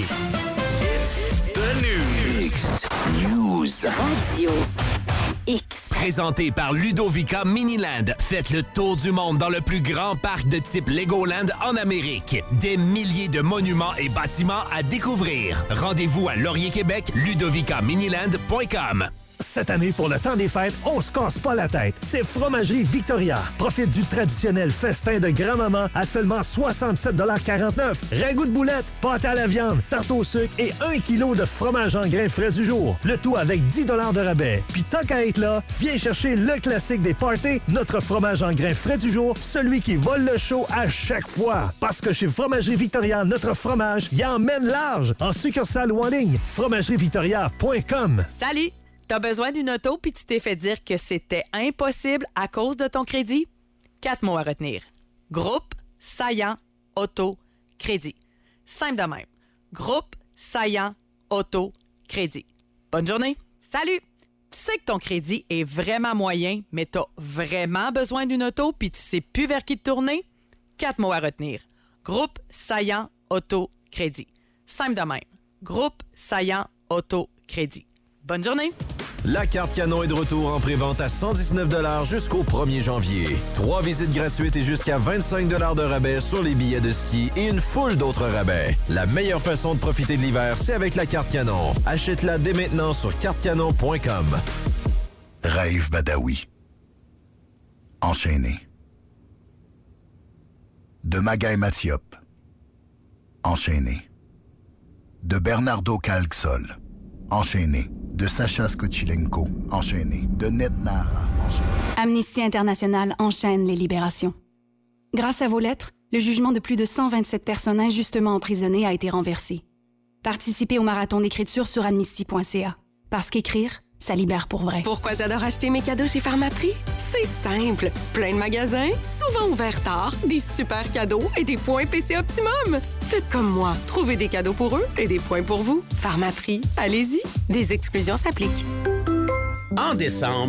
Speaker 1: The News. X News.
Speaker 3: Radio X.
Speaker 12: Présenté par Ludovica Miniland. Faites le tour du monde dans le plus grand parc de type Legoland en Amérique. Des milliers de monuments et bâtiments à découvrir. Rendez-vous à Laurier Québec, ludovica miniland point com.
Speaker 27: Cette année, pour le temps des fêtes, on se casse pas la tête. C'est Fromagerie Victoria. Profite du traditionnel festin de grand-maman à seulement soixante-sept quarante-neuf. Ragoût de boulettes, pâte à la viande, tarte au sucre et un kilo de fromage en grains frais du jour. Le tout avec dix dollars de rabais. Puis tant qu'à être là, viens chercher le classique des parties, notre fromage en grains frais du jour, celui qui vole le show à chaque fois. Parce que chez Fromagerie Victoria, notre fromage, y emmène large, en succursale ou en ligne. fromagerie victoria point com.
Speaker 10: Salut! T'as besoin d'une auto puis tu t'es fait dire que c'était impossible à cause de ton crédit? Quatre mots à retenir. Groupe Saillant Auto Crédit. Simple de même. Groupe Saillant Auto Crédit. Bonne journée. Salut! Tu sais que ton crédit est vraiment moyen, mais t'as vraiment besoin d'une auto puis tu sais plus vers qui te tourner? Quatre mots à retenir. Groupe Saillant Auto Crédit. Simple de même. Groupe Saillant Auto Crédit. Bonne journée!
Speaker 29: La carte canon est de retour en prévente à cent dix-neuf dollars jusqu'au premier janvier. Trois visites gratuites et jusqu'à vingt-cinq dollars de rabais sur les billets de ski et une foule d'autres rabais. La meilleure façon de profiter de l'hiver, c'est avec la carte canon. Achète-la dès maintenant sur carte canon point com.
Speaker 11: Raïf Badawi. Enchaîné. De Magaï Mathiop. Enchaîné. De Bernardo Calxol. Enchaîné. De Sacha Skochilenko, enchaîné. De Ned Nara, enchaîné.
Speaker 13: Amnesty International enchaîne les libérations. Grâce à vos lettres, le jugement de plus de cent vingt-sept personnes injustement emprisonnées a été renversé. Participez au marathon d'écriture sur amnesty point c a. Parce qu'écrire, ça libère pour vrai.
Speaker 9: Pourquoi j'adore acheter mes cadeaux chez Pharmaprix? C'est simple. Plein de magasins, souvent ouverts tard, des super cadeaux et des points P C Optimum. Faites comme moi. Trouvez des cadeaux pour eux et des points pour vous. Pharmaprix, allez-y. Des exclusions s'appliquent.
Speaker 12: En décembre,